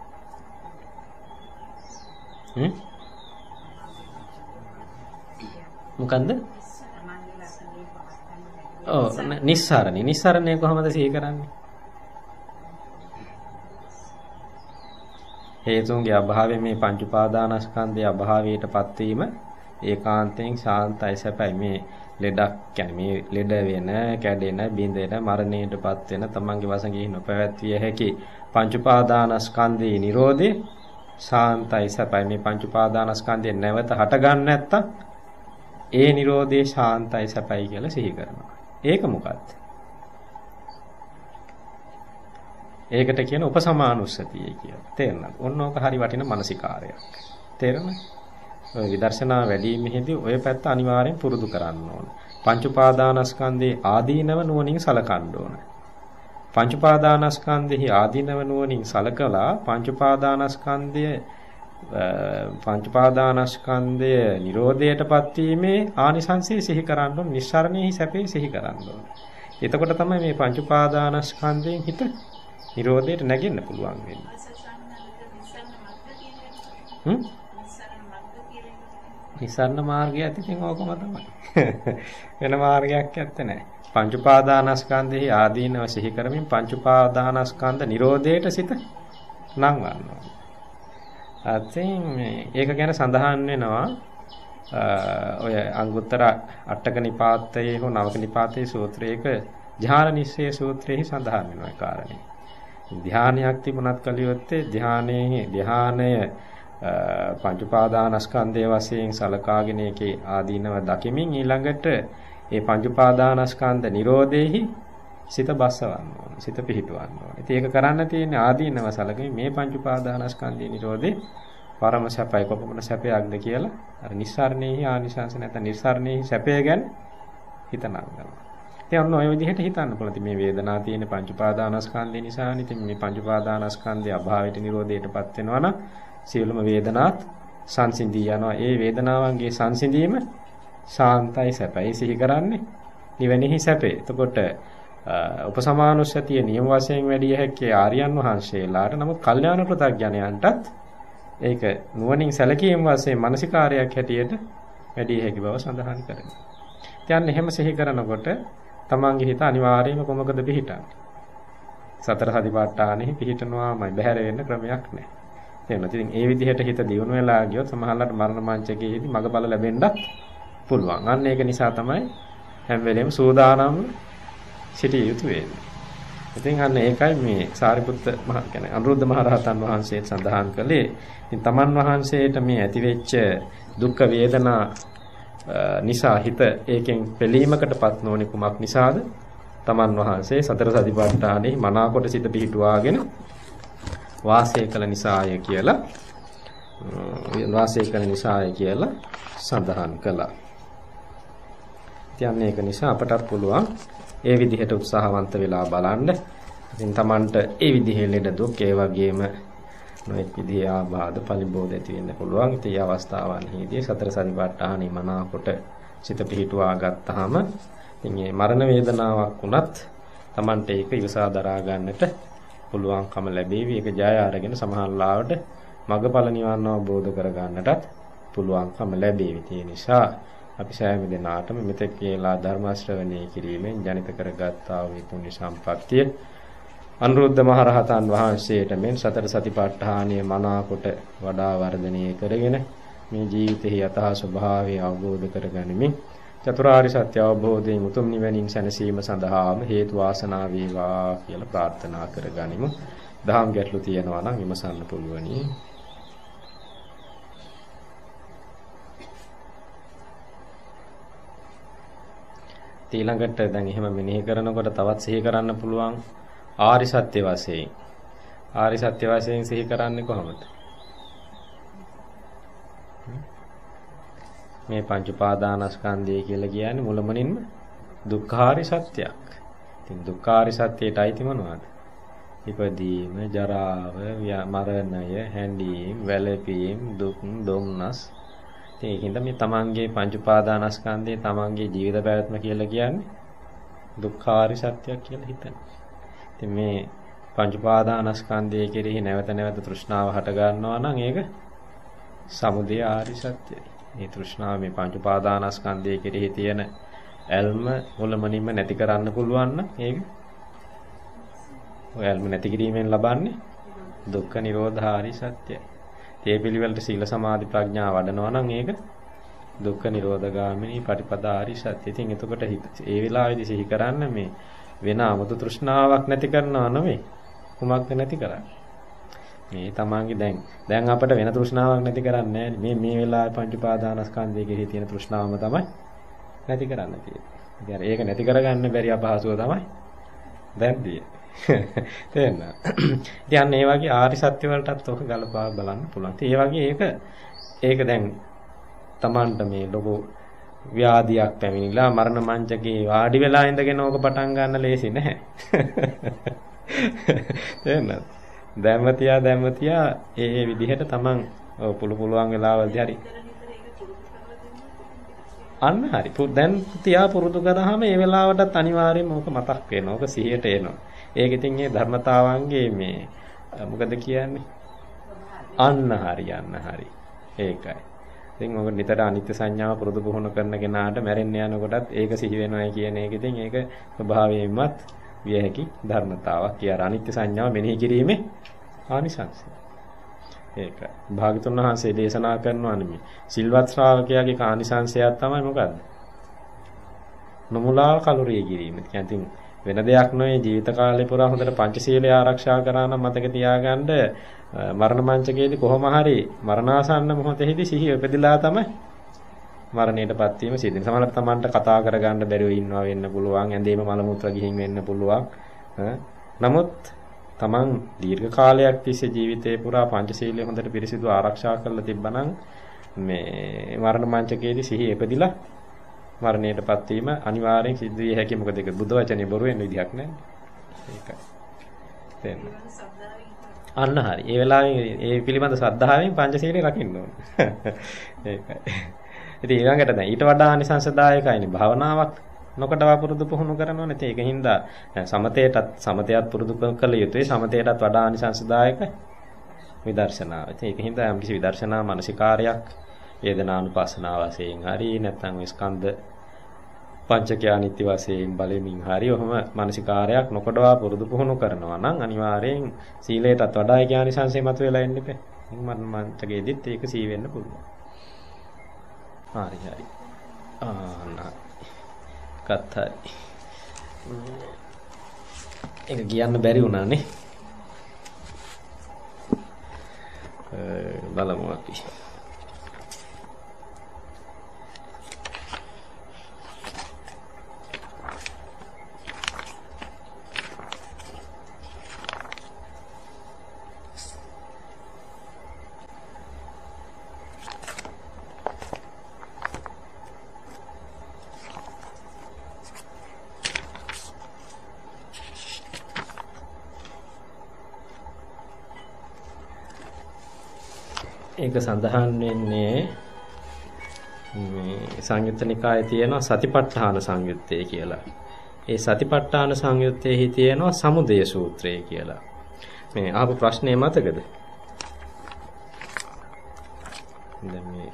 හ්ම්? මොකද්ද? ඔව් නිස්සාරණේ. නිස්සාරණේ කොහොමද සිහි කරන්නේ? හේතුන්ගේ අභාවයෙන් මේ පංච උපාදානස්කන්ධයේ අභාවයටපත් වීම ඒකාන්තයෙන් ශාන්තයි සැපයි. මේ ලෙඩක් කියන්නේ මේ ලෙඩ වෙන, කැඩෙන, බිඳෙන, මරණයටපත් වෙන තමන්ගේ වශයෙන් නොපැවැත්විය හැකි පංච උපාදානස්කන්ධයේ Nirodhe ශාන්තයි සැපයි. මේ පංච උපාදානස්කන්ධයෙන් නැවත හට ගන්න නැත්තම් ඒ Nirodhe ශාන්තයි සැපයි කියලා සිහි කරනවා. ඒක මොකක්ද? ඒකට කියන උපසමානුස්සතිය කියලා. තේරෙනවද? ඔන්න ඕක හරි වටින මානසිකාරයක්. තේරෙනවද? ඔය විදර්ශනා වැඩිමෙහිදී ඔය පැත්ත අනිවාර්යෙන් පුරුදු කරන්න ඕන. පංච උපාදානස්කන්ධේ ආදීනව නුවණින් සලකන්න ඕන. පංච උපාදානස්කන්ධෙහි ආදීනව නුවණින් සලකලා පංච උපාදානස්කන්ධය පංච උපාදානස්කන්ධය නිරෝධයටපත් වීමේ ආනිසංසය සිහි කරන්න ඕන. නිස්සාරණෙහි සැපේ සිහි කරන්න ඕන. එතකොට තමයි මේ පංච උපාදානස්කන්ධයෙන් හිත නිරෝධයට නැගෙන්න පුළුවන් වෙන්නේ. හ්ම්? නිසරණ මාර්ගය ඇතින් ඕකම තමයි. වෙන මාර්ගයක් ඇත්තේ නැහැ. පංච උපාදානස්කන්ධෙහි ආදීනව සිහි කරමින් පංච උපාදානස්කන්ධ නිරෝධයට සිත නංවනවා. අතින් ඒක ගැන සඳහන් වෙනවා ඔය අංගුත්තර අටක නිපාතයේ හෝ නවක නිපාතයේ සූත්‍රයක ධ්‍යාන නිශ්චය සූත්‍රයේ සඳහන් වෙනවා ඒ කාරණේ. ධ්‍යානයක් තිබුණත් කලියොත්තේ ධ්‍යානයේ ධ්‍යානය පංච උපාදානස්කන්ධයේ වශයෙන් සලකාගෙන ඒකේ ආදීනව දකිමින් ඊළඟට ඒ පංච උපාදානස්කන්ධ නිරෝධේහි සිත බස්සවන්න ඕන. සිත පිහිටවන්න ඕන. ඉතින් ඒක කරන්න තියෙන්නේ ආදීනව සලකමින් මේ පංච උපාදානස්කන්ධයේ නිරෝධේ පරම සැපයි කොපමණ සැපයක්ද කියලා අර නිස්සාරණේහි ආනිසංස නැත්නම් නිස්සාරණේහි සැපය ගැන හිතනවා. ඉතින් ඔන්න ඔය විදිහට හිතන්න පුළුවන්. මේ වේදනාව තියෙන පංච උපාදානස්කන්ධය නිසානේ. ඉතින් මේ පංච උපාදානස්කන්ධය අභාවයට නිරෝධයටපත් වෙනවා නම් සියලුම වේදනාත් සංසිඳී යනවා. ඒ වේදනාවන්ගේ සංසිඳීම ශාන්තයි සැපයි සිහි කරන්නේ නිවෙනෙහි සැපේ. එතකොට උපසමානුස්සතිය නියම වශයෙන් වැඩි හැක්කේ ආර්යයන් වහන්සේලාට. නමුත් කල්යාණ ප්‍රත්‍යඥයන්ටත් ඒක නුවණින් සැලකීම වශයෙන් මානසිකාරයක් හැටියට වැඩි හැකි බව සඳහන් කරනවා. දැන් එහෙම සිහි කරනකොට තමන්ගේ හිත අනිවාර්යයෙන්ම කොමකද පිහිටන්නේ? සතර සතිපට්ඨානෙහි පිහිටනවාමයි. බැහැර වෙන්න ක්‍රමයක් නැහැ. තේරෙනවද? ඉතින් ඒ විදිහට හිත දියුණු වෙලා ගියොත් සමහරවිට මරණ මංචකයේදී මගපල ලැබෙන්නත් පුළුවන්. අන්න ඒක නිසා තමයි හැම වෙලෙම සූදානම් සිටිය යුතු වෙන්නේ. ඉතින් අන්න ඒකයි මේ සාරිපුත්ත මහ කියන්නේ අනුරුද්ධ මහ රහතන් වහන්සේ සඳහන් කළේ. ඉතින් තමන් වහන්සේට මේ ඇතිවෙච්ච දුක් වේදනා නිසා හිත ඒකෙන් පිළීමකටපත් නොවන කුමක් නිසාද? තමන් වහන්සේ සතර සතිපට්ඨානෙහි මනාකොට සිත පිහිටුවාගෙන වාසය කළ නිසාය කියලා වාසය කළ නිසාය කියලා සඳහන් කළා. ඉතින් ඒක නිසා අපටත් පුළුවන් ඒ විදිහට උත්සාහවන්ත වෙලා බලන්න. ඉතින් Tamanට ඒ විදිහේ ලෙඩ දුක් ඒ වගේම නොඑක් විදිහේ ආබාධ පරිබෝධ ඇති වෙන්න පුළුවන්. ඉතින් මේ අවස්ථාවන්හිදී සතර සතිපට්ඨානෙ මනාකොට සිත පිහිටුවා ගත්තාම ඉතින් මේ මරණ වේදනාවක් වුණත් Tamanට ඒක ඉවසා දරා ගන්නට පුළුවන්කම ලැබේවි. ඒක ජය අරගෙන සමහරවිට මගඵල නිවන් අවබෝධ කර ගන්නටත් පුළුවන්කම ලැබේවි. ඒ නිසා අපි සෑම දිනාටම මෙතෙක් කියලා ධර්ම ශ්‍රවණය කිරීමෙන් ජනිත කරගත්තා වූ පුණ්‍ය සම්පත්තිය අනුරුද්ධ මහ රහතන් වහන්සේට මෙන් සතර සතිපට්ඨානය මනාකොට වඩා වර්ධනය කරගෙන මේ ජීවිතයේ යථා ස්වභාවය අවබෝධ කරගනිමින් චතුරාර්ය සත්‍ය අවබෝධයෙන් උතුම් නිවනින් සැනසීම සඳහාම හේතු වාසනා වේවා කියලා ප්‍රාර්ථනා කරගනිමු. දහම් ගැටලු තියෙනවා නම් විමසන්න පුළුවනි. ඊළඟට දැන් එහෙම මෙනෙහි කරනකොට තවත් සිහි කරන්න පුළුවන් ආරි සත්‍ය වශයෙන්. ආරි සත්‍ය වශයෙන් සිහි කරන්නේ කොහොමද? මේ පංච උපාදානස්කන්ධය කියලා කියන්නේ මුලමනින්ම දුක්ඛාරි සත්‍යයක්. ඉතින් දුක්ඛාරි සත්‍යයට අයිති මොනවද? ඉපදීම, ජරාව, මරණය, හැඬීම, වැළපීම, දුක්, දුම්නස්. ඉතින් ඒකින්ද මේ තමන්ගේ පංච උපාදානස්කන්ධය තමන්ගේ ජීවිත පැවැත්ම කියලා කියන්නේ දුක්ඛාරි සත්‍යයක් කියලා හිතනවා. ඉතින් මේ පංච උපාදානස්කන්ධය කෙරෙහි නැවත නැවත තෘෂ්ණාව හට ගන්නවා නම් ඒක සමුදය ආරි සත්‍යයි. මේ තෘෂ්ණාව මේ පංච උපාදානස්කන්ධය කෙරෙහි තියෙන ඇල්ම මුලමනින්ම නැති කරන්න පුළුවන් නම් ඒක ඔය ඇල්ම නැති කිරීමෙන් ලබන්නේ දුක්ඛ නිරෝධාරි සත්‍යයි. ඒ පිළිවෙලට සීල සමාධි ප්‍රඥා වඩනවා නම් ඒක දුක්ඛ නිරෝධගාමිනී පටිපදාරි සත්‍ය. ඉතින් එතකොට ඒ වෙලාවේදී සිහි කරන්න මේ වෙන 아무තු තෘෂ්ණාවක් නැති කරනවා නෙමෙයි. කුමක්ද නැති කරන්නේ? මේ තමන්ගේ දැන් දැන් අපිට වෙන තෘෂ්ණාවක් නැති කරන්නේ නැහැ. මේ මේ වෙලාවේ පංච උපාදානස්කන්ධයේ කෙරෙහි තියෙන තෘෂ්ණාවම තමයි නැති කරන්න තියෙන්නේ. ඉතින් ඒක නැති කරගන්න බැරි අපහසුව තමයි දැන් තියෙන්නේ. තේරෙනවද? ඉතින් ඒ වගේ ආරි සත්‍ය වලටත් ඔක ගලපා බලන්න පුළුවන්. ඉතින් ඒ වගේ ඒක ඒක දැන් තමන්ට මේ ලොකු ව්‍යාධියක් පැමිණිලා මරණ මංචකේ වාඩි වෙලා ඉඳගෙන ඕක පටන් ගන්න ලේසි නැහැ. තේරෙනවද? දැම්මතියා දැම්මතියා ඒ ඒ විදිහට තමන් පුළු පුළුවන් වෙලාවල්දී හරි අන්න හරි. දැන් තියා පුරුදු කරාම ඒ වෙලාවටත් අනිවාර්යයෙන්ම ඕක මතක් වෙනවා. ඕක සිහියට එනවා. ඒක ඉතින් මේ ධර්මතාවන්ගේ මේ මොකද කියන්නේ? අන්න හරි අන්න හරි. ඒකයි. ඉතින් ඔක නිතර අනිත්‍ය සංඥාව පුරුදු පුහුණු කරන කෙනාට මැරෙන්න යනකොටත් ඒක සිහි වෙනවා කියන එක ඉතින් ඒක ස්වභාවයෙන්මත් විය හැකි ධර්මතාවක්. කියාර අනිත්‍ය සංඥාව මෙනෙහි කිරීමේ ආනිසංසය. ඒකයි. භාගතුන් වහන්සේ දේශනා කරනවා නෙමෙයි. සිල්වත් ශ්‍රාවකයාගේ ආනිසංසයක් තමයි මොකද්ද? නොමුලා කලුරිය කිරීම. කියන්නේ වෙන දෙයක් නෙවෙයි ජීවිත කාලේ පුරා හොඳට පංචශීලය ආරක්ෂා කරා නම් මතක තියාගන්න මරණ මංචකයේදී කොහොම හරි මරණාසන්න මොහොතේදී සිහිය උපදිලා තමයි මරණයටපත් වීම සිද්ධ වෙනවා. සමහරවිට Tamanට කතා කරගන්න බැරිව ඉන්නවා වෙන්න පුළුවන්. ඇඳේම මල මුත්‍රා ගිහින් වෙන්න පුළුවන්. නමුත් Taman දීර්ඝ කාලයක් තිස්සේ ජීවිතේ පුරා පංචශීලය හොඳට පිරිසිදු ආරක්ෂා කරලා තිබ්බනම් මේ මරණ මංචකයේදී සිහිය උපදිලා මරණයටපත් වීම අනිවාර්යෙන් සිද්ධ විය හැකියි. මොකද ඒක බුද්ධ වචනේ බොරු වෙන විදිහක් නැහැ. ඒකයි. තේන්න. අන්න හරි. ඒ වෙලාවේ ඒ පිළිබඳ ශ්‍රද්ධාවෙන් පංචශීලය රකින්න ඕන. ඒකයි. ඉතින් ඊළඟට දැන් ඊට වඩා අනිසංසදායකයිනේ භාවනාවක් නොකඩවා පුරුදු පුහුණු කරනවනේ. ඉතින් ඒකින්ද සමතේටත් සමතයත් පුරුදු කළ යුතුයි. සමතේටත් වඩා අනිසංසදායක විදර්ශනාව. ඉතින් ඒකින්ද යම් කිසි විදර්ශනා මානසිකාරයක් වේදනානුපස්සනාව වශයෙන් හරි නැත්නම් ස්කන්ධ පංචකය අනිත්‍ය වශයෙන් බලමින් හරි ඔහම මානසිකාරයක් නොකඩවා පුරුදු පුහුණු කරනවා නම් අනිවාර්යෙන් සීලයටත් වඩා ඒ ඥානිසංසය මත වෙලා එන්න ඉපේ. මරණ මංචකයේදීත් ඒක සී වෙන්න පුළුවන්. හරි හරි. ආන්න. කතරයි. ඒක කියන්න බැරි වුණානේ. බලමු අපි. ඒක සඳහන් වෙන්නේ මේ සංයුත්ත නිකායේ තියෙන සතිපට්ඨාන සංයුත්තේ කියලා. ඒ සතිපට්ඨාන සංයුත්තේහි තියෙනවා සමුදය සූත්‍රය කියලා. මේ අහපු ප්‍රශ්නේ මතකද? දැන් මේ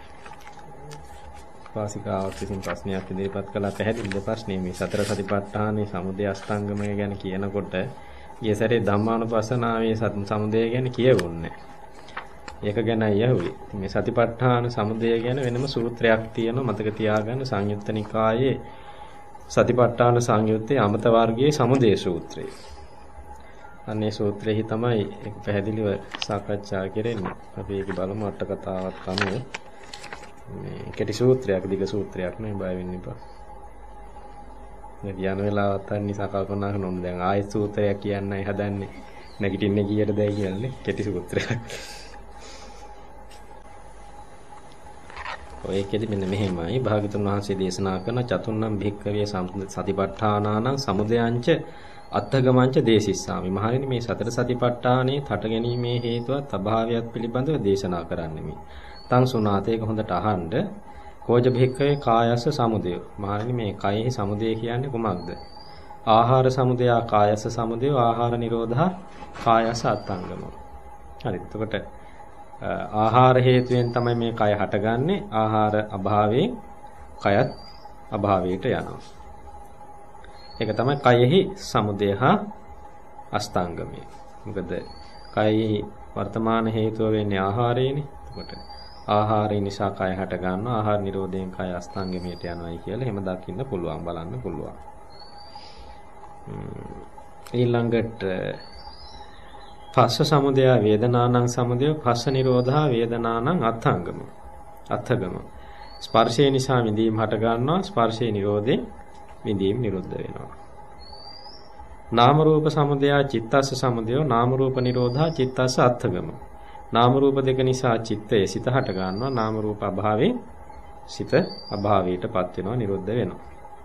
වාසිකාවක් විසින් ප්‍රශ්නයක් ඉදිරිපත් කළා පැහැදිලිද ප්‍රශ්නේ මේ සතර සතිපට්ඨානේ සමුදය අෂ්ටාංගමය ගැන කියනකොට ඊයේ සැරේ ධම්මානුපස්සනාවේ සමුදය ගැන කියවුන්නේ. ඒක ගැනයි යහුවේ. මේ සතිපට්ඨාන සමුදය ගැන වෙනම සූත්‍රයක් තියෙනවා මතක තියාගන්න සංයුත්ත නිකායේ සතිපට්ඨාන සංයුත්තේ අමත වර්ගයේ සමුදය සූත්‍රය. අනේ සූත්‍රෙහි තමයි ඒක පැහැදිලිව සාකච්ඡා කරන්නේ. අපි ඒක බලමු අට කතාවක් අනුව. මේ කෙටි සූත්‍රයක් දිග සූත්‍රයක් නෙවෙයි බය වෙන්න එපා. මේ කියන වෙලාවත් අනිසා කල්පනා කරනවා දැන් ආයෙත් සූත්‍රයක් කියන්නයි හදන්නේ. නැගිටින්නේ කීයටද කියන්නේ කෙටි සූත්‍රයක්. ඔය එකෙදි මෙන්න මෙහෙමයි භාග්‍යතුන් වහන්සේ දේශනා කරන චතුන්නම් භික්ඛවේ සතිපට්ඨානානං සමුදයංච අත්ථගමංච දේසිස්සාමි. මහණෙනි මේ සතර සතිපට්ඨානේ තට ගැනීමේ හේතුවත් අභාවයත් පිළිබඳව දේශනා කරන්නෙමි. තං සුණාතේක හොඳට අහන්න. කෝජ භික්ඛවේ කායස්ස සමුදය. මහණෙනි මේ කයෙහි සමුදය කියන්නේ කුමක්ද? ආහාර සමුදය කායස්ස සමුදය ආහාර නිරෝධා කායස්ස අත්ථංගම. හරි. එතකොට ආහාර හේතුවෙන් තමයි මේ කය හටගන්නේ. ආහාර අභාවයෙන් කයත් අභාවයට යනවා. ඒක තමයි කයෙහි සමුදය හා අෂ්ටාංගමය. මොකද කයෙහි වර්තමාන හේතුව වෙන්නේ ආහාරයනේ. එතකොට ආහාරය නිසා කය හට ගන්නවා. ආහාර නිරෝධයෙන් කය අෂ්ටාංගමයට යනවායි කියලා එහෙම දකින්න පුළුවන් බලන්න පුළුවන්. ඊළඟට පස්ස සමුදය වේදනානං සමුදය පස්ස නිරෝධා වේදනානං අත්ථංගම අත්ථගම ස්පර්ශය නිසා විඳීම හට ගන්නවා ස්පර්ශේ නිරෝධයෙන් විඳීම නිරුද්ධ වෙනවා නාම රූප සමුදය චිත්තස්ස සමුදය නාම රූප නිරෝධා චිත්තස්ස අත්ථගම නාම රූප දෙක නිසා චිත්තයේ සිත හට ගන්නවා නාම රූප අභාවයෙන් සිත අභාවයටපත් වෙනවා නිරුද්ධ වෙනවා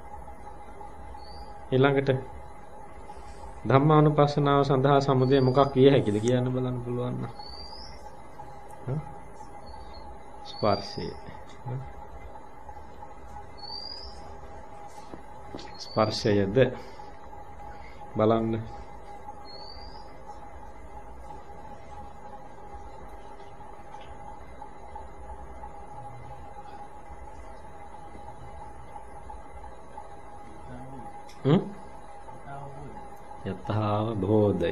ඊළඟට ධම්මානුපස්සනාව සඳහා සමුදය මොකක් විය හැකිද කියන්න බලන්න පුළුවන් නම් ස්පර්ශය ස්පර්ශයද බලන්න හ්ම් යතහාව බෝධය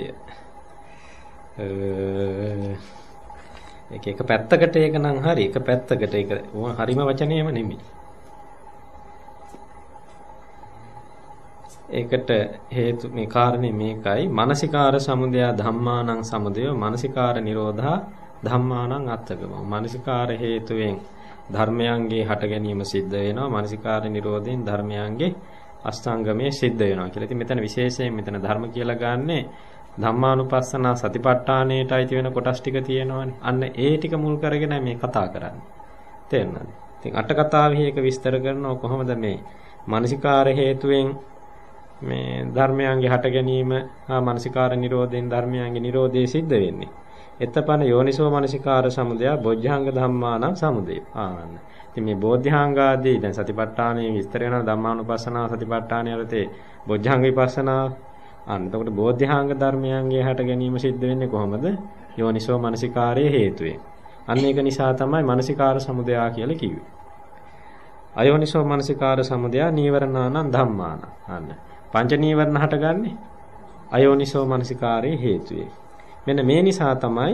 ඒක එක පැත්තකට ඒක නම් හරි එක පැත්තකට ඒක හරිම වචනේම නෙමෙයි ඒකට හේතු මේ කාරණේ මේකයි මානසිකාර සමුදය ධම්මානං සමුදය මානසිකාර නිරෝධා ධම්මානං අත්තගම. මානසිකාර හේතුවෙන් ධර්මයන්ගේ හට ගැනීම සිද්ධ වෙනවා. මානසිකාර නිරෝධයෙන් ධර්මයන්ගේ අෂ්ටාංගමයේ සිද්ධ වෙනවා කියලා. ඉතින් මෙතන විශේෂයෙන් මෙතන ධර්ම කියලා ගන්නෙ ධම්මානුපස්සනා සතිපට්ඨානයට අයිති වෙන කොටස් ටික තියෙනවානේ. අන්න ඒ ටික මුල් කරගෙන මේ කතා කරන්නේ. තේරුණාද? ඉතින් අට කතාවේ එක විස්තර කරනවා කොහොමද මේ මානසිකාර හේතුවෙන් මේ ධර්මයන්ගේ හට ගැනීම හා මානසිකාර නිරෝධයෙන් ධර්මයන්ගේ නිරෝධය සිද්ධ වෙන්නේ. එතපන යෝනිසෝ මානසිකාර සමුදය බොජ්ජංග ධම්මානං සමුදය. ආන්න. ඉතින් මේ බෝධ්‍යාංගාදී දැන් සතිපට්ඨානයේ විස්තර වෙන ධම්මානුපස්සනා සතිපට්ඨානය යටතේ බොජ්ජංග විපස්සනා අන්න. එතකොට බෝධ්‍යාංග ධර්මයන්ගේ හට ගැනීම සිද්ධ වෙන්නේ කොහොමද? යෝනිසෝ මානසිකාරයේ හේතුවෙන්. අන්න ඒක නිසා තමයි මානසිකාර සමුදය කියලා කිව්වේ. අයෝනිසෝ මානසිකාර සමුදය නීවරණානං ධම්මාන. අන්න. පංච නීවරණ හටගන්නේ අයෝනිසෝ මානසිකාරයේ හේතුවේ. මෙන්න මේ නිසා තමයි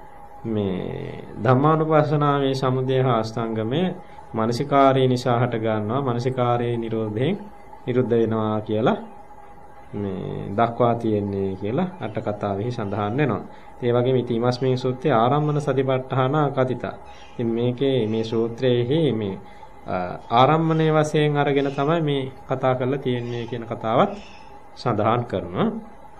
මේ ධම්මානුපස්සනාවේ සමුදය හා අෂ්ටාංගමේ මානසිකාරයේ නිසා හට ගන්නවා මානසිකාරයේ නිරෝධයෙන් නිරුද්ධ වෙනවා කියලා මේ දක්වා තියෙන්නේ කියලා අට කතාවෙහි සඳහන් වෙනවා. ඒ වගේම ඉතිමස්මින් සූත්‍රයේ ආරම්මන සතිපට්ඨාන කතිතා. ඉතින් මේකේ මේ සූත්‍රයේහි මේ ආරම්මණයේ වශයෙන් අරගෙන තමයි මේ කතා කරලා තියෙන්නේ කියන කතාවත් සඳහන් කරනවා.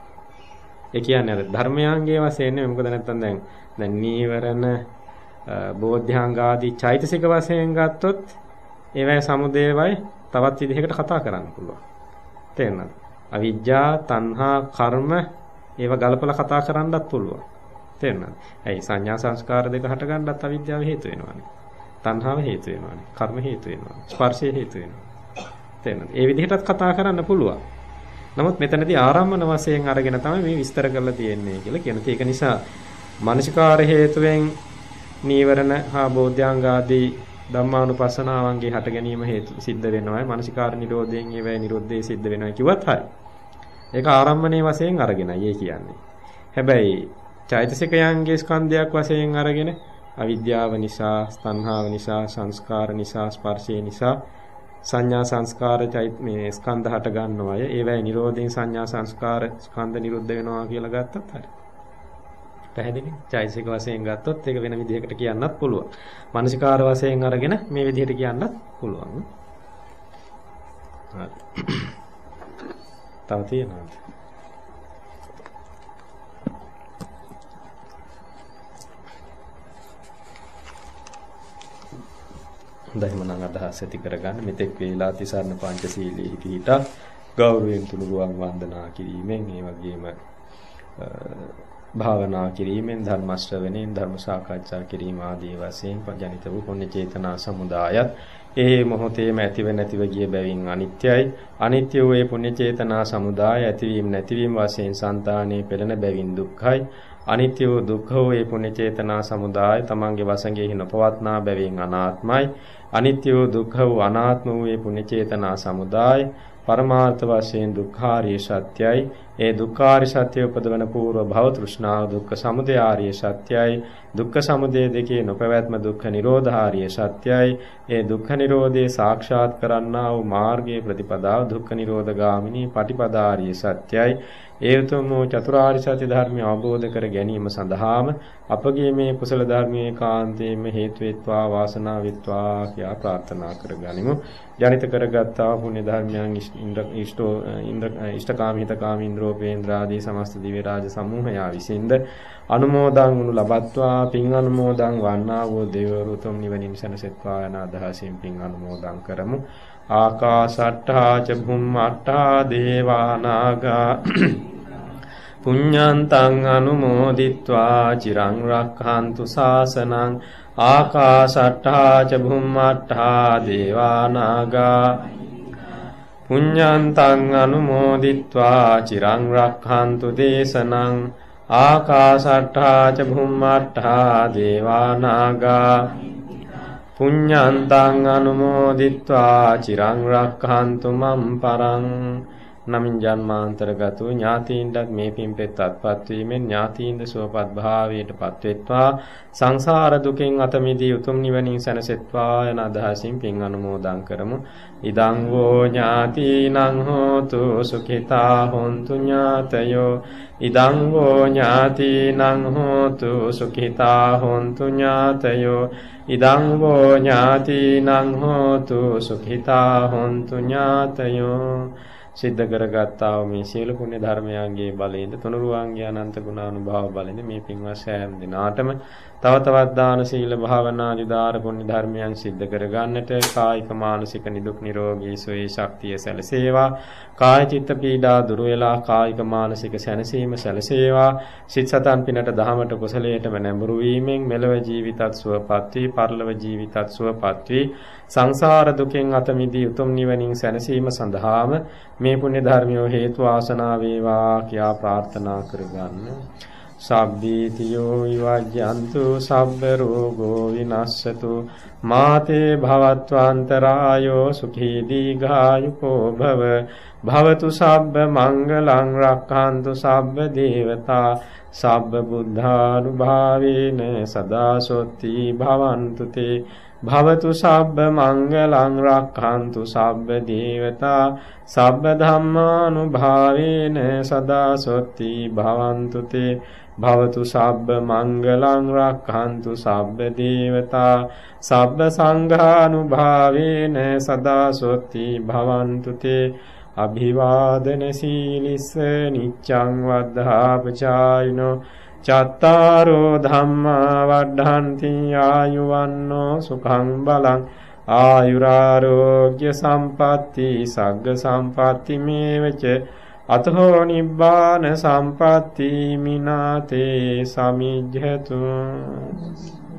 ඒ කියන්නේ අර ධර්මයන්ගේ වශයෙන් නෙමෙයි. මොකද නැත්තම් දැන් දැන් නීවරණ බෝධ්‍යාංග ආදී චෛතසික වශයෙන් ගත්තොත් ඒවැය සමුදේවයි තවත් විදිහකට කතා කරන්න පුළුවන්. තේරෙනවද? අවිජ්ජා, තණ්හා, කර්ම ඒව ගලපලා කතා කරන්නත් පුළුවන්. තේරෙනවද? ඇයි සංඥා සංස්කාර දෙක හට ගන්නත් අවිද්‍යාව හේතු වෙනවානේ. තණ්හාව හේතු වෙනවානේ. කර්ම හේතු වෙනවානේ. ස්පර්ශය හේතු වෙනවා. තේරෙනවද? ඒ විදිහටත් කතා කරන්න පුළුවන්. නමුත් මෙතනදී ආරම්මන වශයෙන් අරගෙන තමයි මේ විස්තර කරලා තියෙන්නේ කියලා කියනවා. ඒක නිසා මානසිකාර හේතුවෙන් නීවරණ හා බෝධ්‍යාංග ආදී ධම්මානුපස්සනාවන්ගේ හට ගැනීම හේතු සිද්ධ වෙනවා. මානසිකාර නිරෝධයෙන් ඒවැය නිරෝධය සිද්ධ වෙනවා කිව්වත් හරි. ඒක ආරම්මණයේ වශයෙන් අරගෙනයි ඒ කියන්නේ. හැබැයි චෛතසිකයන්ගේ ස්කන්ධයක් වශයෙන් අරගෙන අවිද්‍යාව නිසා, තණ්හාව නිසා, සංස්කාර නිසා, ස්පර්ශය නිසා සංඥා සංස්කාර චෛත මේ ස්කන්ධ හට ගන්නවා. ඒවැයි නිරෝධයෙන් සංඥා සංස්කාර ස්කන්ධ නිරුද්ධ වෙනවා කියලා ගත්තත් හරි. පැහැදිලි? චෛතසික වශයෙන් ගත්තොත් ඒක වෙන විදිහකට කියන්නත් පුළුවන්. මානසිකාර වශයෙන් අරගෙන මේ විදිහට කියන්නත් පුළුවන්. හරි. තව තියෙනවද? දහිමනං අදහස් ඇති කරගන්න මෙතෙක් වේලා තිසරණ පංචශීලයේ පිහිටා ගෞරවයෙන් තුනුරුවන් වන්දනා කිරීමෙන් ඒ වගේම භාවනා කිරීමෙන් ධර්ම ශ්‍රවණයෙන් ධර්ම සාකච්ඡා කිරීම ආදී වශයෙන් ජනිත වූ පුණ්‍ය චේතනා සමුදායත් ඒ මොහොතේම ඇතිව නැතිව ගිය බැවින් අනිත්‍යයි. අනිත්‍ය වූ ඒ පුණ්‍ය චේතනා සමුදාය ඇතිවීම නැතිවීම වශයෙන් సంతානේ පෙළෙන බැවින් දුක්ඛයි. අනිත්‍ය වූ දුක්ඛ වූ ඒ පුණ්‍ය චේතනා සමුදාය තමන්ගේ වසඟෙහි නොපවත්නා බැවින් අනාත්මයි. අනිත්‍ය වූ දුක්ඛ වූ අනාත්ම වූ ඒ පුණ්‍ය චේතනා සමුදාය පරමාර්ථ වශයෙන් දුක්ඛාරිය සත්‍යයි. ඒ දුක්ඛාරිය සත්‍ය උපදවන పూర్ව භව තෘෂ්ණාව දුක්ඛ සමුදය ආරිය සත්‍යයි. දුක්ඛ සමුදය දෙකේ නොපැවැත්ම දුක්ඛ නිරෝධාරිය සත්‍යයි. ඒ දුක්ඛ නිරෝධේ සාක්ෂාත් කරන්නා වූ මාර්ගයේ ප්‍රතිපදාව දුක්ඛ නිරෝධ ගාමිනී පටිපදාරිය සත්‍යයි. ඒ උතුම් චතුරාර්ය සත්‍ය ධර්මය අවබෝධ කර ගැනීම සඳහාම අපගේ මේ කුසල ධර්මයේ කාන්තේම හේතු වෙත්වා වාසනාව වෙත්වා කියා ප්‍රාර්ථනා කරගනිමු. ජනිත කරගත්තා පුණ්‍ය ධර්මයන් ඉෂ්ඨෝ ඉෂ්ඨකාමී හිතකාමී ඉන්ද්‍රෝපේන්ද්‍ර ආදී සමස්ත දිව්‍ය රාජ සමූහයා විසින්ද අනුමෝදන් වනු ලබත්වා පින් අනුමෝදන් වන්නා වූ දේවරු උතුම් නිවනින් සැනසෙත්වා යන අදහසින් පින් අනුමෝදන් කරමු. ආකාශට්ඨා ච භුම්මට්ඨා දේවා නාග පුඤ්ඤන්තං අනුමෝදිත්වා චිරං රක්ඛන්තු ශාසනං. ආකාශට්ඨා ච භුම්මට්ඨා දේවා නාග පුඤ්ඤන්තං අනුමෝදිත්වා චිරං රක්ඛන්තු දේශනං. ආකාශට්ඨා ච භුම්මට්ඨා දේවා නාග පුඤ්ඤන්තං අනුමෝදිත්වා චිරං රක්ඛන්තු මම් පරං. නමින් ජන්මාන්තරගත වූ ඥාතීන්ටත් මේ පින්පෙත් අත්පත් වීමෙන් ඥාතීන්ද සුවපත් භාවයටපත් වෙත්වා සංසාර දුකෙන් අත මිදී උතුම් නිවනින් සැනසෙත්වා යන අදහසින් පින් අනුමෝදන් කරමු. ඉදං වූ ඥාතීනං හෝතු සුඛිතා හොන්තු ඥාතයෝ ඉදං වූ ඥාතීනං හෝතු සුඛිතා හොන්තු ඥාතයෝ ඉදං වූ ඥාතීනං හෝතු සුඛිතා හොන්තු ඥාතයෝ. සිද්ධ කරගත්තා වූ මේ සියලු පුණ්‍ය ධර්මයන්ගේ බලයෙන් තුනුරුවන්ගේ අනන්ත ගුණානුභාව බලයෙන් මේ පින්වත් සෑම දිනාටම තව තවත් දාන සීල භාවනා දිදාර පුණ්‍ය ධර්මයන් සිද්ධ කරගන්නට කායික මානසික නිදුක් නිරෝගී සුවය ශක්තිය සැලසේවා. කාය චිත්ත පීඩා දුර වේලා කායික මානසික සැනසීම සැලසේවා. සිත සතන් පිනට දහමට කුසලයටම නැඹුරු වීමෙන් මෙලව ජීවිතත් සුවපත් වී පරලොව ජීවිතත් සුවපත් වී සංසාර දුකෙන් අත මිදී උතුම් නිවනින් සැනසීම සඳහාම මේ පුණ්‍ය ධර්මියෝ හේතු ආසනා වේවා කියා ප්‍රාර්ථනා කරගන්න. සබ්බීතියෝ විවජ්ජන්තු සබ්බ රෝගෝ විනස්සතු මාතේ භවත්වාන්තරායෝ සුඛී දීඝායුකෝ භව භවතු සබ්බ මංගලං රක්ඛන්තු සබ්බ දේවතා සබ්බ බුද්ධානුභාවේන සදා සොත්ති භවන්තු තේ භවතු සබ්බ මංගලං රක්ඛන්තු සබ්බ දේවතා සබ්බ ධම්මානුභාවේන සදා සොත්ති භවන්තු තේ භවතු සබ්බ මංගලං රක්ඛන්තු සබ්බ දේවතා සබ්බ සංඝානුභාවේන සදා සොත්ති භවන්තු තේ අභිවාදන සීලිස්ස නිච්ඡං වද්ධාපචායිනෝ චත්තාරෝ ධම්මා වඩ්ඩන්ති ආයුවන්නෝ සුඛං බලං ආයුරාරෝග්‍ය සම්පatti සග්ග සම්පatti මේවච අතෝ නිබ්බාන සම්පatti මිනාතේ සමිජ්ජතු.